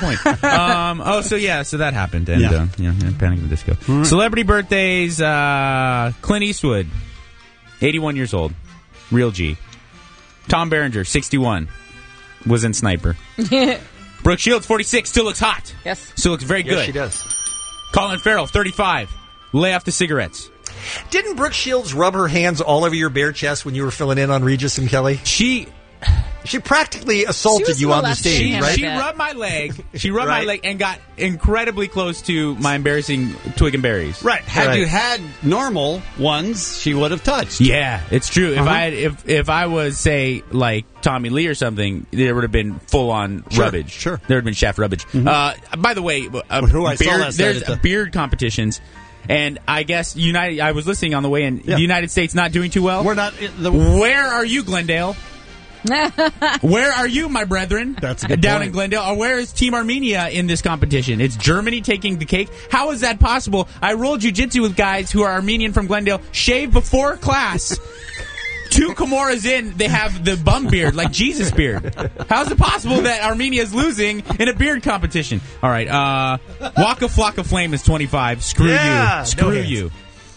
So that happened. And, Panic at the Disco. Right. Celebrity birthdays, Clint Eastwood, 81 years old. Real G. Tom Berenger, 61. Was in Sniper. Brooke Shields, 46, still looks hot. Yes. Still looks very good. Yes, she does. Colin Farrell, 35. Lay off the cigarettes. Didn't Brooke Shields rub her hands all over your bare chest when you were filling in on Regis and Kelly? She practically assaulted you on the stage, right? She rubbed my leg. She rubbed my leg and got incredibly close to my embarrassing twig and berries. Right. Had you had normal ones, she would have touched. Yeah, it's true. If I was, say, like Tommy Lee or something, there would have been full on rubbage. Sure. There would have been shaft rubbage. By the way, there's beard competitions. And I guess I was listening on the way in. The United States not doing too well. We're not. Where are you, Glendale? Where are you, my brethren? That's a good down point. in Glendale. Or where is Team Armenia in this competition? It's Germany taking the cake. How is that possible? I roll jiu-jitsu with guys who are Armenian from Glendale, shave before class. 2 Kimuras in, they have the bum beard, like Jesus beard. How is it possible that Armenia is losing in a beard competition? All right, Waka Flocka Flame is 25. Screw you. Screw you.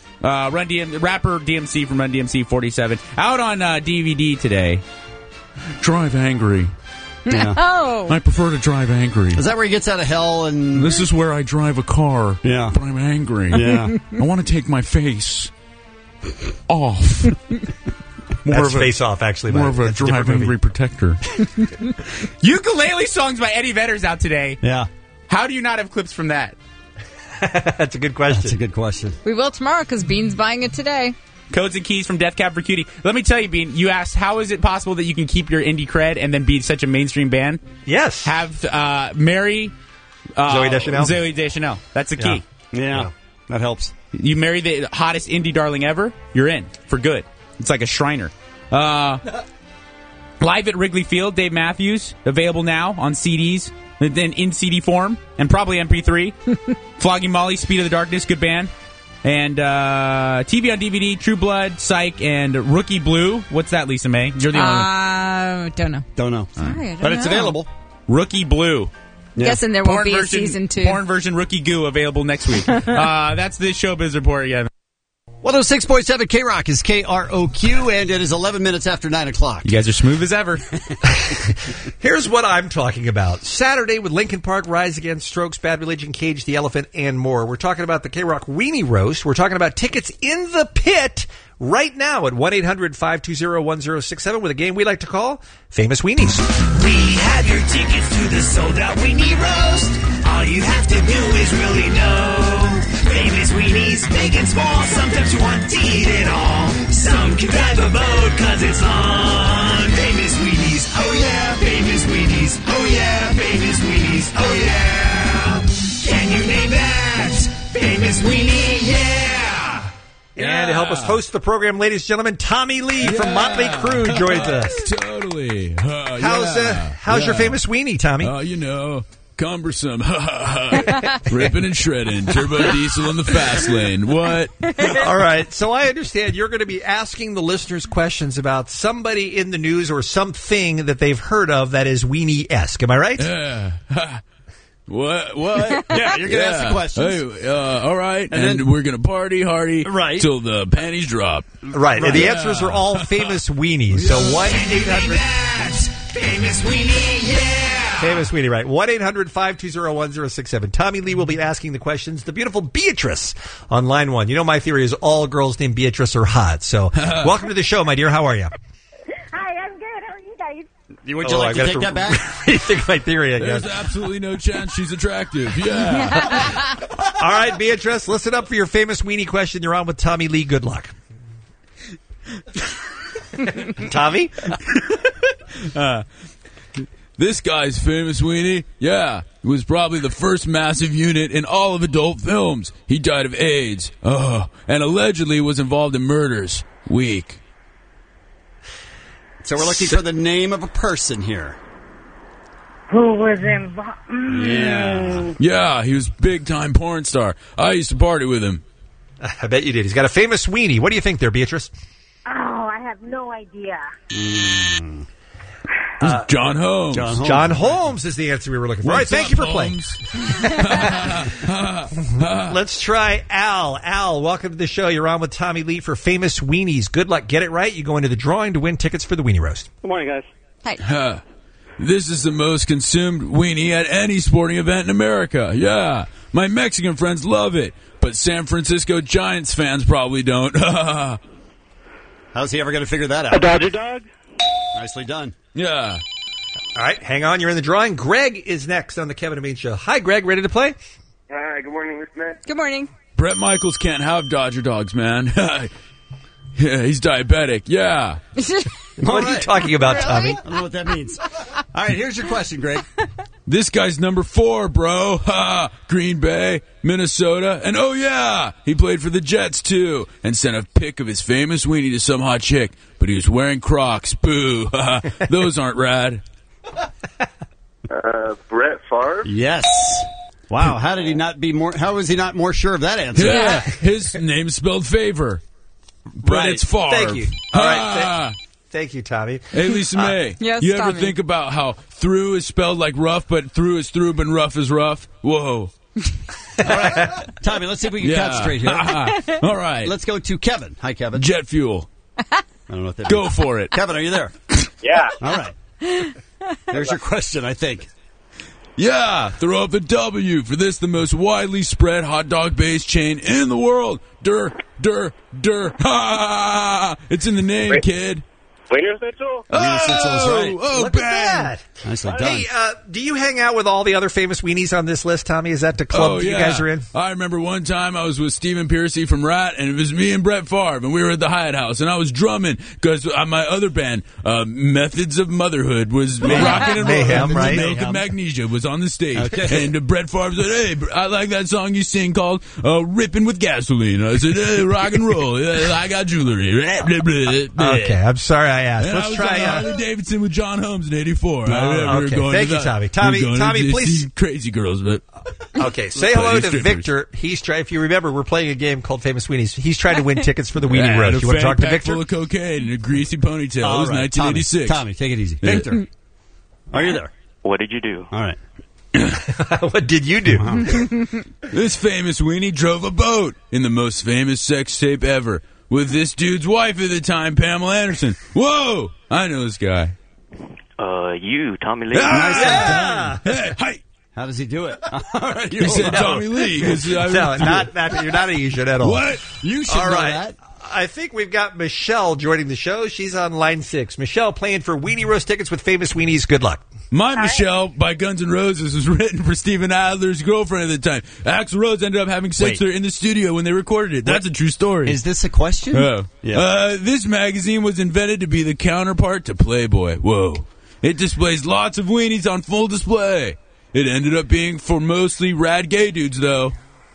Rapper DMC from Run DMC 47. Out on DVD today. Drive angry. Yeah. No. I prefer to drive angry. Is that where he gets out of hell? And this is where I drive a car. Yeah. But I'm angry. Yeah. I want to take my face off. That's Face Off, actually. More of a That's drive different angry protector. Ukulele songs by Eddie Vedder's out today. Yeah. How do you not have clips from that? That's a good question. That's a good question. We will tomorrow because Bean's buying it today. Codes and Keys from Death Cab for Cutie. Let me tell you, Bean, you asked, how is it possible that you can keep your indie cred and then be such a mainstream band? Yes. Have marry Zooey Deschanel. Zooey Deschanel. That's the key. Yeah. That helps. You marry the hottest indie darling ever, you're in for good. It's like a Shriner. Live at Wrigley Field, Dave Matthews, available now on CDs, then in CD form, and probably MP3. Flogging Molly, Speed of the Darkness, good band. And TV on DVD, True Blood, Psych, and Rookie Blue. What's that, Lisa May? You're the only one. Don't know. Don't know. Sorry, I don't But it's know. available. Rookie Blue. Guessing there will be a season 2. Porn version Rookie Goo available next week. That's the Showbiz Report again. 106.7 K-Rock is KROQ, and it is 11 minutes after 9 o'clock. You guys are smooth as ever. Here's what I'm talking about. Saturday with Linkin Park, Rise Against, Strokes, Bad Religion, Cage the Elephant, and more. We're talking about the K-Rock Weenie Roast. We're talking about tickets in the pit right now at 1-800-520-1067 with a game we like to call Famous Weenies. We have your tickets to the sold-out Weenie Roast. All you have to do is really know. Famous weenies, big and small. Sometimes you want to eat it all. Some can drive a boat cause it's long. Famous weenies, oh yeah. Famous weenies, oh yeah. Famous weenies, oh yeah. Can you name that? Famous weenie, yeah. And to help us host the program, ladies and gentlemen, Tommy Lee from Motley Crue joins us. Totally. How's your famous weenie, Tommy? You know, cumbersome. Ripping and shredding. Turbo diesel in the fast lane. What? All right. So I understand you're going to be asking the listeners questions about somebody in the news or something that they've heard of that is weenie-esque. Am I right? What? Yeah, you're going to ask the questions. Hey, all right. And we're going to party hardy till the panties drop. Right. And the answers are all famous weenies. So 1-800... Famous weenie, yeah. Famous weenie, right. 1-800-520-1067. Tommy Lee will be asking the questions. The beautiful Beatrice on line 1. You know my theory is all girls named Beatrice are hot. So welcome to the show, my dear. How are you? Hi, I'm good. How are you guys? Would you like to take that back? Rethink my theory, I guess. There's absolutely no chance she's attractive. Yeah. All right, Beatrice, listen up for your famous weenie question. You're on with Tommy Lee. Good luck. Tommy? This guy's famous weenie, it was probably the first massive unit in all of adult films. He died of AIDS, and allegedly was involved in murders. Weak. So we're looking for the name of a person here. Who was involved? Yeah, he was big-time porn star. I used to party with him. I bet you did. He's got a famous weenie. What do you think there, Beatrice? Oh, I have no idea. John Holmes. John Holmes is the answer we were looking for. All right, thank you for playing. Let's try Al. Al, welcome to the show. You're on with Tommy Lee for Famous Weenies. Good luck. Get it right. You go into the drawing to win tickets for the Weenie Roast. Good morning, guys. Hi. This is the most consumed weenie at any sporting event in America. Yeah. My Mexican friends love it, but San Francisco Giants fans probably don't. How's he ever going to figure that out? A Dodger dog? Nicely done. Yeah. All right, hang on. You're in the drawing. Greg is next on the Kevin and Bean Show. Hi, Greg. Ready to play? Hi, good morning, Mr. Matt. Good morning. Brett Michaels can't have Dodger dogs, man. Yeah, he's diabetic. Yeah. What are you talking about, Tommy? I don't know what that means. All right, here's your question, Greg. This guy's number 4, bro. Ha! Green Bay, Minnesota, and oh yeah, he played for the Jets too, and sent a pic of his famous weenie to some hot chick, but he was wearing Crocs. Boo! Those aren't rad. Brett Favre? Yes. Wow, how was he not more sure of that answer? Yeah, his name's spelled favor, but Right. it's Favre. Thank you. All right, thank you, Tommy. Hey, Lisa May. Yes, you ever Tommy. think about how through is spelled like rough, but through is through, but rough is rough? Whoa. Tommy, let's see if we can concentrate here. All right. Let's go to Kevin. Hi, Kevin. Jet fuel. I don't know what that Go means. for it. Kevin, are you there? Yeah. All right. There's your question, I think. Yeah, throw up the W for this, the most widely spread hot dog based chain in the world. Dur. Ha! It's in the name, kid. Wiener Schnitzel? Wiener Schnitzel is right. Oh, Look bang. at that. Nicely done. Hey, do you hang out with all the other famous weenies on this list, Tommy? Is that the club that you guys are in? I remember one time I was with Stephen Piercy from Rat, and it was me and Brett Favre, and we were at the Hyatt House, and I was drumming because my other band, Methods of Motherhood, was rocking and Mayhem, rolling. right? Milk and Magnesia was on the stage, and Brett Favre said, "Hey, I like that song you sing called Rippin' with Gasoline." I said, "Hey, rock and roll. I got jewelry." Okay, I'm sorry I asked. And Let's I was try. on Harley Davidson with John Holmes in '84. Okay, thank you, Tommy. Tommy, please. Crazy girls, but Okay, say hello to Victor. If you remember, we're playing a game called Famous Weenies. He's trying to win tickets for the Weenie Roast. You want to talk to Victor? Full of cocaine and a greasy ponytail. All It was right, 1986. Tommy, take it easy. Victor, are you there? What did you do? All right. What did you do? This famous weenie drove a boat in the most famous sex tape ever with this dude's wife at the time, Pamela Anderson. Whoa! I know this guy. You, Tommy Lee. Yeah! Hey, hi! How does he do it? All right, He said Tommy Lee. 'cause I- No, not that. You're not Asian at all. What? You should All know right. that. I think we've got Michelle joining the show. She's on line 6. Michelle playing for Weenie Roast tickets with Famous Weenies. Good luck. My Michelle by Guns N' Roses was written for Steven Adler's girlfriend at the time. Axl Rose ended up having sex with her in the studio when they recorded it. That's a true story. Is this a question? Oh. Yeah. This magazine was invented to be the counterpart to Playboy. Whoa. It displays lots of weenies on full display. It ended up being for mostly rad gay dudes, though.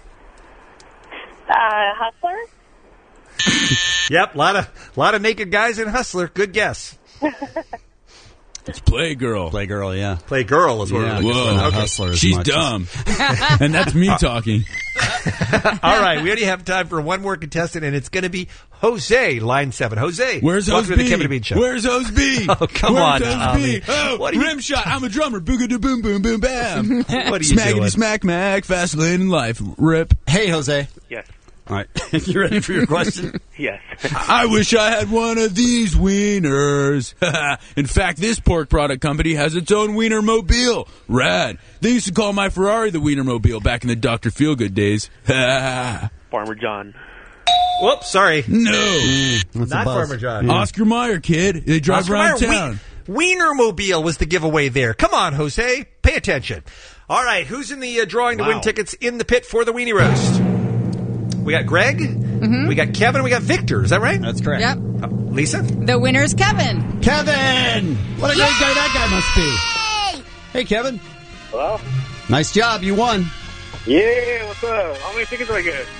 Hustler? Yep, lot of naked guys in Hustler. Good guess. It's Playgirl. Playgirl, yeah. Playgirl is what Yeah. we're looking Whoa. for. Okay. Hustler as She's much dumb. And that's me talking. All right, we only have time for one more contestant, and it's going to be Jose, line 7. Jose, Where's welcome Hose to the B? Kevin and Bean Show. Where's Hose B? Oh, come Where's on, Hose Tommy. B? Oh, What are you- rim shot. I'm a drummer. Boogada boom boom boom bam. What are you Smackety doing? smack mac. Fast lane in life. Rip. Hey, Jose. Yes. All right. You ready for your question? Yes. I wish I had one of these wieners. In fact, this pork product company has its own wiener mobile. Rad. They used to call my Ferrari the wiener mobile back in the Dr. Feelgood days. Farmer John. Whoops, sorry. No. What's the Not buzz? Farmer John. Oscar Mayer, kid. They drive Oscar around Mayer, town. Wienermobile was the giveaway there. Come on, Jose. Pay attention. All right, who's in the drawing to win tickets in the pit for the Weenie Roast? We got Greg, we got Kevin, we got Victor. Is that right? That's correct. Yep. Lisa? The winner is Kevin. Kevin! What a great guy that guy must be. Hey, Kevin. Hello? Nice job. You won. Yeah, what's up? How many tickets do I get?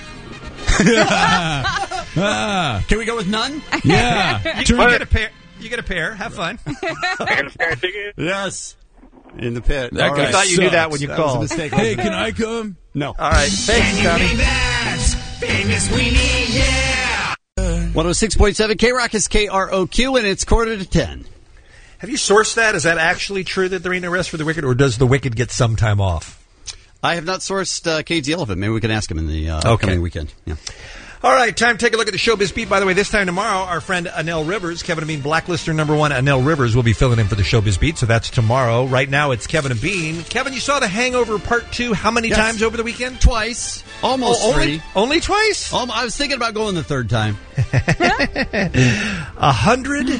Can we go with none? Yeah. You get a pair. You get a pair. Have fun. I get a pair of tickets? Yes. In the pit. That All guy right. I thought you knew that when sucks. you That was a called. mistake. Hey, can I come? No. All right. Thanks, Tommy. Famous Weenie, yeah! 106.7 K-Rock is KROQ, and it's 9:45. Have you sourced that? Is that actually true that there ain't no rest for the wicked, or does the wicked get some time off? I have not sourced Cage the Elephant. Maybe we can ask him in the upcoming weekend. Yeah. All right, time to take a look at the Showbiz Beat. By the way, this time tomorrow, our friend Anel Rivers, Kevin and Bean Blacklister #1, Anel Rivers, will be filling in for the Showbiz Beat, so that's tomorrow. Right now, it's Kevin and Bean. Kevin, you saw The Hangover Part 2 how many times over the weekend? Twice. Almost only, 3. Only twice? I was thinking about going the third time. 108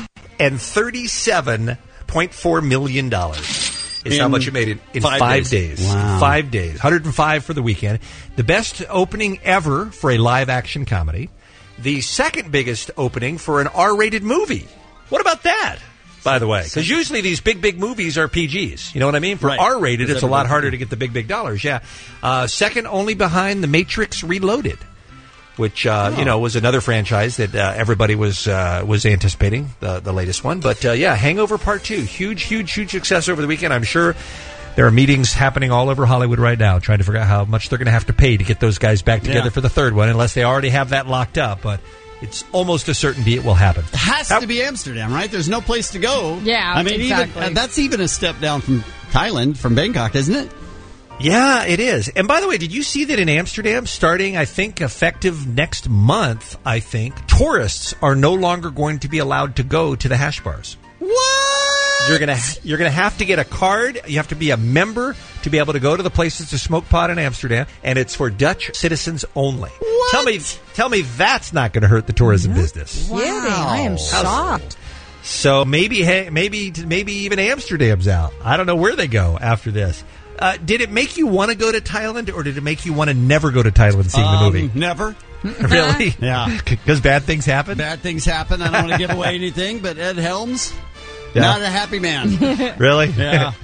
$137.4 million is how much it made in 5 days. Wow. 5 days. 105 for the weekend. The best opening ever for a live-action comedy. The second biggest opening for an R-rated movie. What about that, by the way? Because usually these big movies are PGs. You know what I mean? For Right. R-rated, it's a lot harder to get the big dollars. Yeah. Second only behind The Matrix Reloaded, which was another franchise that everybody was anticipating, the latest one. But Hangover Part 2, huge success over the weekend. I'm sure there are meetings happening all over Hollywood right now trying to figure out how much they're going to have to pay to get those guys back together for the third one, unless they already have that locked up. But it's almost a certainty it will happen. It has to be Amsterdam, right? There's no place to go. Yeah, I mean, exactly. that's even a step down from Thailand, from Bangkok, isn't it? Yeah, it is. And by the way, did you see that in Amsterdam, starting, I think, effective next month, tourists are no longer going to be allowed to go to the hash bars? What? You're gonna have to get a card. You have to be a member to be able to go to the places to smoke pot in Amsterdam, and it's for Dutch citizens only. What? Tell me that's not going to hurt the tourism business. Kidding. I am shocked. So maybe even Amsterdam's out. I don't know where they go after this. Did it make you want to go to Thailand, or did it make you want to never go to Thailand seeing the movie? Never. Really? Yeah. Because bad things happen? Bad things happen. I don't want to give away anything, but Ed Helms, not a happy man. Really? Yeah.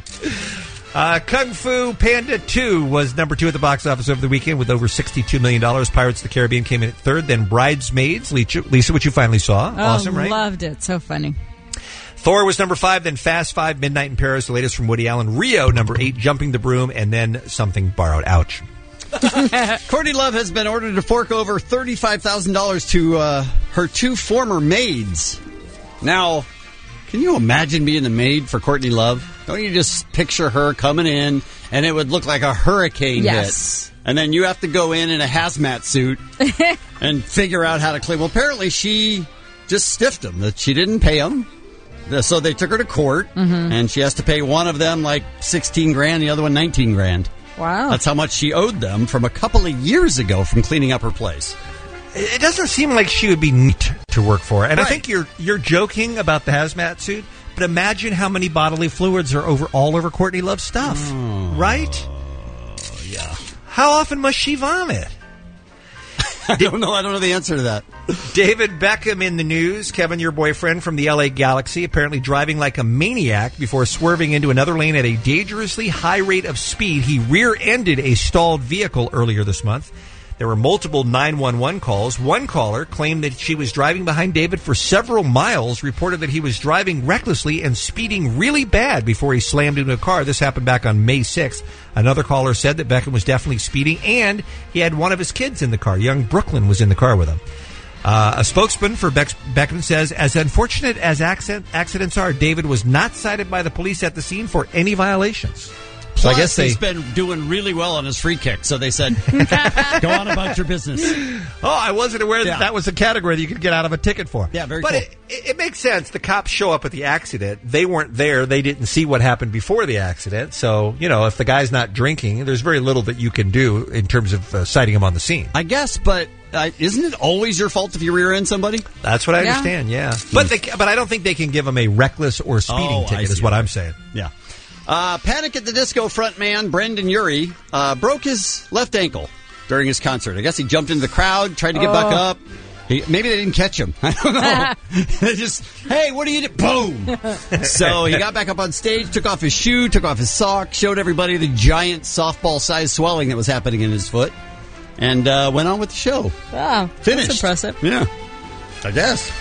Kung Fu Panda 2 was number 2 at the box office over the weekend with over $62 million. Pirates of the Caribbean came in at third. Then Bridesmaids. Lisa, what you finally saw. Awesome, right? Loved it. So funny. Thor was number 5, then Fast 5, Midnight in Paris, the latest from Woody Allen. Rio, number 8, Jumping the Broom, and then Something Borrowed. Ouch. Courtney Love has been ordered to fork over $35,000 to her 2 former maids. Now, can you imagine being the maid for Courtney Love? Don't you just picture her coming in, and it would look like a hurricane hit. And then you have to go in a hazmat suit and figure out how to clean. Well, apparently she just stiffed them, that she didn't pay them. So they took her to court, and she has to pay one of them like $16,000, the other one $19,000. Wow. That's how much she owed them from a couple of years ago from cleaning up her place. It doesn't seem like she would be neat to work for. And I think you're joking about the hazmat suit, but imagine how many bodily fluids are all over Courtney Love's stuff. Right? Yeah. How often must she vomit? I don't know the answer to that. David Beckham in the news. Kevin, your boyfriend from the LA Galaxy, apparently driving like a maniac before swerving into another lane at a dangerously high rate of speed. He rear-ended a stalled vehicle earlier this month. There were multiple 911 calls. One caller claimed that she was driving behind David for several miles, reported that he was driving recklessly and speeding really bad before he slammed into a car. This happened back on May 6th. Another caller said that Beckham was definitely speeding, and he had one of his kids in the car. Young Brooklyn was in the car with him. A spokesman for Beckham says, as unfortunate as accidents are, David was not cited by the police at the scene for any violations. Plus, so I guess he's been doing really well on his free kick, so they said, go on about your business. Oh, I wasn't aware that was a category that you could get out of a ticket for. Yeah, very cool. But it makes sense. The cops show up at the accident. They weren't there. They didn't see what happened before the accident. So, if the guy's not drinking, there's very little that you can do in terms of citing him on the scene. I guess, but isn't it always your fault if you rear-end somebody? That's what I understand, yeah. But I don't think they can give him a reckless or speeding ticket is what I'm saying. Yeah. Panic at the Disco frontman Brendan Urie broke his left ankle during his concert. I guess he jumped into the crowd, tried to get back up. Maybe they didn't catch him. I don't know. They just, hey, what are you doing? Boom! So he got back up on stage, took off his shoe, took off his sock, showed everybody the giant softball-sized swelling that was happening in his foot, and went on with the show. Wow. Finished. That's impressive. Yeah. I guess.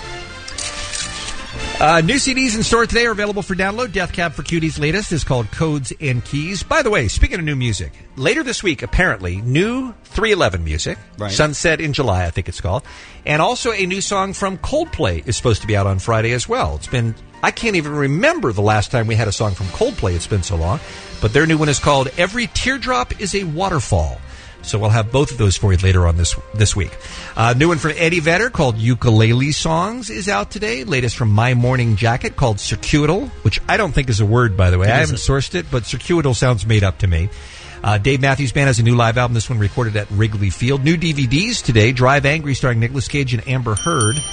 New CDs in store today are available for download. Death Cab for Cutie's latest is called Codes and Keys. By the way, speaking of new music, later this week, apparently, new 311 music. Right. Sunset in July, I think it's called. And also a new song from Coldplay is supposed to be out on Friday as well. I can't even remember the last time we had a song from Coldplay. It's been so long. But their new one is called Every Teardrop is a Waterfall. So we'll have both of those for you later on this week. New one from Eddie Vedder called Ukulele Songs is out today. Latest from My Morning Jacket called Circuital, which I don't think is a word, by the way. I haven't sourced it, but Circuital sounds made up to me. Dave Matthews Band has a new live album. This one recorded at Wrigley Field. New DVDs today. Drive Angry starring Nicolas Cage and Amber Heard.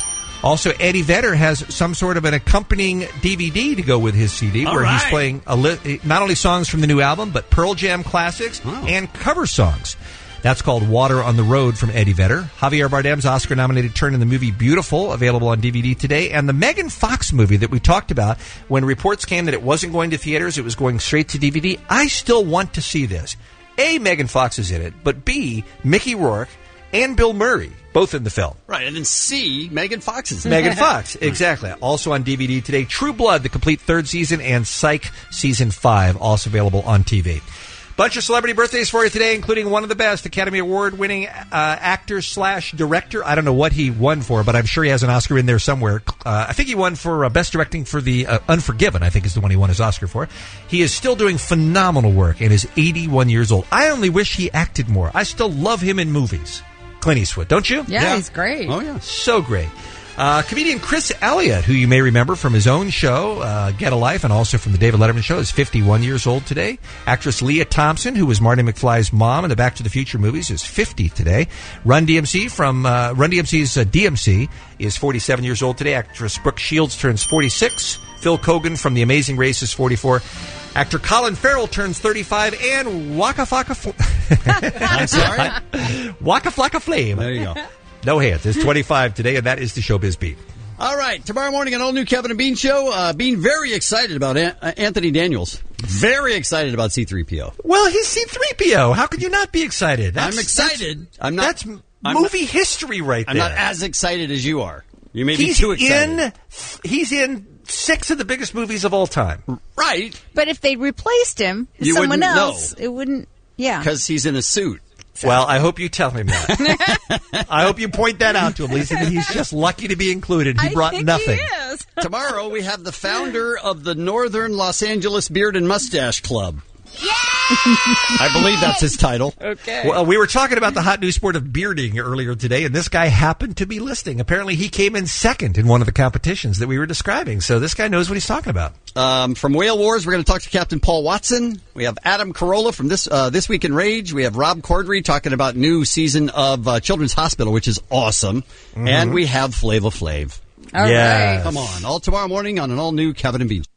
Also, Eddie Vedder has some sort of an accompanying DVD to go with his CD where he's playing not only songs from the new album, but Pearl Jam classics and cover songs. That's called Water on the Road from Eddie Vedder. Javier Bardem's Oscar-nominated turn in the movie Beautiful, available on DVD today. And the Megan Fox movie that we talked about, when reports came that it wasn't going to theaters, it was going straight to DVD. I still want to see this. A, Megan Fox is in it, but B, Mickey Rourke and Bill Murray, both in the film. Right, and then C, Megan Fox is in Megan Fox, exactly. Also on DVD today, True Blood, the complete third season, and Psych Season 5, also available on TV. Bunch of celebrity birthdays for you today, including one of the best, Academy Award-winning actor/director. I don't know what he won for, but I'm sure he has an Oscar in there somewhere. I think he won for Best Directing for the Unforgiven, I think is the one he won his Oscar for. He is still doing phenomenal work and is 81 years old. I only wish he acted more. I still love him in movies. Clint Eastwood, don't you? Yeah, he's great. Oh, yeah. So great. Comedian Chris Elliott, who you may remember from his own show, Get a Life, and also from the David Letterman Show, is 51 years old today. Actress Leah Thompson, who was Marty McFly's mom in the Back to the Future movies, is 50 today. Run DMC's DMC is 47 years old today. Actress Brooke Shields turns 46. Phil Kogan from The Amazing Race is 44. Actor Colin Farrell turns 35, and Waka Flocka Flame. There you go. No hands. It's 25 today, and that is the Showbiz Beat. All right, tomorrow morning, an all-new Kevin and Bean show. Bean very excited about Anthony Daniels. Very excited about C-3PO. Well, he's C-3PO. How could you not be excited? I'm excited. That's movie history right there. I'm not as excited as you are. You may be too excited. He's in 6 of the biggest movies of all time. Right. But if they replaced him with someone else, it wouldn't, Because he's in a suit. Well, I hope you tell him that. I hope you point that out to him, Lisa, that he's just lucky to be included. He brought nothing. He is. Tomorrow, we have the founder of the Northern Los Angeles Beard and Mustache Club. Yeah! I believe that's his title. Okay. Well, we were talking about the hot new sport of bearding earlier today, and this guy happened to be listening. Apparently, he came in second in one of the competitions that we were describing, so this guy knows what he's talking about. From Whale Wars, we're going to talk to Captain Paul Watson. We have Adam Carolla from This Week in Rage. We have Rob Corddry talking about new season of Children's Hospital, which is awesome. Mm-hmm. And we have Flava Flav. All right. Come on. All tomorrow morning on an all-new Kevin and Bean.